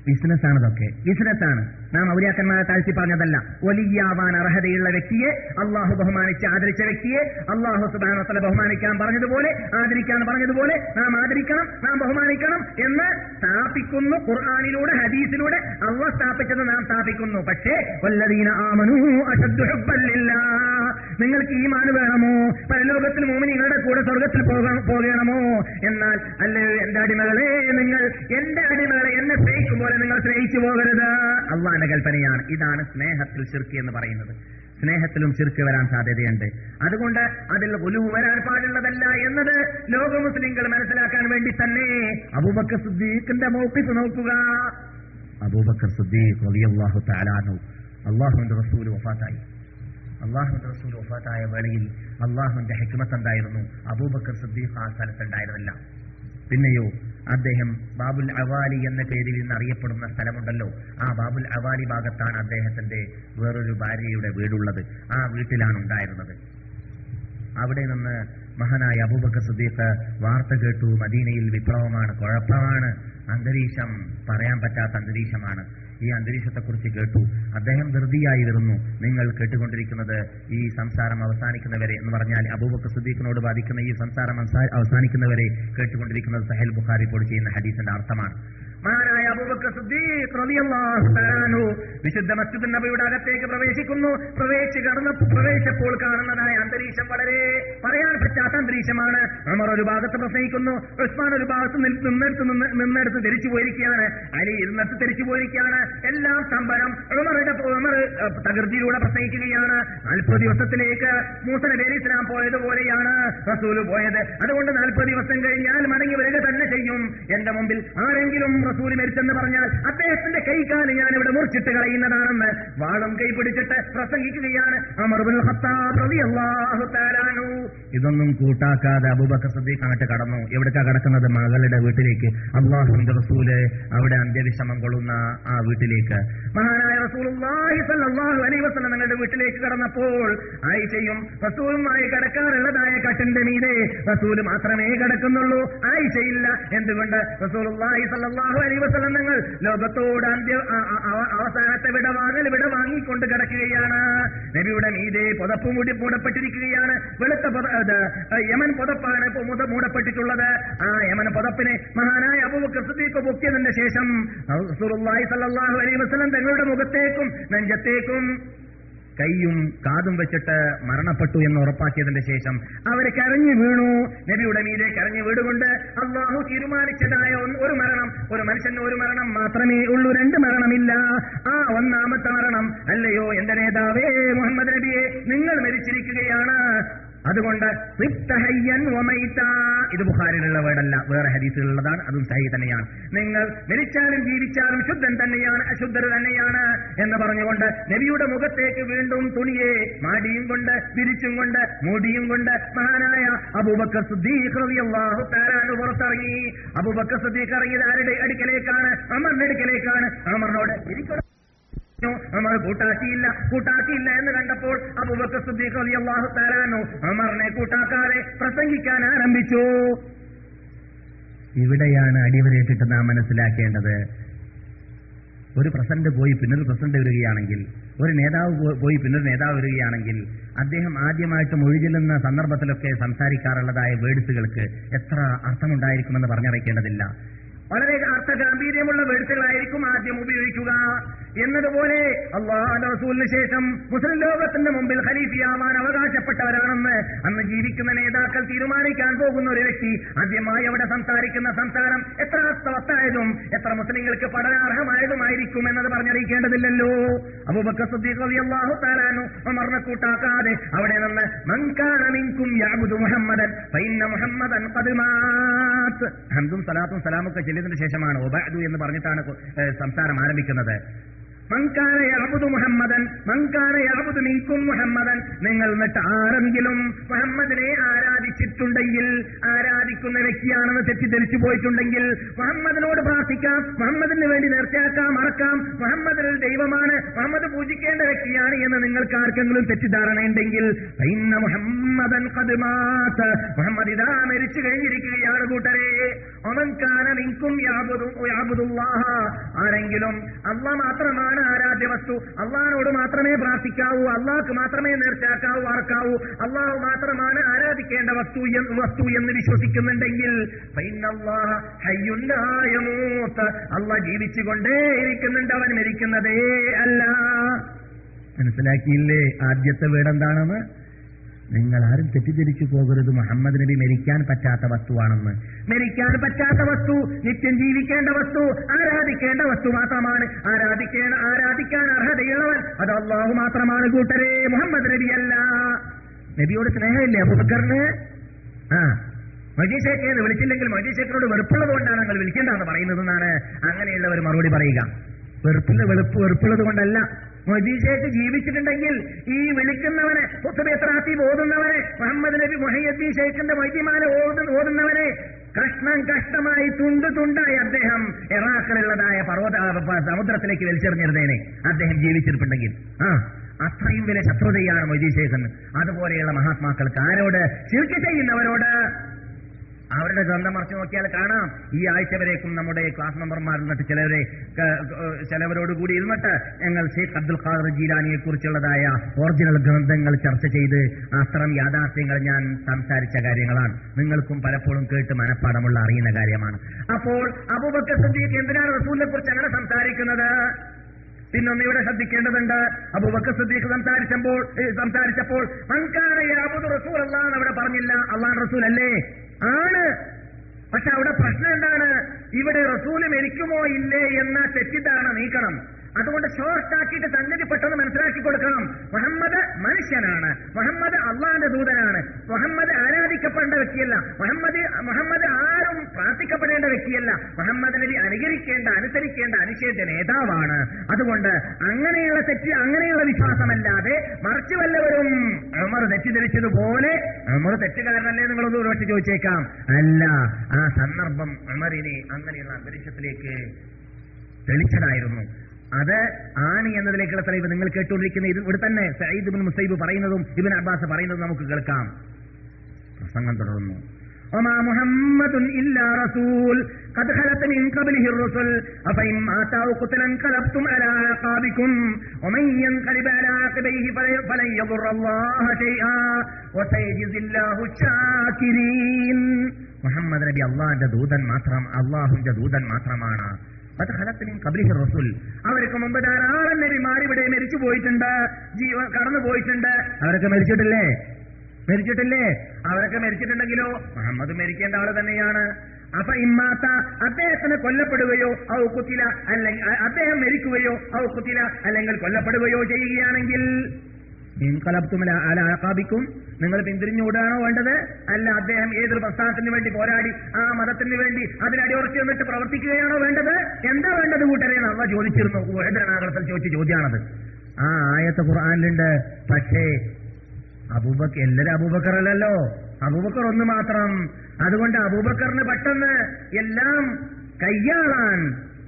Speaker 1: ബിസിനസ്സാണ്, ഇതൊക്കെ ബിസിനസ്സാണ്. നാം ഔലിയാക്കന്മാരെ താഴ്ത്തി പറഞ്ഞതല്ല. വലിയാവാൻ അർഹതയുള്ള വ്യക്തിയെ, അള്ളാഹു ബഹുമാനിച്ച് ആദരിച്ച വ്യക്തിയെ അള്ളാഹു സുബ്ഹാനഹു വ തആല ബഹുമാനിക്കാൻ പറഞ്ഞതുപോലെ, ആദരിക്കാൻ പറഞ്ഞതുപോലെ നാം ആദരിക്കണം, നാം ബഹുമാനിക്കണം എന്ന് സ്ഥാപിക്കുന്നു. ഖുർആനിലൂടെ ഹദീസിലൂടെ അള്ളാഹ് സ്ഥാപിച്ചത് നാം സ്ഥാപിക്കുന്നു. പക്ഷേ വല്ലദീന ആമനൂ അശദ്ദു ഹുബ്ബൻ ലില്ലാഹ്, നിങ്ങൾക്ക് ഈമാൻ വേണമോ, പരലോകത്തിൽ മുഅ്മിനീങ്ങളുടെ കൂടെ സ്വർഗ്ഗത്തിൽ പോകണമോ? എന്നാൽ അല്ലേ എന്റെ അടിമകളെ, നിങ്ങൾ എന്റെ അടിമകളെ എന്നെ സ്നേഹിക്കും പോലെ നിങ്ങൾ സ്നേഹിച്ചു പോകരുത്. അള്ളാന്റെ കൽപ്പനയാണ്. ഇതാണ് സ്നേഹത്തിൽ ശിർക്ക് എന്ന് പറയുന്നത്. സ്നേഹത്തിലും ശിർക്ക് വരാൻ സാധ്യതയുണ്ട്. അതുകൊണ്ട് അതിൽ ഉലുവ് വരാൻ പാടുള്ളതല്ല എന്നത് ലോക മുസ്ലിങ്ങൾ മനസ്സിലാക്കാൻ വേണ്ടി തന്നെ അബൂബക്കർ സിദ്ദീഖിന്റെ മൗഖിഫ് നോക്കുക. അബൂബക്കർ സിദ്ദീഖ് റളിയല്ലാഹു തആല അൻഹു, അല്ലാഹുവിന്റെ റസൂൽ വഫാത്തായി. അല്ലാഹുവിന്റെ റസൂൽ വഫാത്തായ വേളയിൽ അല്ലാഹുവിന്റെ ഹിക്മത്ത് എന്തായിരുന്നു? അബൂബക്കർ സിദ്ദീഖ് ആ സ്ഥലത്തുണ്ടായിരുന്നില്ല. പിന്നെയോ അദ്ദേഹം ബാബുൽ അവാലി എന്ന പേരിൽ ഇന്ന് അറിയപ്പെടുന്ന സ്ഥലമുണ്ടല്ലോ, ആ ബാബുൽ അവാലി ഭാഗത്താണ് അദ്ദേഹത്തിന്റെ വേറൊരു ഭാര്യയുടെ വീടുള്ളത്. ആ വീട്ടിലാണ് ഉണ്ടായിരുന്നത്. അവിടെ നിന്ന് മഹാനായ അബൂബക്കർ സിദ്ദീഖ് വാർത്ത കേട്ടു, മദീനയിൽ വിപ്ലവമാണ്, കുഴപ്പമാണ്, അന്തരീക്ഷം പറയാൻ പറ്റാത്ത അന്തരീക്ഷമാണ്. ഈ അന്തരീക്ഷത്തെക്കുറിച്ച് കേട്ടു. അദ്ദേഹം ധൃതിയായി വരുന്നു. നിങ്ങൾ കേട്ടുകൊണ്ടിരിക്കുന്നത് ഈ സംസാരം അവസാനിക്കുന്നവരെ എന്ന് പറഞ്ഞാൽ അബൂബക്കർ സിദ്ദീഖിനോട് ബാധിക്കുന്ന ഈ സംസാരം അവസാനിക്കുന്നവരെ കേട്ടുകൊണ്ടിരിക്കുന്നത് സഹീഹ് ബുഖാരി റിപ്പോർട്ട് ചെയ്യുന്ന ഹദീസിന്റെ അർത്ഥമാണ്. മഹാനായ അബൂബക്കർ സിദ്ദീഖ് റളിയല്ലാഹു തആല അൻഹു വിശുദ്ധ മസ്ജിദ് നബവിയുടെ അകത്തേക്ക് പ്രവേശിക്കുന്നു. പ്രവേശിച്ച് കടന്ന് പ്രവേശിച്ചപ്പോൾ കാണുന്നതായ അന്തരീക്ഷം വളരെ പറയാൻ പറ്റാത്ത അന്തരീക്ഷമാണ്. ഉമർ ഒരു ഭാഗത്ത് പ്രസംഗിക്കുന്നു, ഉസ്മാൻ ഒരു ഭാഗത്ത് നിന്നെടുത്ത് നിന്നെടുത്ത് തിരിച്ചു പോയിരിക്കുകയാണ്, അലി ഇരുന്നിട്ട് തിരിച്ചു പോയിരിക്കുകയാണ്. എല്ലാം സംഭരം. ഉമറുടെ ഉമർ തകൃതിയിലൂടെ പ്രസംഗിക്കുകയാണ്. നാൽപ്പത് ദിവസത്തിലേക്ക് മൂസ നബി അലൈഹി ഇസ്ലാം പോയതുപോലെയാണ് റസൂല് പോയത്. അതുകൊണ്ട് നാൽപ്പത് ദിവസം കഴിഞ്ഞാൽ മടങ്ങി വരിക തന്നെ ചെയ്യും. എന്റെ മുമ്പിൽ ആരെങ്കിലും റസൂൽ മരിച്ചെന്ന് പറഞ്ഞാൽ അദ്ദേഹത്തിന്റെ കൈകാല് ഞാൻ ഇവിടെ മുറിച്ചിട്ട് കളയുന്നതാണെന്ന് വാളും കൈ പിടിച്ചിട്ട് പ്രസംഗിക്കുകയാണ് ഉമർ ഇബ്നുൽ ഖത്താബ് റളിയല്ലാഹു തആല അൻഹു. ഇതൊന്നും കൂട്ടാക്കാതെ അബൂബക്കർ സിദ്ദീഖ് അങ്ങോട്ട് കടന്നു. എവിടേക്കാ കടക്കുന്നത്? മകളുടെ വീട്ടിലേക്ക്. അല്ലാഹുവിന്റെ റസൂല് അവിടെ അന്ത്യവിഷമം കൊള്ളുന്ന ആ വീട്ടിലേക്ക്. മഹാനായ റസൂലുള്ളാഹി സ്വല്ലല്ലാഹു അലൈഹി വസല്ലം തങ്ങളുടെ വീട്ടിലേക്ക് കടന്നപ്പോൾ ആയിഷയും റസൂലുമായി കിടക്കാറുള്ളതായ കട്ടിന്റെ മീതെ റസൂല് മാത്രമേ കിടക്കുന്നുള്ളൂ, ആയിഷയില്ല. എന്തുകൊണ്ട്? റസൂലുള്ളാഹി സ്വല്ലല്ലാഹു അലൈഹി വസല്ലം തങ്ങൾ ലോകത്തോട് അന്ത്യ അവസാനത്തെ വിടവാങ്ങൽ വിടവാങ്ങിക്കൊണ്ട് കിടക്കുകയാണ്. നബിയുടെ മീതെ പുതപ്പ് മൂടി മൂടപ്പെട്ടിരിക്കുകയാണ്. വെളുത്ത യമൻ പുതപ്പാണ് മൂടപ്പെട്ടിട്ടുള്ളത്. ആ യമൻ പുതപ്പിനെ മഹാനായ അബൂബക്കർ സിദ്ദീഖ് പൊക്കിയതിന്റെ ശേഷം റസൂലുള്ളാഹി സ്വല്ലല്ലാഹു അലൈഹി വസല്ലം തങ്ങളുടെ മുഖത്തേക്കും നെഞ്ചത്തേക്കും കൈയും കാതും വെച്ചിട്ട് മരണപ്പെട്ടു എന്ന് ഉറപ്പാക്കിയതിന്റെ ശേഷം അവര് കരഞ്ഞു വീണു. നബിയുടെ മീതെ കരഞ്ഞു വീടുകൊണ്ട് അല്ലാഹു തീരുമാനിച്ചതായ ഒരു മരണം, ഒരു മനുഷ്യന് ഒരു മരണം മാത്രമേ ഉള്ളൂ, രണ്ട് മരണമില്ല. ആ ഒന്നാമത്തെ മരണം, അല്ലയോ എന്റെ നേതാവേ മുഹമ്മദ് നബിയെ, നിങ്ങൾ മരിച്ചിരിക്കുകയാണ്. അതുകൊണ്ട് ഇത് ബുഖാരിയിലുള്ള വേർഡല്ല, വേറെ ഹദീസുകളുള്ളതാണ്, അതും സഹീഹ് തന്നെയാണ്. നിങ്ങൾ മരിച്ചാലും ജീവിച്ചാലും ശുദ്ധൻ തന്നെയാണ്, അശുദ്ധർ തന്നെയാണ് എന്ന് പറഞ്ഞുകൊണ്ട് നബിയുടെ മുഖത്തേക്ക് വീണ്ടും തുണിയെ മാടിയും കൊണ്ട് വിരിച്ചും കൊണ്ട് മൂടിയും കൊണ്ട് മഹാനായ അബൂബക്കർ സിദ്ദീഖ് റളിയല്ലാഹു തആല അൻഹു പുറത്തിറങ്ങി. അബൂബക്കർ സിദ്ദീഖ് ഇറങ്ങിയത് ആരുടെ അടുക്കലേക്കാണ്? ഉമറിന്റെ അടുക്കലേക്കാണ്. ഉമറിനോട് ഇരിക്കണം ഉമർ കൂട്ടാക്കിയില്ല. കൂട്ടാക്കിയില്ല എന്ന് കണ്ടപ്പോൾ അബൂബക്കർ സിദ്ദീഖ് റളിയല്ലാഹു തആല അൻഹു ഉമറിനെ കൂട്ടാക്കാതെ പ്രസംഗിക്കാൻ ആരംഭിച്ചു. ഇവിടെയാണ് അടിവരയിട്ടിട്ട് നാം മനസ്സിലാക്കേണ്ടത്. ഒരു പ്രസിഡന്റ് പോയി പിന്നൊരു പ്രസിഡന്റ് വരികയാണെങ്കിൽ, ഒരു നേതാവ് പോയി പിന്നൊരു നേതാവ് വരികയാണെങ്കിൽ അദ്ദേഹം ആദ്യമായിട്ട് മൊഴിചൊല്ലുന്ന സന്ദർഭത്തിലൊക്കെ സംസാരിക്കാറുള്ളതായ വേർഡ്സുകൾക്ക് എത്ര അർത്ഥമുണ്ടായിരിക്കുമെന്ന് പറഞ്ഞറിയിക്കേണ്ടതില്ല. വളരെ അർത്ഥഗാംഭീര്യമുള്ള വേർഡ്സുകളായിരിക്കും ആദ്യം ഉപയോഗിക്കുക. എന്നതുപോലെ അല്ലാഹുവിന്റെ റസൂലിന് ശേഷം മുസ്ലിം ലോകത്തിന്റെ മുമ്പിൽ ഖലീഫയാവാൻ അവകാശപ്പെട്ടവരാണെന്ന് അന്ന് ജീവിക്കുന്ന നേതാക്കൾ തീരുമാനിക്കാൻ പോകുന്ന ഒരു വ്യക്തി ആദ്യമായി അവിടെ സംസാരിക്കുന്ന സംസാരം എത്ര അർത്ഥവത്തായതും എത്ര മുസ്ലിങ്ങൾക്ക് പഠനാർഹമായതുമായിരിക്കും എന്നത് പറഞ്ഞറിയിക്കേണ്ടതില്ലല്ലോ. അബൂബക്കർ സിദ്ദീഖ് റളിയല്ലാഹു തആല അൻഹു ഉമറിനെ കൂട്ടാക്കാതെ അവിടെ നിന്ന് മൻ കാന മിൻകും യഅബുദു മുഹമ്മദൻ ഫഇന്ന മുഹമ്മദൻ ഖദ് മാത്. ഹംദും സലാത്തും സലാമൊക്കെ ചെല്ലിയതിനു ശേഷമാണ് വബഅദു എന്ന് പറഞ്ഞിട്ടാണ് സംസാരം ആരംഭിക്കുന്നത്. മൻകാന യഅബുദു മുഹമ്മദൻ മൻകാന യഅബുദു മിൻകും മുഹമ്മദൻ. നിങ്ങൾ എന്നിട്ട് ആരെങ്കിലും മുഹമ്മദിനെ ആരാധിച്ചിട്ടുണ്ടെങ്കിൽ, ആരാധിക്കുന്ന വ്യക്തിയാണെന്ന് തെറ്റിദ്ധരിച്ചു പോയിട്ടുണ്ടെങ്കിൽ മുഹമ്മദിനോട് പ്രാർത്ഥിക്കാം, മുഹമ്മദിന് വേണ്ടി നേർച്ചയാക്കാം, മറക്കാം, മുഹമ്മദിൽ ദൈവമാണ്, മുഹമ്മദ് പൂജിക്കേണ്ട വ്യക്തിയാണ് എന്ന് നിങ്ങൾക്ക് ആർക്കെങ്കിലും തെറ്റിദ്ധാരണയുണ്ടെങ്കിൽ മുഹമ്മദൻ ഖദ് മാത, മുഹമ്മദ് ഇതാ മരിച്ചു കഴിഞ്ഞിരിക്കുകയാണ് കൂട്ടരെ. ഒമൻകാന മിൻകും യഅബുദുല്ലാഹ, ആരെങ്കിലും അല്ലാഹ് മാത്രമാണ് ആരാധ്യ വസ്തു, അള്ളാഹിനോട് മാത്രമേ പ്രാർത്ഥിക്കാവൂ, അള്ളാഹ്ക്ക് മാത്രമേ നേർച്ചാക്കാവൂ, ആർക്കാവൂ, അള്ളാഹു മാത്രമാണ് ആരാധിക്കേണ്ട വസ്തു വസ്തു എന്ന് വിശ്വസിക്കുന്നുണ്ടെങ്കിൽ ഫൈനല്ലാഹ ഹയ്യുൻ ലാ യമൂത്ത്, അള്ളാഹ് ജീവിച്ചുകൊണ്ടേ ഇരിക്കുന്നുണ്ട്, അവൻ മരിക്കുന്നതേ അല്ല. മനസ്സിലാക്കിയില്ലേ ആദ്യത്തെ വീടെന്താണെന്ന്? നിങ്ങൾ ആരും തെറ്റിദ്ധരിച്ചു പോകരുത് മുഹമ്മദ് നബി മരിക്കാൻ പറ്റാത്ത വസ്തുവാണെന്ന്. മരിക്കാൻ പറ്റാത്ത വസ്തു, നിത്യം ജീവിക്കേണ്ട വസ്തു, ആരാധിക്കേണ്ട വസ്തു മാത്രമാണ്. ആരാധിക്കേണ്ട ആരാധിക്കാൻ അർഹതയുള്ളവൻ അത് അല്ലാഹു മാത്രമാണ് കൂട്ടരെ, മുഹമ്മദ് നബി അല്ല. നബിയോട് സ്നേഹമില്ലേ അബൂബക്കറിന്? ആ മജീഷേഖെന്ന് വിളിച്ചില്ലെങ്കിൽ മജീഷേഖിനോട് വെറുപ്പുള്ളത് കൊണ്ടാണ് നിങ്ങൾ വിളിക്കേണ്ടതെന്ന് പറയുന്നതെന്നാണ് അങ്ങനെയുള്ളവർ മറുപടി പറയുക. വെറുപ്പുള്ള വെളുപ്പ് വെറുപ്പുള്ളത് കൊണ്ടല്ല. മജീഷേഖ് ജീവിച്ചിട്ടുണ്ടെങ്കിൽ ഈ വിളിക്കുന്നവനെ പുത്തുബേത്രാത്തി ഓതുന്നവനെ മുഹമ്മദ് നബി മുഹയ്യദ്ദീൻ ഷേഖിന്റെ വൈദ്യമാല ഓതുന്നവനെ കഷ്ണം കഷ്ടമായി തുണ്ട് തുണ്ടായി അദ്ദേഹം ഇറാഖിലുള്ളതായ പർവ്വത സമുദ്രത്തിലേക്ക് വലിച്ചെറിഞ്ഞിരുന്നേനെ അദ്ദേഹം ജീവിച്ചിരിപ്പുണ്ടെങ്കിൽ. ആ അത്രയും വലിയ ശത്രുതയാണ് മൊയ്തീൻ ഷേഖിന്. അതുപോലെയുള്ള മഹാത്മാക്കൾക്ക്, ആരോട്? ശിർക്ക് ചെയ്യുന്നവരോട്. അവരുടെ ഗ്രന്ഥം മറിച്ചു നോക്കിയാൽ കാണാം, ഈ ആഴ്ച വരേക്കും നമ്മുടെ ക്ലാസ് മെമ്പർമാർ എന്നിട്ട് ചിലവരെ ചിലവരോടുകൂടി ഇരുന്നിട്ട് ഞങ്ങൾ ഷെയ്ഖ് അബ്ദുൽ ഖാദർ ജീലാനിയെ കുറിച്ചുള്ളതായ ഒറിജിനൽ ഗ്രന്ഥങ്ങൾ ചർച്ച ചെയ്ത് അത്തരം യാഥാർത്ഥ്യങ്ങൾ ഞാൻ സംസാരിച്ച കാര്യങ്ങളാണ്. നിങ്ങൾക്കും പലപ്പോഴും കേട്ട് മനഃപ്പാടമുള്ള അറിയുന്ന കാര്യമാണ്. അപ്പോൾ അബൂബക്കർ സിദ്ദീഖ് എന്തിനാണ് റസൂലിനെ കുറിച്ച് അങ്ങനെ സംസാരിക്കുന്നത്? പിന്നൊന്ന് ഇവിടെ ശ്രദ്ധിക്കേണ്ടതുണ്ട്. അബൂബക്കർ സിദ്ദീഖ് സംസാരിച്ചപ്പോൾ സംസാരിച്ചപ്പോൾ മൻകാന യഅബുദു റസൂലല്ലാഹ് എന്ന് അവിടെ പറഞ്ഞില്ല. അല്ലാഹു റസൂൽ അല്ലേ? ആണ്. പക്ഷെ അവിടെ പ്രശ്നം എന്താണ്? ഇവിടെ റസൂല് മരിക്കുമോ ഇല്ലേ എന്ന തെറ്റിദ്ധാരണ നീക്കണം. അതുകൊണ്ട് ഷോർട്ടാക്കിയിട്ട് സംഗതി പെട്ടെന്ന് മനസ്സിലാക്കി കൊടുക്കണം. മുഹമ്മദ് മനുഷ്യനാണ്, മുഹമ്മദ് അള്ളാന്റെ ദൂതനാണ്, മുഹമ്മദ് ആരാധിക്കപ്പെടേണ്ട വ്യക്തിയല്ല, മുഹമ്മദ് മുഹമ്മദ് ആരും പ്രാർത്ഥിക്കപ്പെടേണ്ട വ്യക്തിയല്ല, മുഹമ്മദ് നബി അനുകരിക്കേണ്ട അനുസരിക്കേണ്ട അനുശേഷ നേതാവാണ്. അതുകൊണ്ട് അങ്ങനെയുള്ള തെറ്റ് അങ്ങനെയുള്ള വിശ്വാസമല്ലാതെ മറിച്ച് വല്ലവരും ഉമർ തെറ്റിദ്ധരിച്ചതുപോലെ ഉമർ തെറ്റുകാരനല്ലേ നിങ്ങളൊന്ന് ഒരുവട്ട് ചോദിച്ചേക്കാം. അല്ല, ആ സന്ദർഭം ഉമറിനെ അങ്ങനെയുള്ള അന്തരീക്ഷത്തിലേക്ക് തെളിച്ചതായിരുന്നു. അത് ആണ് എന്നതിലേക്കുള്ള തെളിവ് നിങ്ങൾ കേട്ടുകൊണ്ടിരിക്കുന്ന ഇത് ഇവിടെ തന്നെ സഈദ് ഇബ്നു മുസൈബ് പറയുന്നതും ഇബ്നു അബ്ബാസ് പറയുന്നതും നമുക്ക് കേൾക്കാം. പ്രസംഗം തുടർന്നു. വമാ മുഹമ്മദുൻ ഇല്ലാ റസൂൽ ഖദ് ഖലത മിൻ ഖബ്ലിഹി الرسل അഫഇൻ ആതാഉ ഖുതലൻ ഖലബ്തും അലാ അഖാബികും വമൻ യൻഖലിബ് അലാ അഖബൈഹി ഫലൻ യദുറല്ലാഹ ശൈആ വസയജിസില്ലാഹു ശാകിരീൻ. മുഹമ്മദ് നബി അല്ലാഹുവിന്റെ ദൂതൻ മാത്രം അല്ലാഹുവിന്റെ ദൂതൻ മാത്രമാണ്. അത് ഖലത്തിനും ഖബ്ലിഹി റസൂൽ, അവർക്ക് മുമ്പ് ധാരാളം നബിമാർ ഇവിടെ മരിച്ചു പോയിട്ടുണ്ട്, ജീവ കടന്നു പോയിട്ടുണ്ട്. അവരൊക്കെ മരിച്ചിട്ടില്ലേ? മരിച്ചിട്ടില്ലേ? അവരൊക്കെ മരിച്ചിട്ടുണ്ടെങ്കിലോ മുഹമ്മദ് മരിക്കേണ്ട ആള് തന്നെയാണ്. അപ്പൊ ഇമ്മാത്ത അദ്ദേഹത്തിന് കൊല്ലപ്പെടുകയോ ഔ കുത്തില അല്ലെങ്കിൽ അദ്ദേഹം മരിക്കുകയോ ഔ കുത്തില അല്ലെങ്കിൽ കൊല്ലപ്പെടുകയോ ചെയ്യുകയാണെങ്കിൽ ഇൻഖലബ്തും അലാ അഖാബിക്കും, നിങ്ങൾ പിന്തിരിഞ്ഞുകൂടാണോ വേണ്ടത്? അല്ല, അദ്ദേഹം ഏതൊരു പ്രസ്ഥാനത്തിന് വേണ്ടി പോരാടി ആ മതത്തിന് വേണ്ടി അതിൽ അടിയുറച്ചു നിന്നിട്ട് പ്രവർത്തിക്കുകയാണോ വേണ്ടത്? എന്താ വേണ്ടത് കൂട്ടരെ? അള്ളാഹ് ചോദിച്ചിരുന്നു. ഉഹദിനാകത്തിൽ ചോദിച്ച ചോദ്യമാണത്. ആ ആയത്ത് ഖുർആനിലുണ്ട്. പക്ഷേ അബൂബക്കർ എല്ലാവരും അബൂബക്കർ അല്ലല്ലോ, അബൂബക്കർ ഒന്ന് മാത്രം. അതുകൊണ്ട് അബൂബക്കറിന് പെട്ടെന്ന് എല്ലാം കയ്യാളാൻ,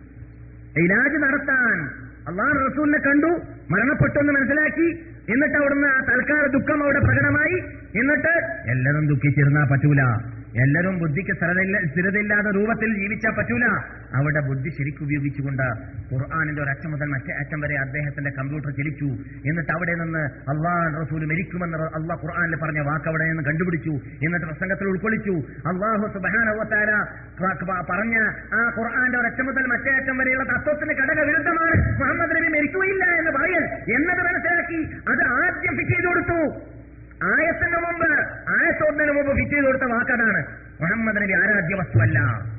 Speaker 1: ഇലാജ് നടത്താൻ അള്ളാഹു റസൂലിനെ കണ്ടു, മരണപ്പെട്ടെന്ന് മനസ്സിലാക്കി. എന്നിട്ട് അവിടുന്ന് ആ തൽക്കാല ദുഃഖം അവിടെ പ്രകടമായി. എന്നിട്ട് എല്ലാവരും ദുഃഖിച്ചിരുന്നാ പറ്റൂല, എല്ലാവരും ബുദ്ധിക്ക് സ്ഥിരതയില്ലാത്ത രൂപത്തിൽ ജീവിച്ചാൽ പറ്റൂല. അവിടെ ബുദ്ധി ശരിക്കും ഉപയോഗിച്ചുകൊണ്ട് ഖുർആനിന്റെ ഒരറ്റം മുതൽ മറ്റേ അറ്റം വരെ അദ്ദേഹത്തിന്റെ കമ്പ്യൂട്ടർ ചലിച്ചു. എന്നിട്ട് അവിടെ നിന്ന് അള്ളാഹ് റസൂൽ മരിക്കുമെന്ന് അള്ളാഹ് ഖുർആനിൽ പറഞ്ഞ വാക്ക് അവിടെ നിന്ന് കണ്ടുപിടിച്ചു. എന്നിട്ട് പ്രസംഗത്തിൽ ഉൾക്കൊള്ളിച്ചു. അള്ളാഹു സുബ്ഹാനഹു വ തആല പറഞ്ഞ ആ ഖുർആന്റെ ഒരറ്റം മുതൽ മറ്റേ അറ്റം വരെയുള്ള തത്വത്തിന് ഘടക വിരുദ്ധമാണ് മുഹമ്മദ് നബി മരിക്കുകയില്ല എന്ന് പറയൽ എന്നത് മനസ്സിലാക്കി അത് ആദ്യം ഫിറ്റ് ചെയ്തു കൊടുത്തു. ആയത്തിന് മുമ്പ് ആയത്തോടിന് മുമ്പ് ഫിറ്റ് ചെയ്ത് കൊടുത്ത വാക്കതാണ് മുഹമ്മദ് നബി ആരാധ്യ വസ്തുവല്ല.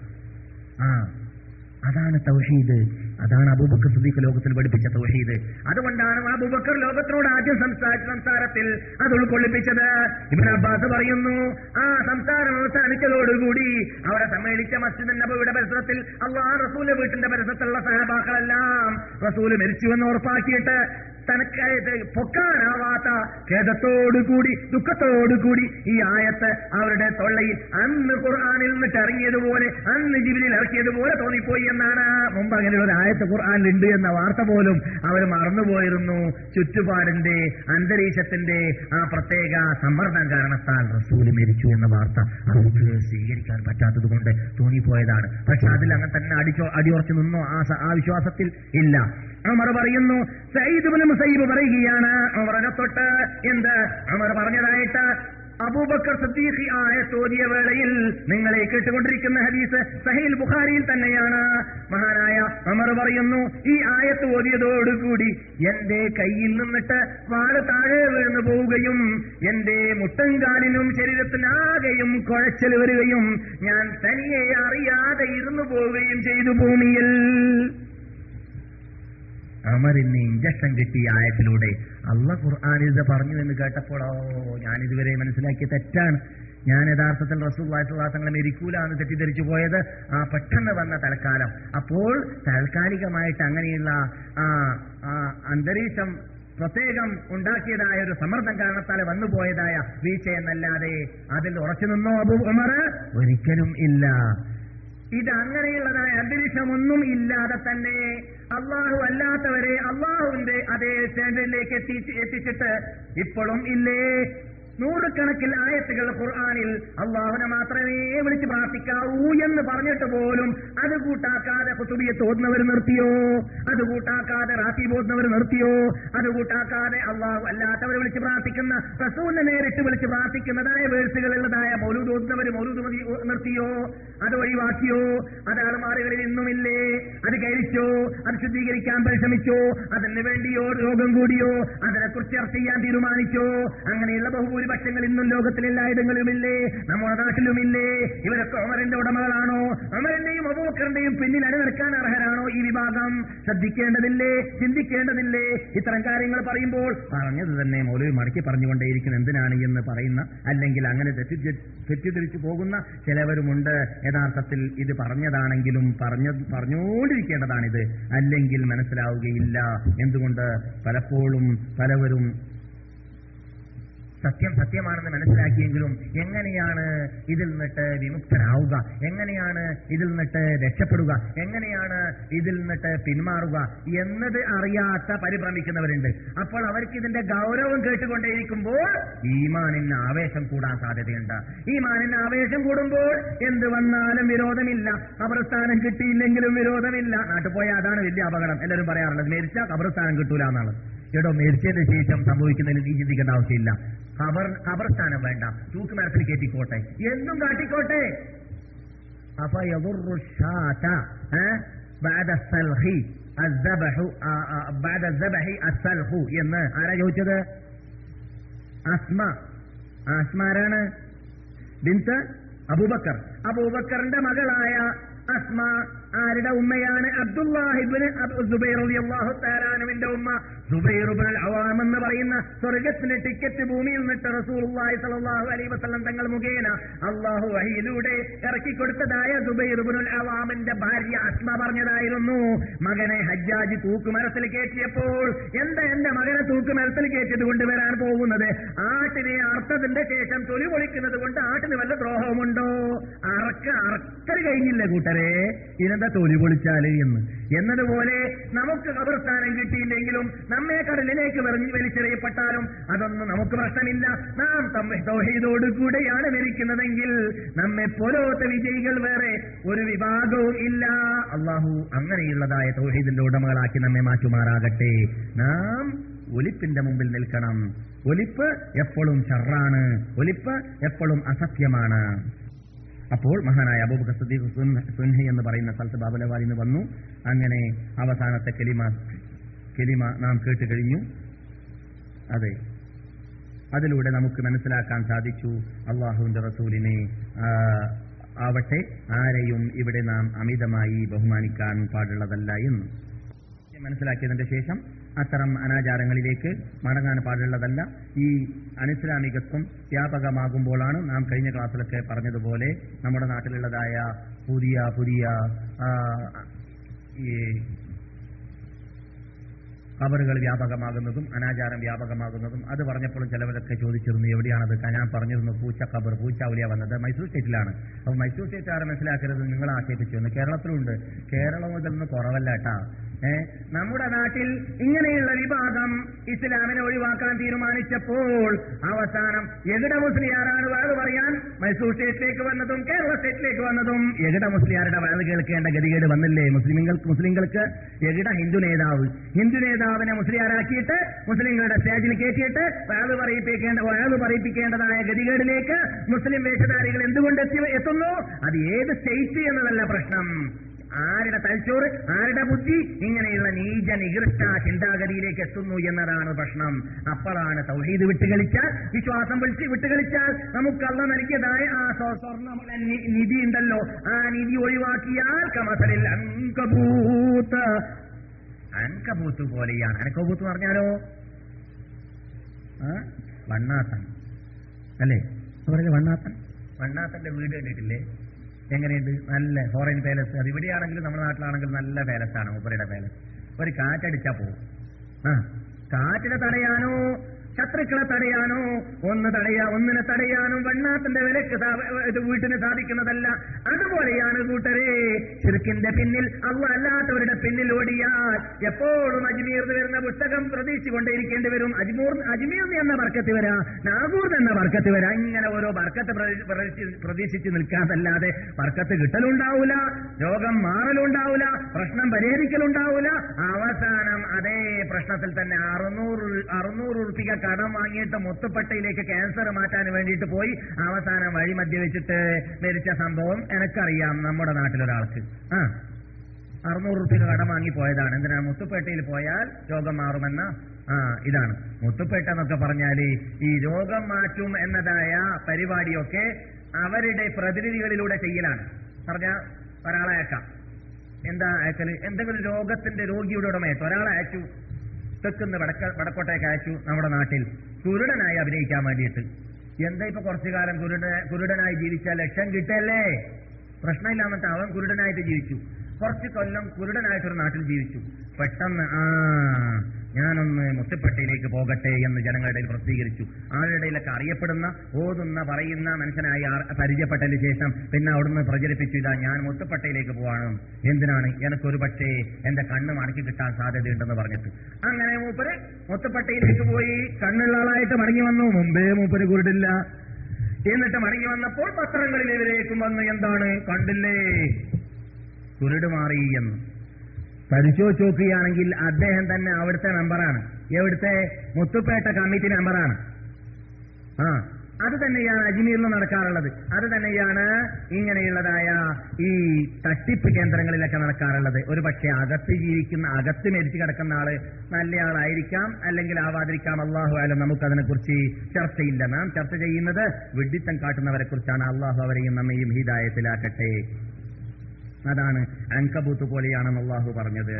Speaker 1: ആ അതാണ് തൗഹീദ്. അതാണ് അബൂബക്കർ സിദ്ദീഖ് ലോകത്തിൽ പഠിപ്പിച്ച തൗഹീദ്. അതുകൊണ്ടാണ് അബൂബക്കർ ലോകത്തിനോട് ആദ്യം സംസാരിച്ച സംസാരത്തിൽ അത് ഉൾക്കൊള്ളിപ്പിച്ചത്. ഇബ്നു അബ്ബാസ് പറയുന്നു, ആ സംസാരം അവസാനിച്ചതോടുകൂടി അവരെ സമ്മേളിച്ച മസ്ജിദ് നബവിയുടെ പരിസരത്തിൽ അല്ലാഹു റസൂലിന്റെ വീട്ടിന്റെ പരിസരത്തുള്ള സഹാബാക്കളെല്ലാം റസൂല് മരിച്ചുവെന്ന് ഉറപ്പാക്കിയിട്ട് തനക്ക് പൊക്കാനാവാത്ത ഖേദത്തോടുകൂടി ദുഃഖത്തോടുകൂടി ഈ ആയത്ത് അവരുടെ തൊള്ളയിൽ അന്ന് ഖുർആനിൽ നിന്നിട്ട് ഇറങ്ങിയതുപോലെ അന്ന് ജിബ്രീൽ ഇറക്കിയതുപോലെ തോന്നിപ്പോയി എന്നാണ്. മുമ്പ് അങ്ങനെയുള്ള ഒരു ആയത്ത് ഖുർആനിലുണ്ട് എന്ന വാർത്ത പോലും അവർ മറന്നുപോയിരുന്നു. ചുറ്റുപാടിന്റെ അന്തരീക്ഷത്തിന്റെ ആ പ്രത്യേക സമ്മർദ്ദം കാരണത്താൽ റസൂൽ മരിച്ചു എന്ന വാർത്ത അവർക്ക് സ്വീകരിക്കാൻ പറ്റാത്തത് കൊണ്ട് തോന്നിപ്പോയതാണ്. പക്ഷെ അതിൽ അങ്ങനെ തന്നെ അടിച്ചോ അടിയുറച്ചു നിന്നോ ആ ആ വിശ്വാസത്തിൽ ഇല്ല. ഉമർ പറയുന്നു, സഈദ് ഇബ്നു മുസയ്യിബ് പറയുകയാണ് ഉമറിനെ തൊട്ട് എന്ത് ഉമർ പറഞ്ഞതായിട്ട് അബൂബക്കർ സിദ്ദീഖ് ആയത്ത് ഓതിയ വേളയിൽ നിങ്ങളെ കേട്ടുകൊണ്ടിരിക്കുന്ന ഹദീസ് സഹീഹ് ബുഖാരിയിൽ തന്നെയാണ്. മഹാനായ ഉമർ പറയുന്നു, ഈ ആയത്ത് ഓതിയതോടുകൂടി എന്റെ കയ്യിൽ നിന്നിട്ട് വാള് താഴെ വീഴ്ന്നു പോവുകയും എന്റെ മുട്ടൻകാലിനും ശരീരത്തിനാകെയും കുഴച്ചൽ വരികയും ഞാൻ തനിയെ അറിയാതെ ഇരുന്നു പോവുകയും ചെയ്തു ഭൂമിയിൽ. അമറിന് ഇഞ്ചക്ഷൻ കിട്ടിയ ആയത്തിലൂടെ അള്ളാഹ് ഖുർആനിൽ ഇത് പറഞ്ഞു എന്ന് കേട്ടപ്പോൾ ഓ ഞാനിതുവരെ മനസ്സിലാക്കിയ തെറ്റാണ്, ഞാൻ യഥാർത്ഥത്തിൽ റസൂലുള്ളാഹി സ്വല്ലല്ലാഹു അലൈഹി വസല്ലം ഇരിക്കൂല എന്ന് തെറ്റിദ്ധരിച്ചു പോയത് ആ പെട്ടെന്ന് വന്ന തൽക്കാലം. അപ്പോൾ താൽക്കാലികമായിട്ട് അങ്ങനെയുള്ള ആ അന്തരീക്ഷം പ്രത്യേകം ഉണ്ടാക്കിയതായ ഒരു സമ്മർദ്ദം കാരണത്താൽ വന്നുപോയതായ വീഴ്ചയെന്നല്ലാതെ അതിൽ ഉറച്ചു നിന്നോ അബൂ ഉമർ? ഒരിക്കലും ഇല്ല. ഇത് അങ്ങനെയുള്ളതായ അന്തരീക്ഷമൊന്നും ഇല്ലാതെ തന്നെ അള്ളാഹു അല്ലാത്തവരെ അള്ളാഹുവിന്റെ അതേ സ്റ്റാൻഡേർഡിലേക്ക് എത്തി എത്തിച്ചിട്ട് ഇപ്പോഴും ഇല്ലേ നൂറുകണക്കിൽ ആയത്തുകൾ ഖുർആനിൽ അള്ളാഹുവിനെ മാത്രമേ വിളിച്ച് പ്രാർത്ഥിക്കാവൂ എന്ന് പറഞ്ഞിട്ട് പോലും അത് കൂട്ടാക്കാതെ ഖുതുബിയത്ത് ഓതുന്നവർ നിർത്തിയോ? അത് കൂട്ടാക്കാതെ റാത്തീബ് ഓതുന്നവർ നിർത്തിയോ? അത് കൂട്ടാക്കാതെ അള്ളാഹു അല്ലാത്തവരെ വിളിച്ച് പ്രാർത്ഥിക്കുന്ന റസൂലിനെ നേരിട്ട് വിളിച്ച് പ്രാർത്ഥിക്കുന്നതായ വേഴ്സുകളുള്ളതായ മൗലൂദ് ഓതുന്നവർ മൗലൂദ് നിർത്തിയോ? അത് ഒഴിവാക്കിയോ? അത് ആളുമാറുകളിൽ ഇന്നുമില്ലേ? അത് കഴിച്ചോ? അത് ശുദ്ധീകരിക്കാൻ പരിശ്രമിച്ചോ? അതിന് വേണ്ടിയോ രോഗം കൂടിയോ? അതിനെക്കുറിച്ച് ചർച്ച ചെയ്യാൻ തീരുമാനിച്ചോ? അങ്ങനെയുള്ള ബഹുഭൂരിപക്ഷങ്ങൾ ഇന്നും ലോകത്തിൽ എല്ലായിടങ്ങളുമില്ലേ? നമ്മുടെ നാട്ടിലുമില്ലേ? ഇവരൊക്കെ ഉമറിന്റെ ഉടമകളാണോ? ഉമറിന്റെയും അബൂബക്കറിന്റെയും പിന്നിൽ അണിനിൽക്കാൻ അർഹരാണോ ഈ വിഭാഗം? ശ്രദ്ധിക്കേണ്ടതില്ലേ? ചിന്തിക്കേണ്ടതില്ലേ? ഇത്തരം കാര്യങ്ങൾ പറയുമ്പോൾ പറഞ്ഞത് തന്നെ മൗലവി മടക്കി പറഞ്ഞുകൊണ്ടേയിരിക്കും എന്തിനാണ് എന്ന് പറയുന്ന, അല്ലെങ്കിൽ അങ്ങനെ തെറ്റിദ്ധരിച്ചു പോകുന്ന ചിലവരുമുണ്ട്. യഥാർത്ഥത്തിൽ ഇത് പറഞ്ഞതാണെങ്കിലും പറഞ്ഞ പറഞ്ഞുകൊണ്ടിരിക്കേണ്ടതാണിത്, അല്ലെങ്കിൽ മനസ്സിലാവുകയില്ല. എന്തുകൊണ്ട് പലപ്പോഴും പലവരും സത്യം സത്യമാണെന്ന് മനസ്സിലാക്കിയെങ്കിലും എങ്ങനെയാണ് ഇതിൽ നിന്നിട്ട് വിമുക്തരാവുക, എങ്ങനെയാണ് ഇതിൽ നിന്നിട്ട് രക്ഷപ്പെടുക, എങ്ങനെയാണ് ഇതിൽ നിന്നിട്ട് പിന്മാറുക എന്നത് അറിയാത്ത പരിഭ്രമിക്കുന്നവരുണ്ട്. അപ്പോൾ അവർക്ക് ഇതിന്റെ ഗൗരവം കേട്ടുകൊണ്ടേയിരിക്കുമ്പോൾ ഈമാനിന് ആവേശം കൂടാൻ സാധ്യതയുണ്ട്. ഈമാനിന് ആവേശം കൂടുമ്പോൾ എന്ത് വന്നാലും വിരോധമില്ല, ഖബർസ്ഥാനം കിട്ടിയില്ലെങ്കിലും വിരോധമില്ല. നാട്ടിൽ പോയാൽ അതാണ് വലിയ അപകടം. എല്ലാവരും പറയാറുള്ളത് മരിച്ചാൽ ഖബർസ്ഥാനം കിട്ടൂല എന്നാണ്. ചേട്ടോ, മരിച്ചതിന് ശേഷം സംഭവിക്കുന്നതിൽ നീ ചിന്തിക്കേണ്ട ആവശ്യമില്ല. ഖബർ ഖബർസ്ഥാനം വേണ്ട, തൂക്കുമരത്തിൽ കയറ്റിക്കോട്ടെ, എന്നും കാട്ടിക്കോട്ടെ. അപ്പൊ എന്ന് ആരാ ചോദിച്ചത്? അസ്മ. അസ്മ ആരാണ്? ബിൻത്ത് അബൂബക്കർ. അബൂബക്കറിന്റെ മകളായ അസ്മ ആരുടെ ഉമ്മയാണ്? അബ്ദുല്ലാഹിബ്നു സുബൈർ റളിയല്ലാഹു തആല അൻഹുവിന്റെ ഉമ്മ സുബൈർ ഇബ്നുൽ അവാം എന്ന് പറയുന്ന സ്വർഗ്ഗത്തിന്റെ ടിക്കറ്റ് ഭൂമിയിൽ നിന്നിട്ട് റസൂലുള്ളാഹി സ്വല്ലല്ലാഹു അലൈഹി വസല്ലം തങ്ങൾ മുഖേന അല്ലാഹു വഹയിലൂടെ ഇറക്കി കൊടുത്തതായ സുബൈർ ഇബ്നുൽ അവാമിന്റെ ഭാര്യ അസ്മ പറഞ്ഞതായിരുന്നു, മകനെ ഹജ്ജാജ് തൂക്കുമരത്തിൽ കയറ്റിയപ്പോൾ എന്താ എന്റെ മകനെ തൂക്കുമരത്തിൽ കയറ്റിയത് കൊണ്ട് വരാൻ പോകുന്നത്? ആട്ടിനെ അർത്ഥത്തിന്റെ ശേഷം തൊലി പൊളിക്കുന്നത് കൊണ്ട് ആട്ടിന് വല്ല ദ്രോഹമുണ്ടോ? അറക്ക അറക്കൽ കഴിഞ്ഞില്ല കൂട്ടരെ, ഇതെന്താ തൊലി പൊളിച്ചാല് എന്ന്. എന്നതുപോലെ നമുക്ക് ഖബർസ്ഥാനം കിട്ടിയില്ലെങ്കിലും നമ്മെ കടലിലേക്ക് വലിച്ചെറിയപ്പെട്ടാലും അതൊന്നും നമുക്ക് പ്രശ്നമില്ല. നാം തൗഹീദോട് കൂടെയാണ് മരിക്കുന്നതെങ്കിൽ നമ്മെ പോലത്തെ വിജയികൾ വേറെ ഒരു വിഭാഗവും ഇല്ല. അള്ളാഹു അങ്ങനെയുള്ളതായ തൗഹീദിന്റെ ഉടമകളാക്കി നമ്മെ മാറ്റുമാറാകട്ടെ. നാം ഒലിപ്പിന്റെ മുമ്പിൽ നിൽക്കണം. ഒലിപ്പ് എപ്പോഴും ഷർറാണ്, ഒലിപ്പ് എപ്പോഴും അസത്യമാണ്. അപ്പോൾ മഹാനായ അബൂബക്കർ സിദ്ദീഖ് സുൻഹി എന്ന് പറയുന്ന സ്ഥലത്ത് ബാബുലവാലിൽ നിന്ന് വന്നു. അങ്ങനെ അവസാനത്തെ കലിമ കലിമ നാം കേട്ട് കഴിഞ്ഞു. അതെ, അതിലൂടെ നമുക്ക് മനസ്സിലാക്കാൻ സാധിച്ചു അള്ളാഹുവിന്റെ റസൂലിനെ ആവട്ടെ ആരെയും ഇവിടെ നാം അമിതമായി ബഹുമാനിക്കാൻ പാടുള്ളതല്ല എന്ന് മനസ്സിലാക്കിയതിന്റെ ശേഷം അത്തരം അനാചാരങ്ങളിലേക്ക് മടങ്ങാൻ പാടുള്ളതല്ല. ഈ അനിസ്ലാമികത്വം വ്യാപകമാകുമ്പോഴാണ് നാം കഴിഞ്ഞ ക്ലാസ്സിലൊക്കെ പറഞ്ഞതുപോലെ നമ്മുടെ നാട്ടിലുള്ളതായ പുതിയ പുതിയ ഈ
Speaker 3: ഖബറുകൾ വ്യാപകമാകുന്നതും അനാചാരം വ്യാപകമാകുന്നതും. അത് പറഞ്ഞപ്പോഴും ചിലവരൊക്കെ ചോദിച്ചിരുന്നു എവിടെയാണത്. ഞാൻ പറഞ്ഞിരുന്നു പൂച്ച ഖബർ, പൂച്ച ഔലിയ വന്നത് മൈസൂർ സ്റ്റേറ്റിലാണ്. അപ്പോൾ മൈസൂർ സ്റ്റേറ്റ് ആരെ മനസ്സിലാക്കരുത്, നിങ്ങൾ ആക്ഷേപിച്ചു എന്ന്. കേരളത്തിലുണ്ട്. കേരളം ഇതൊന്നും കുറവല്ല കേട്ടാ. ഏഹ് നമ്മുടെ നാട്ടിൽ ഇങ്ങനെയുള്ള വിഭാഗം ഇസ്ലാമിനെ ഒഴിവാക്കാൻ തീരുമാനിച്ചപ്പോൾ അവസാനം എകിട മുസ്ലിയാരാണ് വയത് പറയാൻ മൈസൂർ സ്റ്റേറ്റിലേക്ക് വന്നതും കേരള സ്റ്റേറ്റിലേക്ക് വന്നതും. എകിട മുസ്ലിയാരുടെ വയത് കേൾക്കേണ്ട ഗതികേട് വന്നില്ലേ മുസ്ലിങ്ങൾക്ക്? മുസ്ലിങ്ങൾക്ക് എകിട ഹിന്ദു നേതാവ്, ഹിന്ദു നേതാവിനെ മുസ്ലിയാരാക്കിയിട്ട് മുസ്ലിങ്ങളുടെ സ്റ്റേജിൽ കയറ്റിയിട്ട് വയത് പറയിപ്പിക്കേണ്ട വയത് പറയിപ്പിക്കേണ്ടതായ ഗതികേടിലേക്ക് മുസ്ലിം വേഷധാരികൾ എന്തുകൊണ്ട് എത്തി എത്തുന്നു? അത് ഏത് സ്റ്റേറ്റ് എന്നതല്ല പ്രശ്നം, ആരുടെ തലച്ചോറ്, ആരുടെ ബുദ്ധി ഇങ്ങനെയുള്ള നീച നികൃഷ്ട ചിന്താഗതിയിലേക്ക് എത്തുന്നു എന്നതാണ് പ്രശ്നം. അപ്പോഴാണ് തൗഹീദ് വിട്ടുകളിച്ചാൽ, വിശ്വാസം വിളിച്ച് വിട്ടുകളിച്ചാൽ നമുക്ക് അള്ള നൽകിയതായ ആ സ്വർണ്ണ നിധി ഉണ്ടല്ലോ, ആ നിധി ഒഴിവാക്കിയാൽ കമസലിൽ അൻകബൂത്ത്, അൻകബൂത്ത് പോലെയാണ്. അൻകബൂത്ത് പറഞ്ഞാലോ വണ്ണാത്തൻ അല്ലേ? അവരുടെ വണ്ണാത്തൻ, വണ്ണാത്തന്റെ വീട് കണ്ടിട്ടില്ലേ? എങ്ങനെയുണ്ട്? നല്ല ഫോറിൻ പാലസ്. അത് ഇവിടെയാണെങ്കിലും നമ്മുടെ നാട്ടിലാണെങ്കിലും നല്ല പാലസാണ് മൂപ്പരുടെ പാലസ്. ഒരു കാറ്റടിച്ചാ പോകും. ആ കാറ്റിനെ തടയാനോ ശത്രുക്കളെ തടയാനോ ഒന്ന് തടയാ ഒന്നിനെ തടയാനും വണ്ണാത്തിന്റെ വിലക്ക് ഇത് വീട്ടിന് സാധിക്കുന്നതല്ല. അതുപോലെയാണ് കൂട്ടരെ ശിർക്കിന്റെ പിന്നിൽ അള്ളാഹ് അല്ലാത്തവരുടെ പിന്നിൽ ഓടിയാൽ എപ്പോഴും അജ്മീർന്ന് വരുന്ന പുസ്തകം പ്രതീക്ഷിച്ചുകൊണ്ടേയിരിക്കേണ്ടി വരും. അജ്മൂർ അജ്മീർന്ന് എന്ന ബർക്കത്ത് വരാ, നാഗൂർ എന്ന ബർക്കത്ത് വരാ, ഇങ്ങനെ ഓരോ ബർക്കത്ത് പ്രതീക്ഷിച്ച് നിൽക്കാതല്ലാതെ ബർക്കത്ത് കിട്ടലുണ്ടാവൂല, രോഗം മാറലുണ്ടാവൂല, പ്രശ്നം പരിഹരിക്കലുണ്ടാവൂല. അവസാനം അതേ പ്രശ്നത്തിൽ തന്നെ അറുന്നൂറ് അറുന്നൂറ് ഉറുപ്പിക കടം വാങ്ങിയിട്ട് മുത്തുപ്പട്ടയിലേക്ക് ക്യാൻസർ മാറ്റാൻ വേണ്ടിയിട്ട് പോയി അവസാനം വഴി മധ്യ വെച്ചിട്ട് മരിച്ച സംഭവം എനിക്കറിയാം. നമ്മുടെ നാട്ടിലൊരാൾക്ക് ആ അറുന്നൂറ് റുപ്യ കടം വാങ്ങി പോയതാണ്. എന്തിനാണ്? മുത്തുപ്പേട്ടയിൽ പോയാൽ രോഗം മാറുമെന്ന ആ ഇതാണ്. മുത്തുപ്പേട്ട എന്നൊക്കെ പറഞ്ഞാല് ഈ രോഗം മാറ്റും എന്നതായ പരിപാടിയൊക്കെ അവരുടെ പ്രതിനിധികളിലൂടെ ചെയ്യലാണ്. പറഞ്ഞ ഒരാളെ അയക്കാം. എന്താ അയക്കല്? എന്തെങ്കിലും രോഗത്തിന്റെ രോഗിയുടെ ഉടമയത്ത് ഒരാളെ അയച്ചു, തെക്കുന്ന് വടക്ക വടക്കോട്ടേക്ക് അയച്ചു നമ്മുടെ നാട്ടിൽ കുരുടനായി അഭിനയിക്കാൻ വേണ്ടിയിട്ട്. എന്താ ഇപ്പൊ കുറച്ചു കാലം കുരുട കുരുടനായി ജീവിച്ചാൽ ലക്ഷം കിട്ടല്ലേ? പ്രശ്നമില്ലാന്നിട്ട് അവൻ കുരുടനായിട്ട് ജീവിച്ചു. കുറച്ച് കൊല്ലം കുരുടനായിട്ടൊരു നാട്ടിൽ ജീവിച്ചു. പെട്ടെന്ന് ആ ഞാനൊന്ന് മുത്തുപ്പട്ടയിലേക്ക് പോകട്ടെ എന്ന് ജനങ്ങളുടെ ഇടയിൽ പ്രസിദ്ധീകരിച്ചു. ആളുടെ ഇടയിലൊക്കെ അറിയപ്പെടുന്ന ഓതുന്ന പറയുന്ന മനുഷ്യനായി പരിചയപ്പെട്ടതിന് ശേഷം പിന്നെ അവിടുന്ന് പ്രചരിപ്പിച്ചു, ഇതാ ഞാൻ മുത്തുപ്പട്ടയിലേക്ക് പോവാണ്. എന്തിനാണ്? എനിക്കൊരു പക്ഷേ എന്റെ കണ്ണ് മടക്കി കിട്ടാൻ സാധ്യതയുണ്ടെന്ന് പറഞ്ഞിട്ട് അങ്ങനെ മൂപ്പര് മുത്തുപ്പട്ടയിലേക്ക് പോയി കണ്ണുള്ള ആളായിട്ട് മടങ്ങി വന്നു. മുമ്പേ മൂപ്പര് കുരുടില്ല. എന്നിട്ട് മടങ്ങി വന്നപ്പോൾ പത്രങ്ങളിൽ ഇവരേക്കും വന്നു, എന്താണ് കണ്ടില്ലേ കുരുട് മാറി എന്ന്. പരിശോധിച്ച് നോക്കുകയാണെങ്കിൽ അദ്ദേഹം തന്നെ അവിടുത്തെ മെമ്പറാണ്. എവിടുത്തെ? മുത്തുപ്പേട്ട കമ്മിറ്റി മെമ്പറാണ്. ആ അത് തന്നെയാണ് അജ്മീറിൽ നടക്കാറുള്ളത്. അത് തന്നെയാണ് ഇങ്ങനെയുള്ളതായ ഈ തട്ടിപ്പ് കേന്ദ്രങ്ങളിലൊക്കെ നടക്കാറുള്ളത്. ഒരു പക്ഷേ അകത്ത് ജീവിക്കുന്ന അകത്ത് മരിച്ചു കിടക്കുന്ന ആള് നല്ലയാളായിരിക്കാം, അല്ലെങ്കിൽ ആവാതിരിക്കാം. അള്ളാഹു ആലും നമുക്കതിനെ കുറിച്ച് ചർച്ചയില്ല. നാം ചർച്ച ചെയ്യുന്നത് വിഡ്ഢിത്തം കാട്ടുന്നവരെ കുറിച്ചാണ്. അള്ളാഹു അവരെയും നമ്മയും ഹിദായത്തിലാക്കട്ടെ. അതാണ് അൻകബൂത്ത് പോലെയാണെന്ന് അള്ളാഹു പറഞ്ഞത്.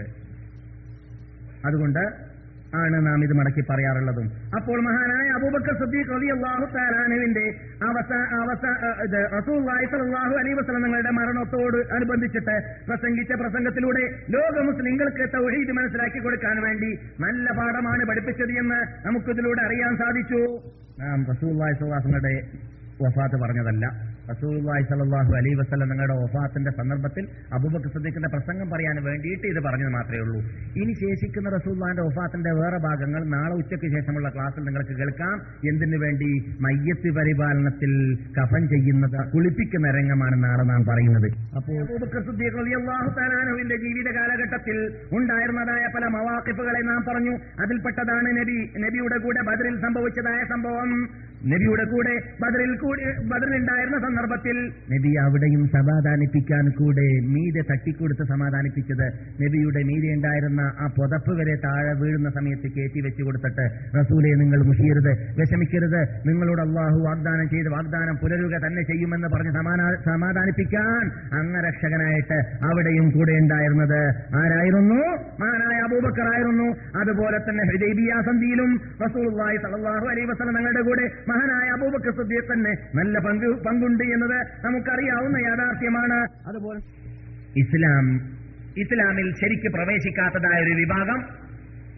Speaker 3: അതുകൊണ്ട് ആണ് നാം ഇത് മടക്കി പറയാറുള്ളതും. അപ്പോൾ മഹാനായ അബൂബക്കർ സിദ്ദീഖ് റളിയല്ലാഹു തആല അൻഹുവിന്റെ അവസാ അവസാ റസൂലുള്ളാഹി സ്വല്ലല്ലാഹു അലൈഹി വസല്ലം തങ്ങളുടെ മരണത്തോട് അനുബന്ധിച്ചിട്ട് പ്രസംഗിച്ച പ്രസംഗത്തിലൂടെ ലോക മുസ്ലിങ്ങൾക്ക് തൗഹീദ് മനസ്സിലാക്കി കൊടുക്കാൻ വേണ്ടി നല്ല പാഠമാണ് പഠിപ്പിച്ചത് എന്ന് നമുക്കിതിലൂടെ അറിയാൻ സാധിച്ചു. നാം റസൂലുള്ളാഹി സ്വല്ലല്ലാഹു അലൈഹി വസല്ലമയുടെ വഫാത്ത് പറഞ്ഞതല്ല. റസൂലുള്ളാഹി സ്വല്ലല്ലാഹു അലൈഹി വസല്ലം നിങ്ങളുടെ വഫാത്തിന്റെ സന്ദർഭത്തിൽ അബൂബക്കർ സിദ്ദീഖിന്റെ പ്രസംഗം പറയാൻ വേണ്ടിയിട്ട് ഇത് പറഞ്ഞത് മാത്രമേ ഉള്ളൂ. ഇനി ശേഷിക്കുന്ന റസൂലുള്ളാഹിന്റെ വഫാത്തിന്റെ വേറെ ഭാഗങ്ങൾ നാളെ ഉച്ചയ്ക്ക് ശേഷമുള്ള ക്ലാസ്സിൽ നിങ്ങൾക്ക് കേൾക്കാം. എന്തിനു വേണ്ടി? മയ്യത്ത് പരിപാലനത്തിൽ കഫൻ ചെയ്യുന്നത്, കുളിപ്പിക്കുന്ന രംഗമാണ് നാളെ നാം പറയുന്നത്. അപ്പോൾ അബൂബക്കർ സിദ്ദീഖ് റളിയല്ലാഹു തആല അൻഹുവിന്റെ ജീവിത കാലഘട്ടത്തിൽ ഉണ്ടായിരുന്നതായ പല മവാഖിഫുകളെ നാം പറഞ്ഞു. അതിൽപ്പെട്ടതാണ് നബി നബിയുടെ കൂടെ ബദറിൽ സംഭവിച്ചതായ സംഭവം. നബിയുടെ കൂടെ ബദറിൽ കൂടി ബദറിലുണ്ടായിരുന്ന സന്ദർഭത്തിൽ നബി അവിടെയും സമാധാനിപ്പിക്കാൻ കൂടെ മീതെ തട്ടിക്കൊടുത്ത് സമാധാനിപ്പിച്ചത്. നബിയുടെ മീതെ ഉണ്ടായിരുന്ന ആ പുതപ്പ് വരെ താഴെ വീഴുന്ന സമയത്ത് കയറ്റി വെച്ചു കൊടുത്തിട്ട്, റസൂലെ നിങ്ങൾ മുഷിയരുത്, വിഷമിക്കരുത്, നിങ്ങളോട് അള്ളാഹു വാഗ്ദാനം ചെയ്ത് വാഗ്ദാനം പുലരുക തന്നെ ചെയ്യുമെന്ന് പറഞ്ഞ് സമാധാനിപ്പിക്കാൻ അംഗരക്ഷകനായിട്ട് അവിടെയും കൂടെ ഉണ്ടായിരുന്നത് ആരായിരുന്നു? മഹാനായ അബൂബക്കർ ആയിരുന്നു. അതുപോലെ തന്നെ ഹുദൈബിയ സന്ധിയിലും റസൂലുള്ളാഹി സ്വല്ലല്ലാഹു അലൈഹി വസല്ലം തങ്ങളുടെ കൂടെ മഹാനായ അബൂബക്കർ സിദ്ദീഖ് തന്നെ നല്ല പങ്ക് പങ്കുണ്ട് എന്നത് നമുക്കറിയാവുന്ന യാഥാർത്ഥ്യമാണ്. അതുപോലെ ഇസ്ലാം ഇസ്ലാമിൽ ശരിക്ക് പ്രവേശിക്കാത്തതായ ഒരു വിഭാഗം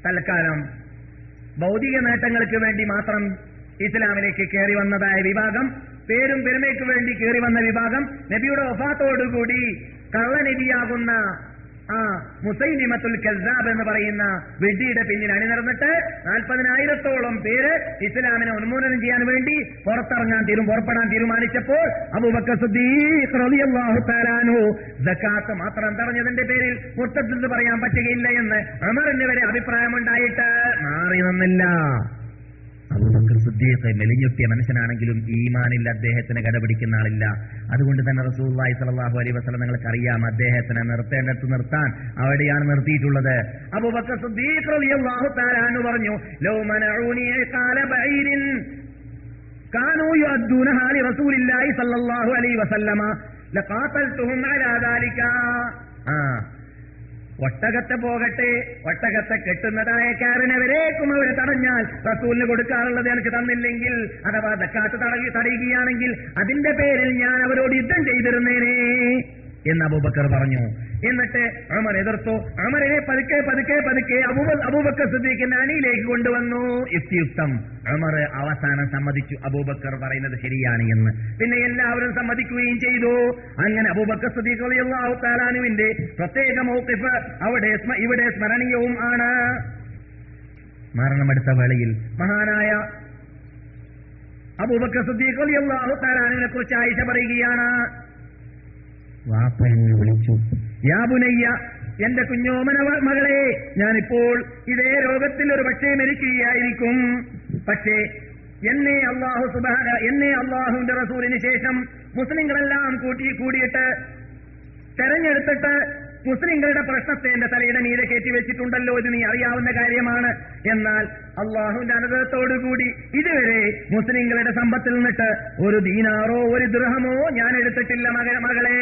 Speaker 3: തൽക്കാലം ഭൗതിക നേട്ടങ്ങൾക്ക് വേണ്ടി മാത്രം ഇസ്ലാമിലേക്ക് കയറി വന്നതായ വിഭാഗം, പേരും പെരുമയ്ക്ക് വേണ്ടി കയറി വന്ന വിഭാഗം, നബിയുടെ വഫാത്തോടുകൂടി കള്ളനബിയാകുന്ന ആ മുസൈലിമത്തുൽ കസ്സാബ് എന്ന് പറയുന്ന വിഡ്ഢിയുടെ പിന്നിൽ അണിനിരന്നിട്ട് നാൽപ്പതിനായിരത്തോളം പേര് ഇസ്ലാമിനെ ഉന്മൂലനം ചെയ്യാൻ വേണ്ടി പുറത്തിറങ്ങാൻ തീരും പുറപ്പെടാൻ തീരുമാനിച്ചപ്പോൾ അബൂബക്കർ സിദ്ദീഖ് റളിയല്ലാഹു തആല അൻഹു സക്കാത്ത് മാത്രം തടഞ്ഞതിന്റെ പേരിൽ മുർത്തദ് എന്ന് പറയാൻ പറ്റുകയില്ല എന്ന് ഉമറിന് വരെ അഭിപ്രായമുണ്ടായിട്ട് മാറി നിന്നില്ല. അബൂബക്കർ സിദ്ദീഖ് മെലിഞ്ഞൊട്ടിയ മനുഷ്യനാണെങ്കിലും ഈമാനിൽ അദ്ദേഹത്തിന് കടപിടിക്കുന്ന ആളില്ല. അതുകൊണ്ട് തന്നെ റസൂലുള്ളാഹി സ്വല്ലല്ലാഹു അലൈഹി വസല്ലം നിങ്ങൾക്ക് അറിയാം, അദ്ദേഹത്തിനെ നിർത്തേണ്ടടുത്ത് നിർത്താൻ അവിടെയാണ് നിർത്തിയിട്ടുള്ളത്. അബൂബക്കർ സിദ്ദീഖ് റളിയല്ലാഹു തആല അൻഹു പറഞ്ഞു, ലൗ മനഊനി ഖാല ബഈരിൻ കാനൂ യുഅദ്ദൂനഹാ ലി റസൂലില്ലാഹി സ്വല്ലല്ലാഹു അലൈഹി വസല്ലമ ലഖാതൽതുഹും അലാ ദാലിക. ആ ഒട്ടകത്തെ പോകട്ടെ, ഒട്ടകത്തെ കെട്ടുന്നതായ കാരനവരേക്കും അവരെ തടഞ്ഞാൽ റസൂലിന് കൊടുക്കാറുള്ളത് എനിക്ക് തന്നില്ലെങ്കിൽ, അഥവാ സക്കാത്ത് തടയി തടയുകയാണെങ്കിൽ അതിന്റെ പേരിൽ ഞാൻ അവരോട് യുദ്ധം ചെയ്തിരുന്നേനെ എന്ന് അബൂബക്കർ പറഞ്ഞു. എന്നിട്ട് ഉമർ എതിർത്തു. ഉമറിനെ പതുക്കെ പതുക്കെ പതുക്കെ അബൂബക്കർ സിദ്ദീഖിന്റെ അണിയിലേക്ക് കൊണ്ടുവന്നു. യുക്തിയുക്തം. ഉമർ അവസാനം സമ്മതിച്ചു അബൂബക്കർ പറയുന്നത് ശരിയാണ് എന്ന്. പിന്നെ എല്ലാവരും സമ്മതിക്കുകയും ചെയ്തു. അങ്ങനെ അബൂബക്കർ സിദ്ദീഖ് റളിയല്ലാഹു തആല അൻഹുവിന്റെ പ്രത്യേക മൗഖിഫ് അവിടെ ഇവിടെ സ്മരണീയവും ആണ്. മരണമെടുത്ത വേളയിൽ മഹാനായ അബൂബക്കർ സിദ്ദീഖ് റളിയല്ലാഹു തആല അൻഹുവിനെ കുറിച്ച് ആയിഷ പറയുകയാണ്, വാപ്പ എന്നെ വിളിച്ചു, യാ ബുനയ്യ, എന്റെ കുഞ്ഞോമന മകളെ, ഞാനിപ്പോൾ ഇതേ രോഗത്തിൽ ഒരു പക്ഷേ മരിക്കുകയായിരിക്കും. പക്ഷേ എന്നെ അല്ലാഹു സുബ്ഹാന എന്നെ അല്ലാഹുവിന്റെ റസൂലിന് ശേഷം മുസ്ലിങ്ങളെല്ലാം കൂട്ടി കൂടിയിട്ട് തെരഞ്ഞെടുത്തിട്ട് മുസ്ലിങ്ങളുടെ പ്രശ്നത്തെ എന്റെ തലയുടെ മീതെ കയറ്റി വെച്ചിട്ടുണ്ടല്ലോ, ഇത് നീ അറിയാവുന്ന കാര്യമാണ്. എന്നാൽ അള്ളാഹുവിന്റെ അനുഗ്രഹത്തോടുകൂടി ഇതുവരെ മുസ്ലിങ്ങളുടെ സമ്പത്തിൽ നിന്നിട്ട് ഒരു ദീനാറോ ഒരു ദിർഹമോ ഞാൻ എടുത്തിട്ടില്ല മകളെ.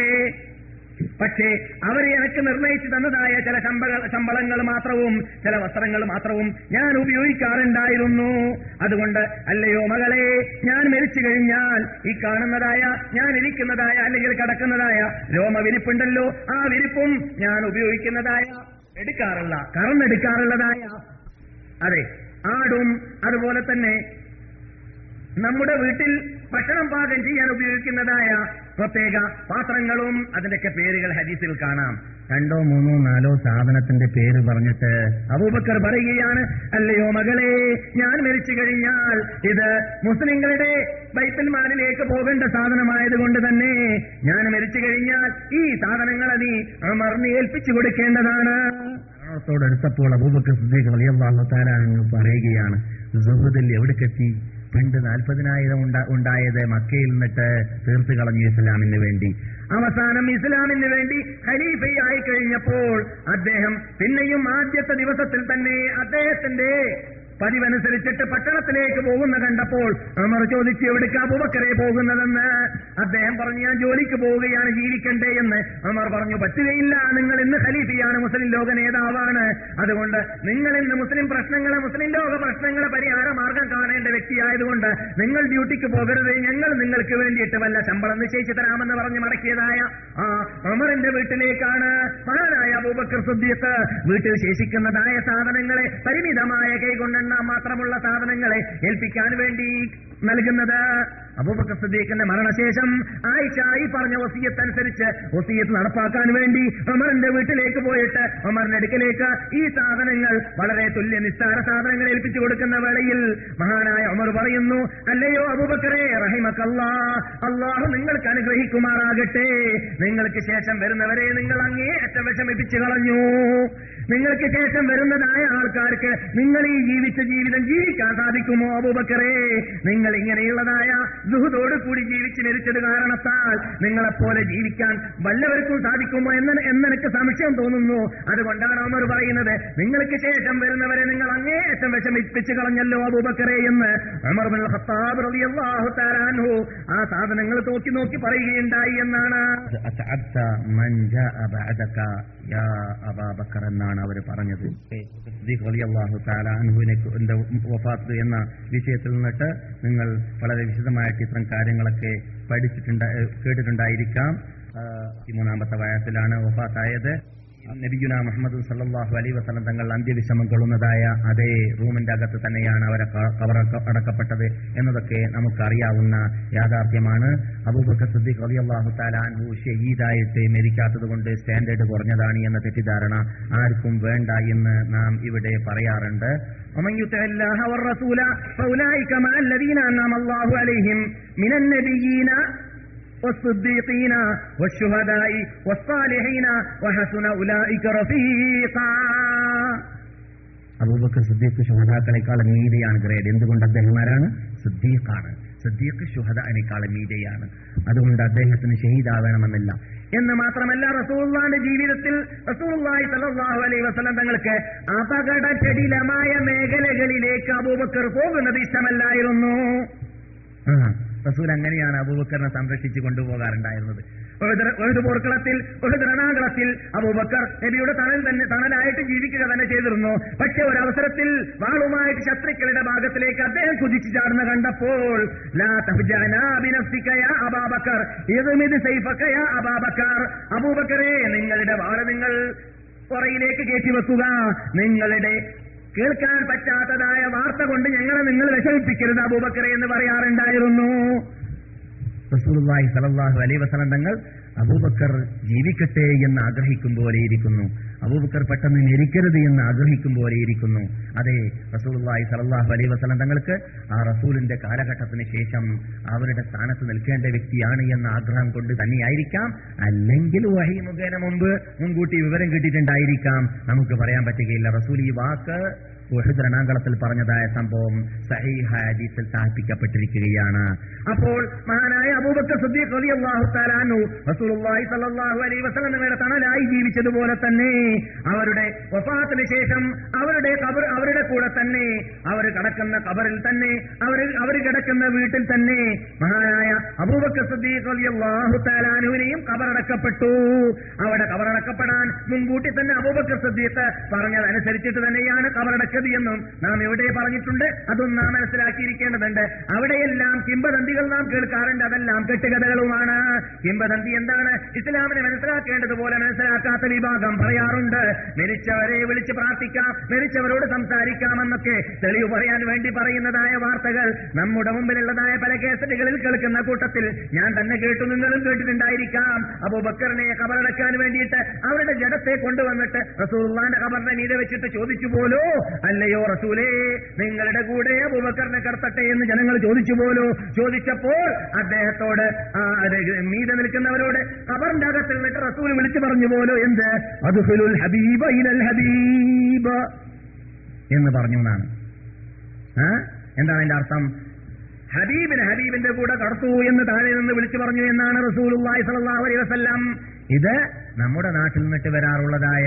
Speaker 3: പക്ഷേ അവരെ എനിക്ക് നിർണയിച്ചു തന്നതായ ചില ശമ്പളങ്ങൾ മാത്രവും ചില വസ്ത്രങ്ങൾ മാത്രവും ഞാൻ ഉപയോഗിക്കാറുണ്ടായിരുന്നു. അതുകൊണ്ട് അല്ലയോ മകളെ, ഞാൻ മരിച്ചു കഴിഞ്ഞാൽ ഈ കാണുന്നതായ ഞാൻ ഇരിക്കുന്നതായ അല്ലെങ്കിൽ കിടക്കുന്നതായ രോമവിരിപ്പുണ്ടല്ലോ, ആ വിരിപ്പും ഞാൻ ഉപയോഗിക്കുന്നതായ എടുക്കാറുള്ള കറന്നെടുക്കാറുള്ളതായ അതെ ആടും അതുപോലെ തന്നെ നമ്മുടെ വീട്ടിൽ ഭക്ഷണം പാകം ചെയ്യാൻ ഉപയോഗിക്കുന്നതായ പ്രത്യേക പാത്രങ്ങളും അതിന്റെയൊക്കെ പേരുകൾ ഹദീസിൽ കാണാം. രണ്ടോ മൂന്നോ നാലോ സാധനത്തിന്റെ പേര് പറഞ്ഞിട്ട് അബൂബക്കർ പറയുകയാണ്, അല്ലയോ മകളെ, ഞാൻ മരിച്ചു കഴിഞ്ഞാൽ ഇത് മുസ്ലിങ്ങളുടെ ബൈത്തുൽ മാലിലേക്ക് പോകേണ്ട സാധനമായതുകൊണ്ട് തന്നെ ഞാൻ മരിച്ചു കഴിഞ്ഞാൽ ഈ സാധനങ്ങളെ നീ ഉമറിന് ഏൽപ്പിച്ചു കൊടുക്കേണ്ടതാണ്. ോടടുത്തപ്പോൾ അബൂബക്കർ സിദ്ദീഖ് റളിയല്ലാഹു തആല അൻഹു പറയുകയാണ്, സുഹൃത്തിൽ എവിടേക്കെത്തി? പണ്ട് നാൽപ്പതിനായിരം ഉണ്ടായത് മക്കയിൽ നിന്നിട്ട് തീർത്തു കളഞ്ഞു ഇസ്ലാമിന് വേണ്ടി. അവസാനം ഇസ്ലാമിന് വേണ്ടി ഖലീഫയായി കഴിഞ്ഞപ്പോൾ അദ്ദേഹം പിന്നെയും ആദ്യത്തെ ദിവസത്തിൽ തന്നെ അദ്ദേഹത്തിന്റെ പതിവനുസരിച്ചിട്ട് പട്ടണത്തിലേക്ക് പോകുന്ന കണ്ടപ്പോൾ ഉമർ ചോദിച്ചു, എവിടേക്ക് അബൂബക്കറെ പോകുന്നതെന്ന്? അദ്ദേഹം പറഞ്ഞു, ഞാൻ ജോലിക്ക് പോവുകയാണ്, ജീവിക്കണ്ടേ എന്ന്. ഉമർ പറഞ്ഞു, പറ്റുകയില്ല, നിങ്ങൾ ഇന്ന് ഖലീഫയാണ്, മുസ്ലിം ലോക നേതാവാണ്. അതുകൊണ്ട് നിങ്ങൾ ഇന്ന് മുസ്ലിം പ്രശ്നങ്ങളെ മുസ്ലിം ലോക പ്രശ്നങ്ങളെ പരിഹാര മാർഗം കാണേണ്ട വ്യക്തിയായതുകൊണ്ട് നിങ്ങൾ ഡ്യൂട്ടിക്ക് പോകരുത്, ഞങ്ങൾ നിങ്ങൾക്ക് വേണ്ടിയിട്ട് വല്ല ശമ്പളം നിശ്ചയിച്ചു തരാമെന്ന് പറഞ്ഞ് മടക്കിയതായ ആ ഉമറിന്റെ വീട്ടിലേക്കാണ് മഹാനായ അബൂബക്കർ സിദ്ദീഖ് വീട്ടിൽ ശേഷിക്കുന്നതായ സാധനങ്ങളെ പരിമിതമായ കൈകൊണ്ടെണ്ണ മാത്രമുള്ള സാധനങ്ങളെ ഏൽപ്പിക്കാൻ വേണ്ടി നൽകുന്നത്. അബൂബക്കർ സിദ്ദീഖിന്റെ മരണശേഷം ആയിഷ ഈ പറഞ്ഞ വസിയത്ത് അനുസരിച്ച് വസിയത്ത് നടപ്പാക്കാൻ വേണ്ടി ഉമറിന്റെ വീട്ടിലേക്ക് പോയിട്ട് ഉമറിന്റെ അടുക്കലേക്ക് ഈ സാധനങ്ങൾ വളരെ തുല്യ നിസ്സാര സാധനങ്ങൾ ഏൽപ്പിച്ചു കൊടുക്കുന്ന വേളയിൽ മഹാനായ ഉമർ പറയുന്നു, അല്ലയോ അബൂബക്കറെ റഹിമക്കല്ലാഹ്, അല്ലാഹു നിങ്ങൾക്ക് അനുഗ്രഹിക്കുമാറാകട്ടെ, നിങ്ങൾക്ക് ശേഷം വരുന്നവരെ നിങ്ങൾ അങ്ങേയറ്റം വിഷമിപ്പിച്ചു കളഞ്ഞു. നിങ്ങൾക്ക് ശേഷം വരുന്നതായ ആൾക്കാർക്ക് നിങ്ങൾ ഈ ജീവിച്ച ജീവിതം ജീവിക്കാൻ സാധിക്കുമോ അബൂബക്കറെ? നിങ്ങൾ ഇങ്ങനെയുള്ളതായ ദുഹുദോട് കൂടി ജീവിച്ച് മരിച്ചത് കാരണത്താൽ നിങ്ങളെപ്പോലെ ജീവിക്കാൻ വല്ലവർക്കും സാധിക്കുമോ എന്ന് എന്നെനിക്ക് സംശയം തോന്നുന്നു. അതുകൊണ്ടാണ് ഉമർ പറയുന്നത്, നിങ്ങൾക്ക് ശേഷം വരുന്നവരെ നിങ്ങൾ അങ്ങേയറ്റം വിഷമിപ്പിച്ചു കളഞ്ഞല്ലോ അബൂബക്കറെ എന്ന്. ഉമർ ഇബ്നുൽ ഖത്താബ് റളിയല്ലാഹു തആല അൻഹു ആ സാധനങ്ങൾ നോക്കി നോക്കി പറയുകയുണ്ടായി എന്നാണ്. എന്നാണ് അവർ പറഞ്ഞത്. റളിയല്ലാഹു തആല അൻഹുവിനെ വഫാത്ത് എന്ന വിഷയത്തിൽ നിന്നിട്ട് നിങ്ങൾ വളരെ വിശദമായിട്ട് ഇത്തരം കാര്യങ്ങളൊക്കെ പഠിച്ചിട്ടുണ്ട കേട്ടിട്ടുണ്ടായിരിക്കാം. മൂന്നാമത്തെ വയസ്സിലാണ് വഫാത്തായത്. നബിയുനാ മുഹമ്മദ് സല്ലല്ലാഹു അലൈഹി വസല്ലം തങ്ങൾ അന്ത്യവിശ്രമം കൊള്ളുന്നതായ അതേ റൂമിന്റെ അകത്ത് തന്നെയാണ് അവരെ കബർ അടക്കപ്പെട്ടത് എന്നതൊക്കെ നമുക്കറിയാവുന്ന യാഥാർത്ഥ്യമാണ്. അബൂബക്കർ സിദ്ദീഖ് റളിയല്ലാഹു തആല അൻഹു ഷഹീദായിട്ട് മരിക്കാത്തത് കൊണ്ട് സ്റ്റാൻഡേർഡ് കുറഞ്ഞതാണ് എന്ന തെറ്റിദ്ധാരണ ആർക്കും വേണ്ട എന്ന് നാം ഇവിടെ പറയാറുണ്ട്. ومن يطع الله والرسول فاولئك مع الذين انعم الله عليهم من النبيين والصديقين والشهداء والصالحين وحسن اولئك رفيقا. അബൂബക്കർ സിദ്ദീഖ് ശുഹദാക്കളെക്കാൾ മീതെയാണ് ഗ്രേഡ്. എന്തുകൊണ്ട്? അദ്ദേഹമാരാണ് സിദ്ദീഖാണ്. സിദ്ദീഖ് ശുഹദാനേക്കാൾ മീതെയാണ്. അതുകൊണ്ട് അദ്ദേഹത്തിന് ഷഹീദാവണമെന്നില്ല. എന്ന് മാത്രമല്ല, റസൂലുള്ളാഹിന്റെ ജീവിതത്തിൽ റസൂലുള്ളാഹി സ്വല്ലല്ലാഹു അലൈഹി വസല്ലം തങ്ങൾക്ക് അപകട ജടിലമായ മേഖലകളിലേക്ക് അബൂബക്കർ പോകുന്നത് ഇഷ്ടമല്ലായിരുന്നു. ആ റസൂൽ അങ്ങനെയാണ് അബൂബക്കറിനെ സംരക്ഷിച്ചു കൊണ്ടുപോകാറുണ്ടായിരുന്നത്. ഉഹദ് പോർക്കളത്തിൽ ഉഹദ് രണാകളത്തിൽ അബൂബക്കർ നബിയുടെ തണൽ തന്നെ തണലായിട്ട് ജീവിക്കുക തന്നെ ചെയ്തിരുന്നു. പക്ഷെ ഒരവസരത്തിൽ വാളുമായിട്ട് ശത്രുക്കളുടെ ഭാഗത്തിലേക്ക് അദ്ദേഹം കുതിച്ചു ചാടുന്ന കണ്ടപ്പോൾ ലാ തഫ്ജഅനാ ബിനഫ്സിക യാ അബൂബക്കർ ഇദ്മിദ് സൈഫക യാ അബൂബക്കർ, അബൂബക്കറേ നിങ്ങളുടെ വാള് നിങ്ങൾ പുറയിലേക്ക് കയറ്റിവെക്കുക, നിങ്ങളുടെ കേൾക്കാൻ പറ്റാത്തതായ വാർത്ത കൊണ്ട് ഞങ്ങളെ നിങ്ങൾ വിഷമിപ്പിക്കരുത് അബൂബക്കറെ എന്ന് പറയാറുണ്ടായിരുന്നു. റസൂലുള്ളാഹി സ്വല്ലല്ലാഹു അലൈഹി വസല്ലം തങ്ങൾ അബൂബക്കർ ജീവിക്കട്ടെ എന്ന് ആഗ്രഹിക്കും പോലെയിരിക്കുന്നു. അബൂബക്കർ പെട്ടെന്ന് മരിക്കരുത് എന്ന് ആഗ്രഹിക്കും പോലെയിരിക്കുന്നു. അതെ, റസൂലുള്ളാഹി സ്വല്ലല്ലാഹു അലൈഹി വസല്ലം തങ്ങൾക്ക് ആ റസൂലിന്റെ കാലഘട്ടത്തിന് ശേഷം അവരുടെ സ്ഥാനത്ത് നിൽക്കേണ്ട വ്യക്തിയാണ് എന്ന ആഗ്രഹം കൊണ്ട് തന്നെയായിരിക്കാം, അല്ലെങ്കിൽ വഹി മുഖേന മുമ്പ് മുൻകൂട്ടി വിവരം കിട്ടിയിട്ടുണ്ടായിരിക്കാം. നമുക്ക് പറയാൻ പറ്റുകയില്ല. റസൂൽ ഈ വാക്ക് ഉഹദ് രണാങ്കളത്തിൽ പറഞ്ഞതായ സംഭവം സഹീഹ ഹദീസിൽ സ്ഥാപിക്കപ്പെട്ടിരിക്കുകയാണ്. അപ്പോൾ മഹാനായ അബൂബക്കർ സിദ്ദീഖ് റളിയല്ലാഹു തആല അൻഹു റസൂലുള്ളാഹി സ്വല്ലല്ലാഹു അലൈഹി വസല്ലമയുടെ തണലായി ജീവിച്ചതുപോലെ തന്നെ അവരുടെ വഫാത്തിന് ശേഷം അവരുടെ ഖബർ അവരുടെ കൂടെ തന്നെ അവർ കിടക്കുന്ന ഖബറിൽ തന്നെ അവർ അവർ കിടക്കുന്ന വീട്ടിൽ തന്നെ മഹാനായ അബൂബക്കർ സിദ്ദീഖ് റളിയല്ലാഹു തആല അൻഹുവിനെയും ഖബറടക്കപ്പെട്ടു. അവിടെ ഖബറടക്കപ്പെടാൻ മുൻകൂട്ടി തന്നെ അബൂബക്കർ സിദ്ദീഖ് പറഞ്ഞതനുസരിച്ചിട്ട് തന്നെയാണ് ഖബറടക്ക എന്നും നാം ഇവിടെ പറഞ്ഞിട്ടുണ്ട്. അതും നാം മനസ്സിലാക്കിയിരിക്കേണ്ടതുണ്ട്. അവിടെയെല്ലാം കിംബദന്തികൾ നാം കേൾക്കാറുണ്ട്. അതെല്ലാം കെട്ടുകഥകളുമാണ്. കിംബദന്തി എന്താണ്? ഇസ്ലാമിനെ മനസ്സിലാക്കേണ്ടതുപോലെ മനസ്സിലാക്കാത്ത വിഭാഗം പറയാറുണ്ട്. മരിച്ചവരെ വിളിച്ച് പ്രാർത്ഥിക്കാം, മരിച്ചവരോട് സംസാരിക്കാമെന്നൊക്കെ തെളിവ് പറയാൻ വേണ്ടി പറയുന്നതായ വാർത്തകൾ നമ്മുടെ മുമ്പിലുള്ളതായ പല കേസറ്റുകളിൽ കേൾക്കുന്ന കൂട്ടത്തിൽ ഞാൻ തന്നെ കേട്ടു, നിങ്ങളും കേട്ടിട്ടുണ്ടായിരിക്കാം. അബൂബക്കറിനെ ഖബറടക്കാൻ വേണ്ടിയിട്ട് അവരുടെ ജഡത്തെ കൊണ്ടുവന്നിട്ട് റസൂലുള്ളാഹിന്റെ ഖബറിന്റെ മീതെ വെച്ചിട്ട് ചോദിച്ചു പോലോ, അല്ലയോ റസൂലേ നിങ്ങളുടെ കൂടെ അബൂബക്കറിനെ കടത്തട്ടെ എന്ന് ജനങ്ങൾ ചോദിച്ചു പോലോ. ചോദിച്ചപ്പോൾ അദ്ദേഹത്തോട് മീതെ നിൽക്കുന്നവരോട് ഖബറിന്റെ അകത്തിൽ നിന്നിട്ട് റസൂൽ വിളിച്ചു പറഞ്ഞു പോലോ, എന്ത് അദ്ഖുലുൽ ഹബീബ ഇലൽ ഹബീബ് എന്ന് പറഞ്ഞു എന്നാണ്. എന്താണ് അതിന്റെ അർത്ഥം? ഹബീബിന് ഹബീബിന്റെ കൂടെ കടത്തു എന്ന് താഴെ നിന്ന് വിളിച്ചു പറഞ്ഞു എന്നാണ് റസൂലുള്ളാഹി സ്വല്ലല്ലാഹു അലൈഹി വസല്ലം. ഇത് നമ്മുടെ നാട്ടിൽ നിന്നിട്ട് വരാറുള്ളതായ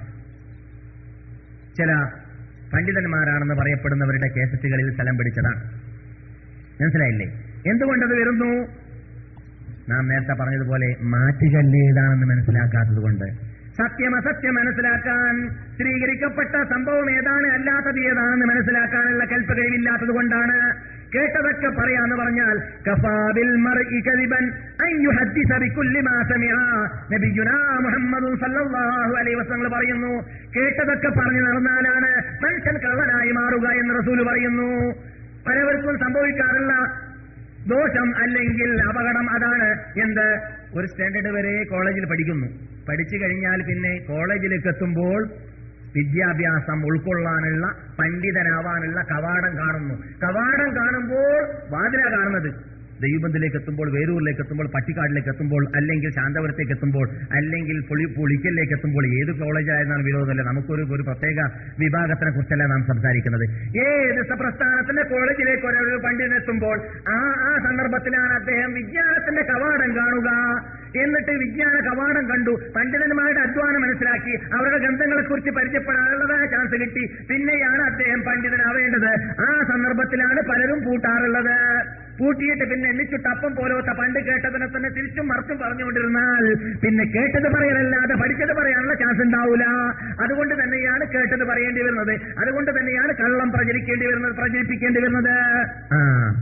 Speaker 3: ചില പണ്ഡിതന്മാരാണെന്ന് പറയപ്പെടുന്നവരുടെ കേസറ്റുകളിൽ സ്ഥലം പിടിച്ചതാണ്. മനസ്സിലായില്ലേ? എന്തുകൊണ്ടത് വരുന്നു? നാം നേരത്തെ പറഞ്ഞതുപോലെ മാറ്റുകല്ല് ഏതാണെന്ന് മനസ്സിലാക്കാത്തത് കൊണ്ട്, സത്യം അസത്യം മനസ്സിലാക്കാൻ, സ്ഥിരീകരിക്കപ്പെട്ട സംഭവം ഏതാണ് അല്ലാത്തത് ഏതാണെന്ന് മനസ്സിലാക്കാനുള്ള കൽപ്പകഴിവില്ലാത്തത് കൊണ്ടാണ്. കേട്ടതൊക്കെ പറയാന്ന് പറഞ്ഞാൽ കഫാബിൽ മർഇ കദിബൻ അൻ യുഹദ്ദിസ ബികുല്ലി മാ സമിഅ. നബിയുനാ മുഹമ്മദ് സല്ലല്ലാഹു അലൈഹി വസല്ലം പറയുന്നു, കേട്ടതൊക്കെ പറഞ്ഞു നടന്നാലാണ് മനുഷ്യൻ കള്ളനായി മാറുക എന്ന് റസൂൽ പറയുന്നു. പലവർക്കും സംഭവിക്കാറുള്ള ദോഷം അല്ലെങ്കിൽ അപകടം അതാണ്. എന്ത്? ഒരു സ്റ്റാൻഡേർഡ് വരെ കോളേജിൽ പഠിക്കുന്നു, പഠിച്ചു കഴിഞ്ഞാൽ പിന്നെ കോളേജിലേക്ക് എത്തുമ്പോൾ വിദ്യാഭ്യാസം ഉൾക്കൊള്ളാനുള്ള, പണ്ഡിതനാവാനുള്ള കവാടം കാണുന്നു. കവാടം കാണുമ്പോൾ വാതില കാണുന്നത് ദൈവബന്ധിലേക്ക് എത്തുമ്പോൾ, വേരൂരിലേക്ക് എത്തുമ്പോൾ, പട്ടിക്കാടിലേക്ക് എത്തുമ്പോൾ, അല്ലെങ്കിൽ ശാന്തപുരത്തേക്ക് എത്തുമ്പോൾ, അല്ലെങ്കിൽ പുളി പുളിക്കലിലേക്ക് എത്തുമ്പോൾ, ഏത് കോളേജായിരുന്നാണ് വിരോധമല്ല. നമുക്കൊരു ഒരു പ്രത്യേക വിഭാഗത്തിനെ കുറിച്ചല്ല നാം സംസാരിക്കുന്നത്. ഏത് പ്രസ്ഥാനത്തിന്റെ കോളേജിലേക്ക് ഒരു പണ്ഡിതനെത്തുമ്പോൾ ആ ആ സന്ദർഭത്തിലാണ് അദ്ദേഹം വിജ്ഞാനത്തിന്റെ കവാടം കാണുക. എന്നിട്ട് വിജ്ഞാന കവാടം കണ്ടു, പണ്ഡിതന്മാരുടെ അധ്വാനം മനസ്സിലാക്കി, അവരുടെ ഗ്രന്ഥങ്ങളെ കുറിച്ച് പരിചയപ്പെടാനുള്ളതായ ചാൻസ് കിട്ടി. പിന്നെയാണ് അദ്ദേഹം പണ്ഡിതനാവേണ്ടത്. ആ സന്ദർഭത്തിലാണ് പലരും പൂട്ടാറുള്ളത്. പൂട്ടിയിട്ട് പിന്നെ എണ്ണിച്ചുട്ട് അപ്പം പോലത്തെ പണ്ട് കേട്ടതിനെ തന്നെ തിരിച്ചും മറിച്ചും പറഞ്ഞുകൊണ്ടിരുന്നാൽ പിന്നെ കേട്ടത് പറയലല്ലാതെ പഠിച്ചത് പറയാനുള്ള ചാൻസ് ഉണ്ടാവില്ല. അതുകൊണ്ട് തന്നെയാണ് കേട്ടത് പറയേണ്ടി വരുന്നത്. അതുകൊണ്ട് തന്നെയാണ് കള്ളം പ്രചരിക്കേണ്ടി വരുന്നത്, പ്രചരിപ്പിക്കേണ്ടി വരുന്നത്. ആ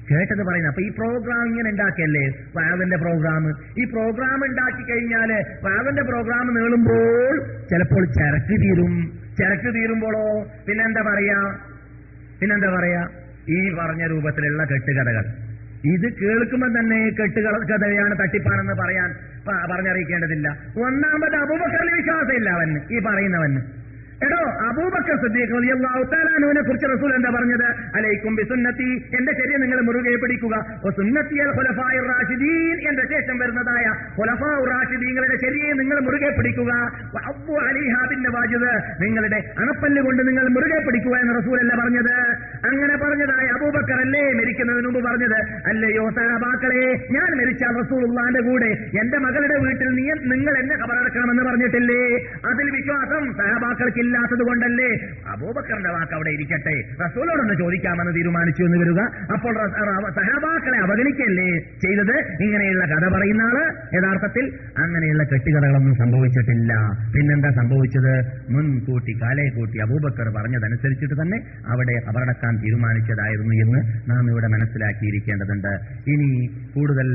Speaker 3: കേട്ടത് പറയുന്നത്. അപ്പൊ ഈ പ്രോഗ്രാം ഇങ്ങനെ ഉണ്ടാക്കിയല്ലേ വാവന്റെ പ്രോഗ്രാം. ഈ പ്രോഗ്രാം ഉണ്ടാക്കി കഴിഞ്ഞാല് വാവന്റെ പ്രോഗ്രാം നീളുമ്പോൾ ചിലപ്പോൾ ചരക്ക് തീരും. ചരക്ക് തീരുമ്പോഴോ പിന്നെന്താ പറയാ പിന്നെന്താ പറയാ ഈ പറഞ്ഞ രൂപത്തിലുള്ള കെട്ടുകഥകൾ. ഇത് കേൾക്കുമ്പോൾ തന്നെ കെട്ടുകള കഥയാണ്, തട്ടിപ്പാണെന്ന് പറയാൻ പറഞ്ഞറിയിക്കേണ്ടതില്ല. ഒന്നാമത് അബൂബക്കറിന് വിശ്വാസമില്ല അവന്, ഈ പറയുന്നവന്. എടോ, അബൂബക്കർ സിദ്ദീഖ് റളിയല്ലാഹു തആല അൻഹുവിനെ കുറിച്ച് റസൂൽ എന്താ പറഞ്ഞത്? അലൈക്കും ബിസുന്നത്തി, എന്റെ ശരീരം നിങ്ങൾ മുറുകെ പിടിക്കുക. വസുന്നത്തിയൽ ഖുലഫാഇർ റാഷിദീൻ, എന്റെ ശേഷം വരുന്നതായ ഖുലഫാഉർ റാഷിദീങ്ങളുടെ ശരീരം നിങ്ങൾ മുറുകെ പിടിക്കുക. വഅബ്ബു അലൈഹാ ബിന്നവാജിദ്, നിങ്ങളുടെ അണപ്പല്ല് കൊണ്ട് നിങ്ങൾ മുറുകെ പിടിക്കുക എന്ന് റസൂലല്ല പറഞ്ഞത്. അങ്ങനെ പറഞ്ഞതായ അബൂബക്കർ അല്ലേ മരിക്കുന്നതിന് മുമ്പ് പറഞ്ഞത്? അല്ലയോ സഹാബാക്കളെ, ഞാൻ മരിച്ചാൽ റസൂലുള്ളാഹിന്റെ കൂടെ എന്റെ മകളുടെ വീട്ടിൽ നീ നിങ്ങൾ എന്നെ ഖബറടക്കണമെന്ന് പറഞ്ഞിട്ടില്ലേ? അതിൽ വിശ്വാസം സഹാബാക്കൾക്ക് ഇല്ലാത്തത് കൊണ്ടല്ലേ? അബൂബക്കറിന്റെ വാക്ക് അവിടെ ഇരിക്കട്ടെ, റസൂലോടൊന്ന് ചോദിക്കാമെന്ന് തീരുമാനിച്ചു എന്ന് വരിക. അപ്പോൾ സഹാബാക്കളെ അവഗണിക്കല്ലേ ചെയ്തത്? ഇങ്ങനെയുള്ള കഥ പറയുന്ന ആള് യഥാർത്ഥത്തിൽ അങ്ങനെയുള്ള കെട്ടുകഥകളൊന്നും സംഭവിച്ചിട്ടില്ല. പിന്നെന്താ സംഭവിച്ചത്? മുൻകൂട്ടി കാലേ കൂട്ടി അബൂബക്കർ പറഞ്ഞതനുസരിച്ചിട്ട് തന്നെ അവിടെ ഖബറടക്കാൻ തീരുമാനിച്ചതായിരുന്നു എന്ന് നാം ഇവിടെ മനസ്സിലാക്കിയിരിക്കേണ്ടതുണ്ട്. ഇനി കൂടുതൽ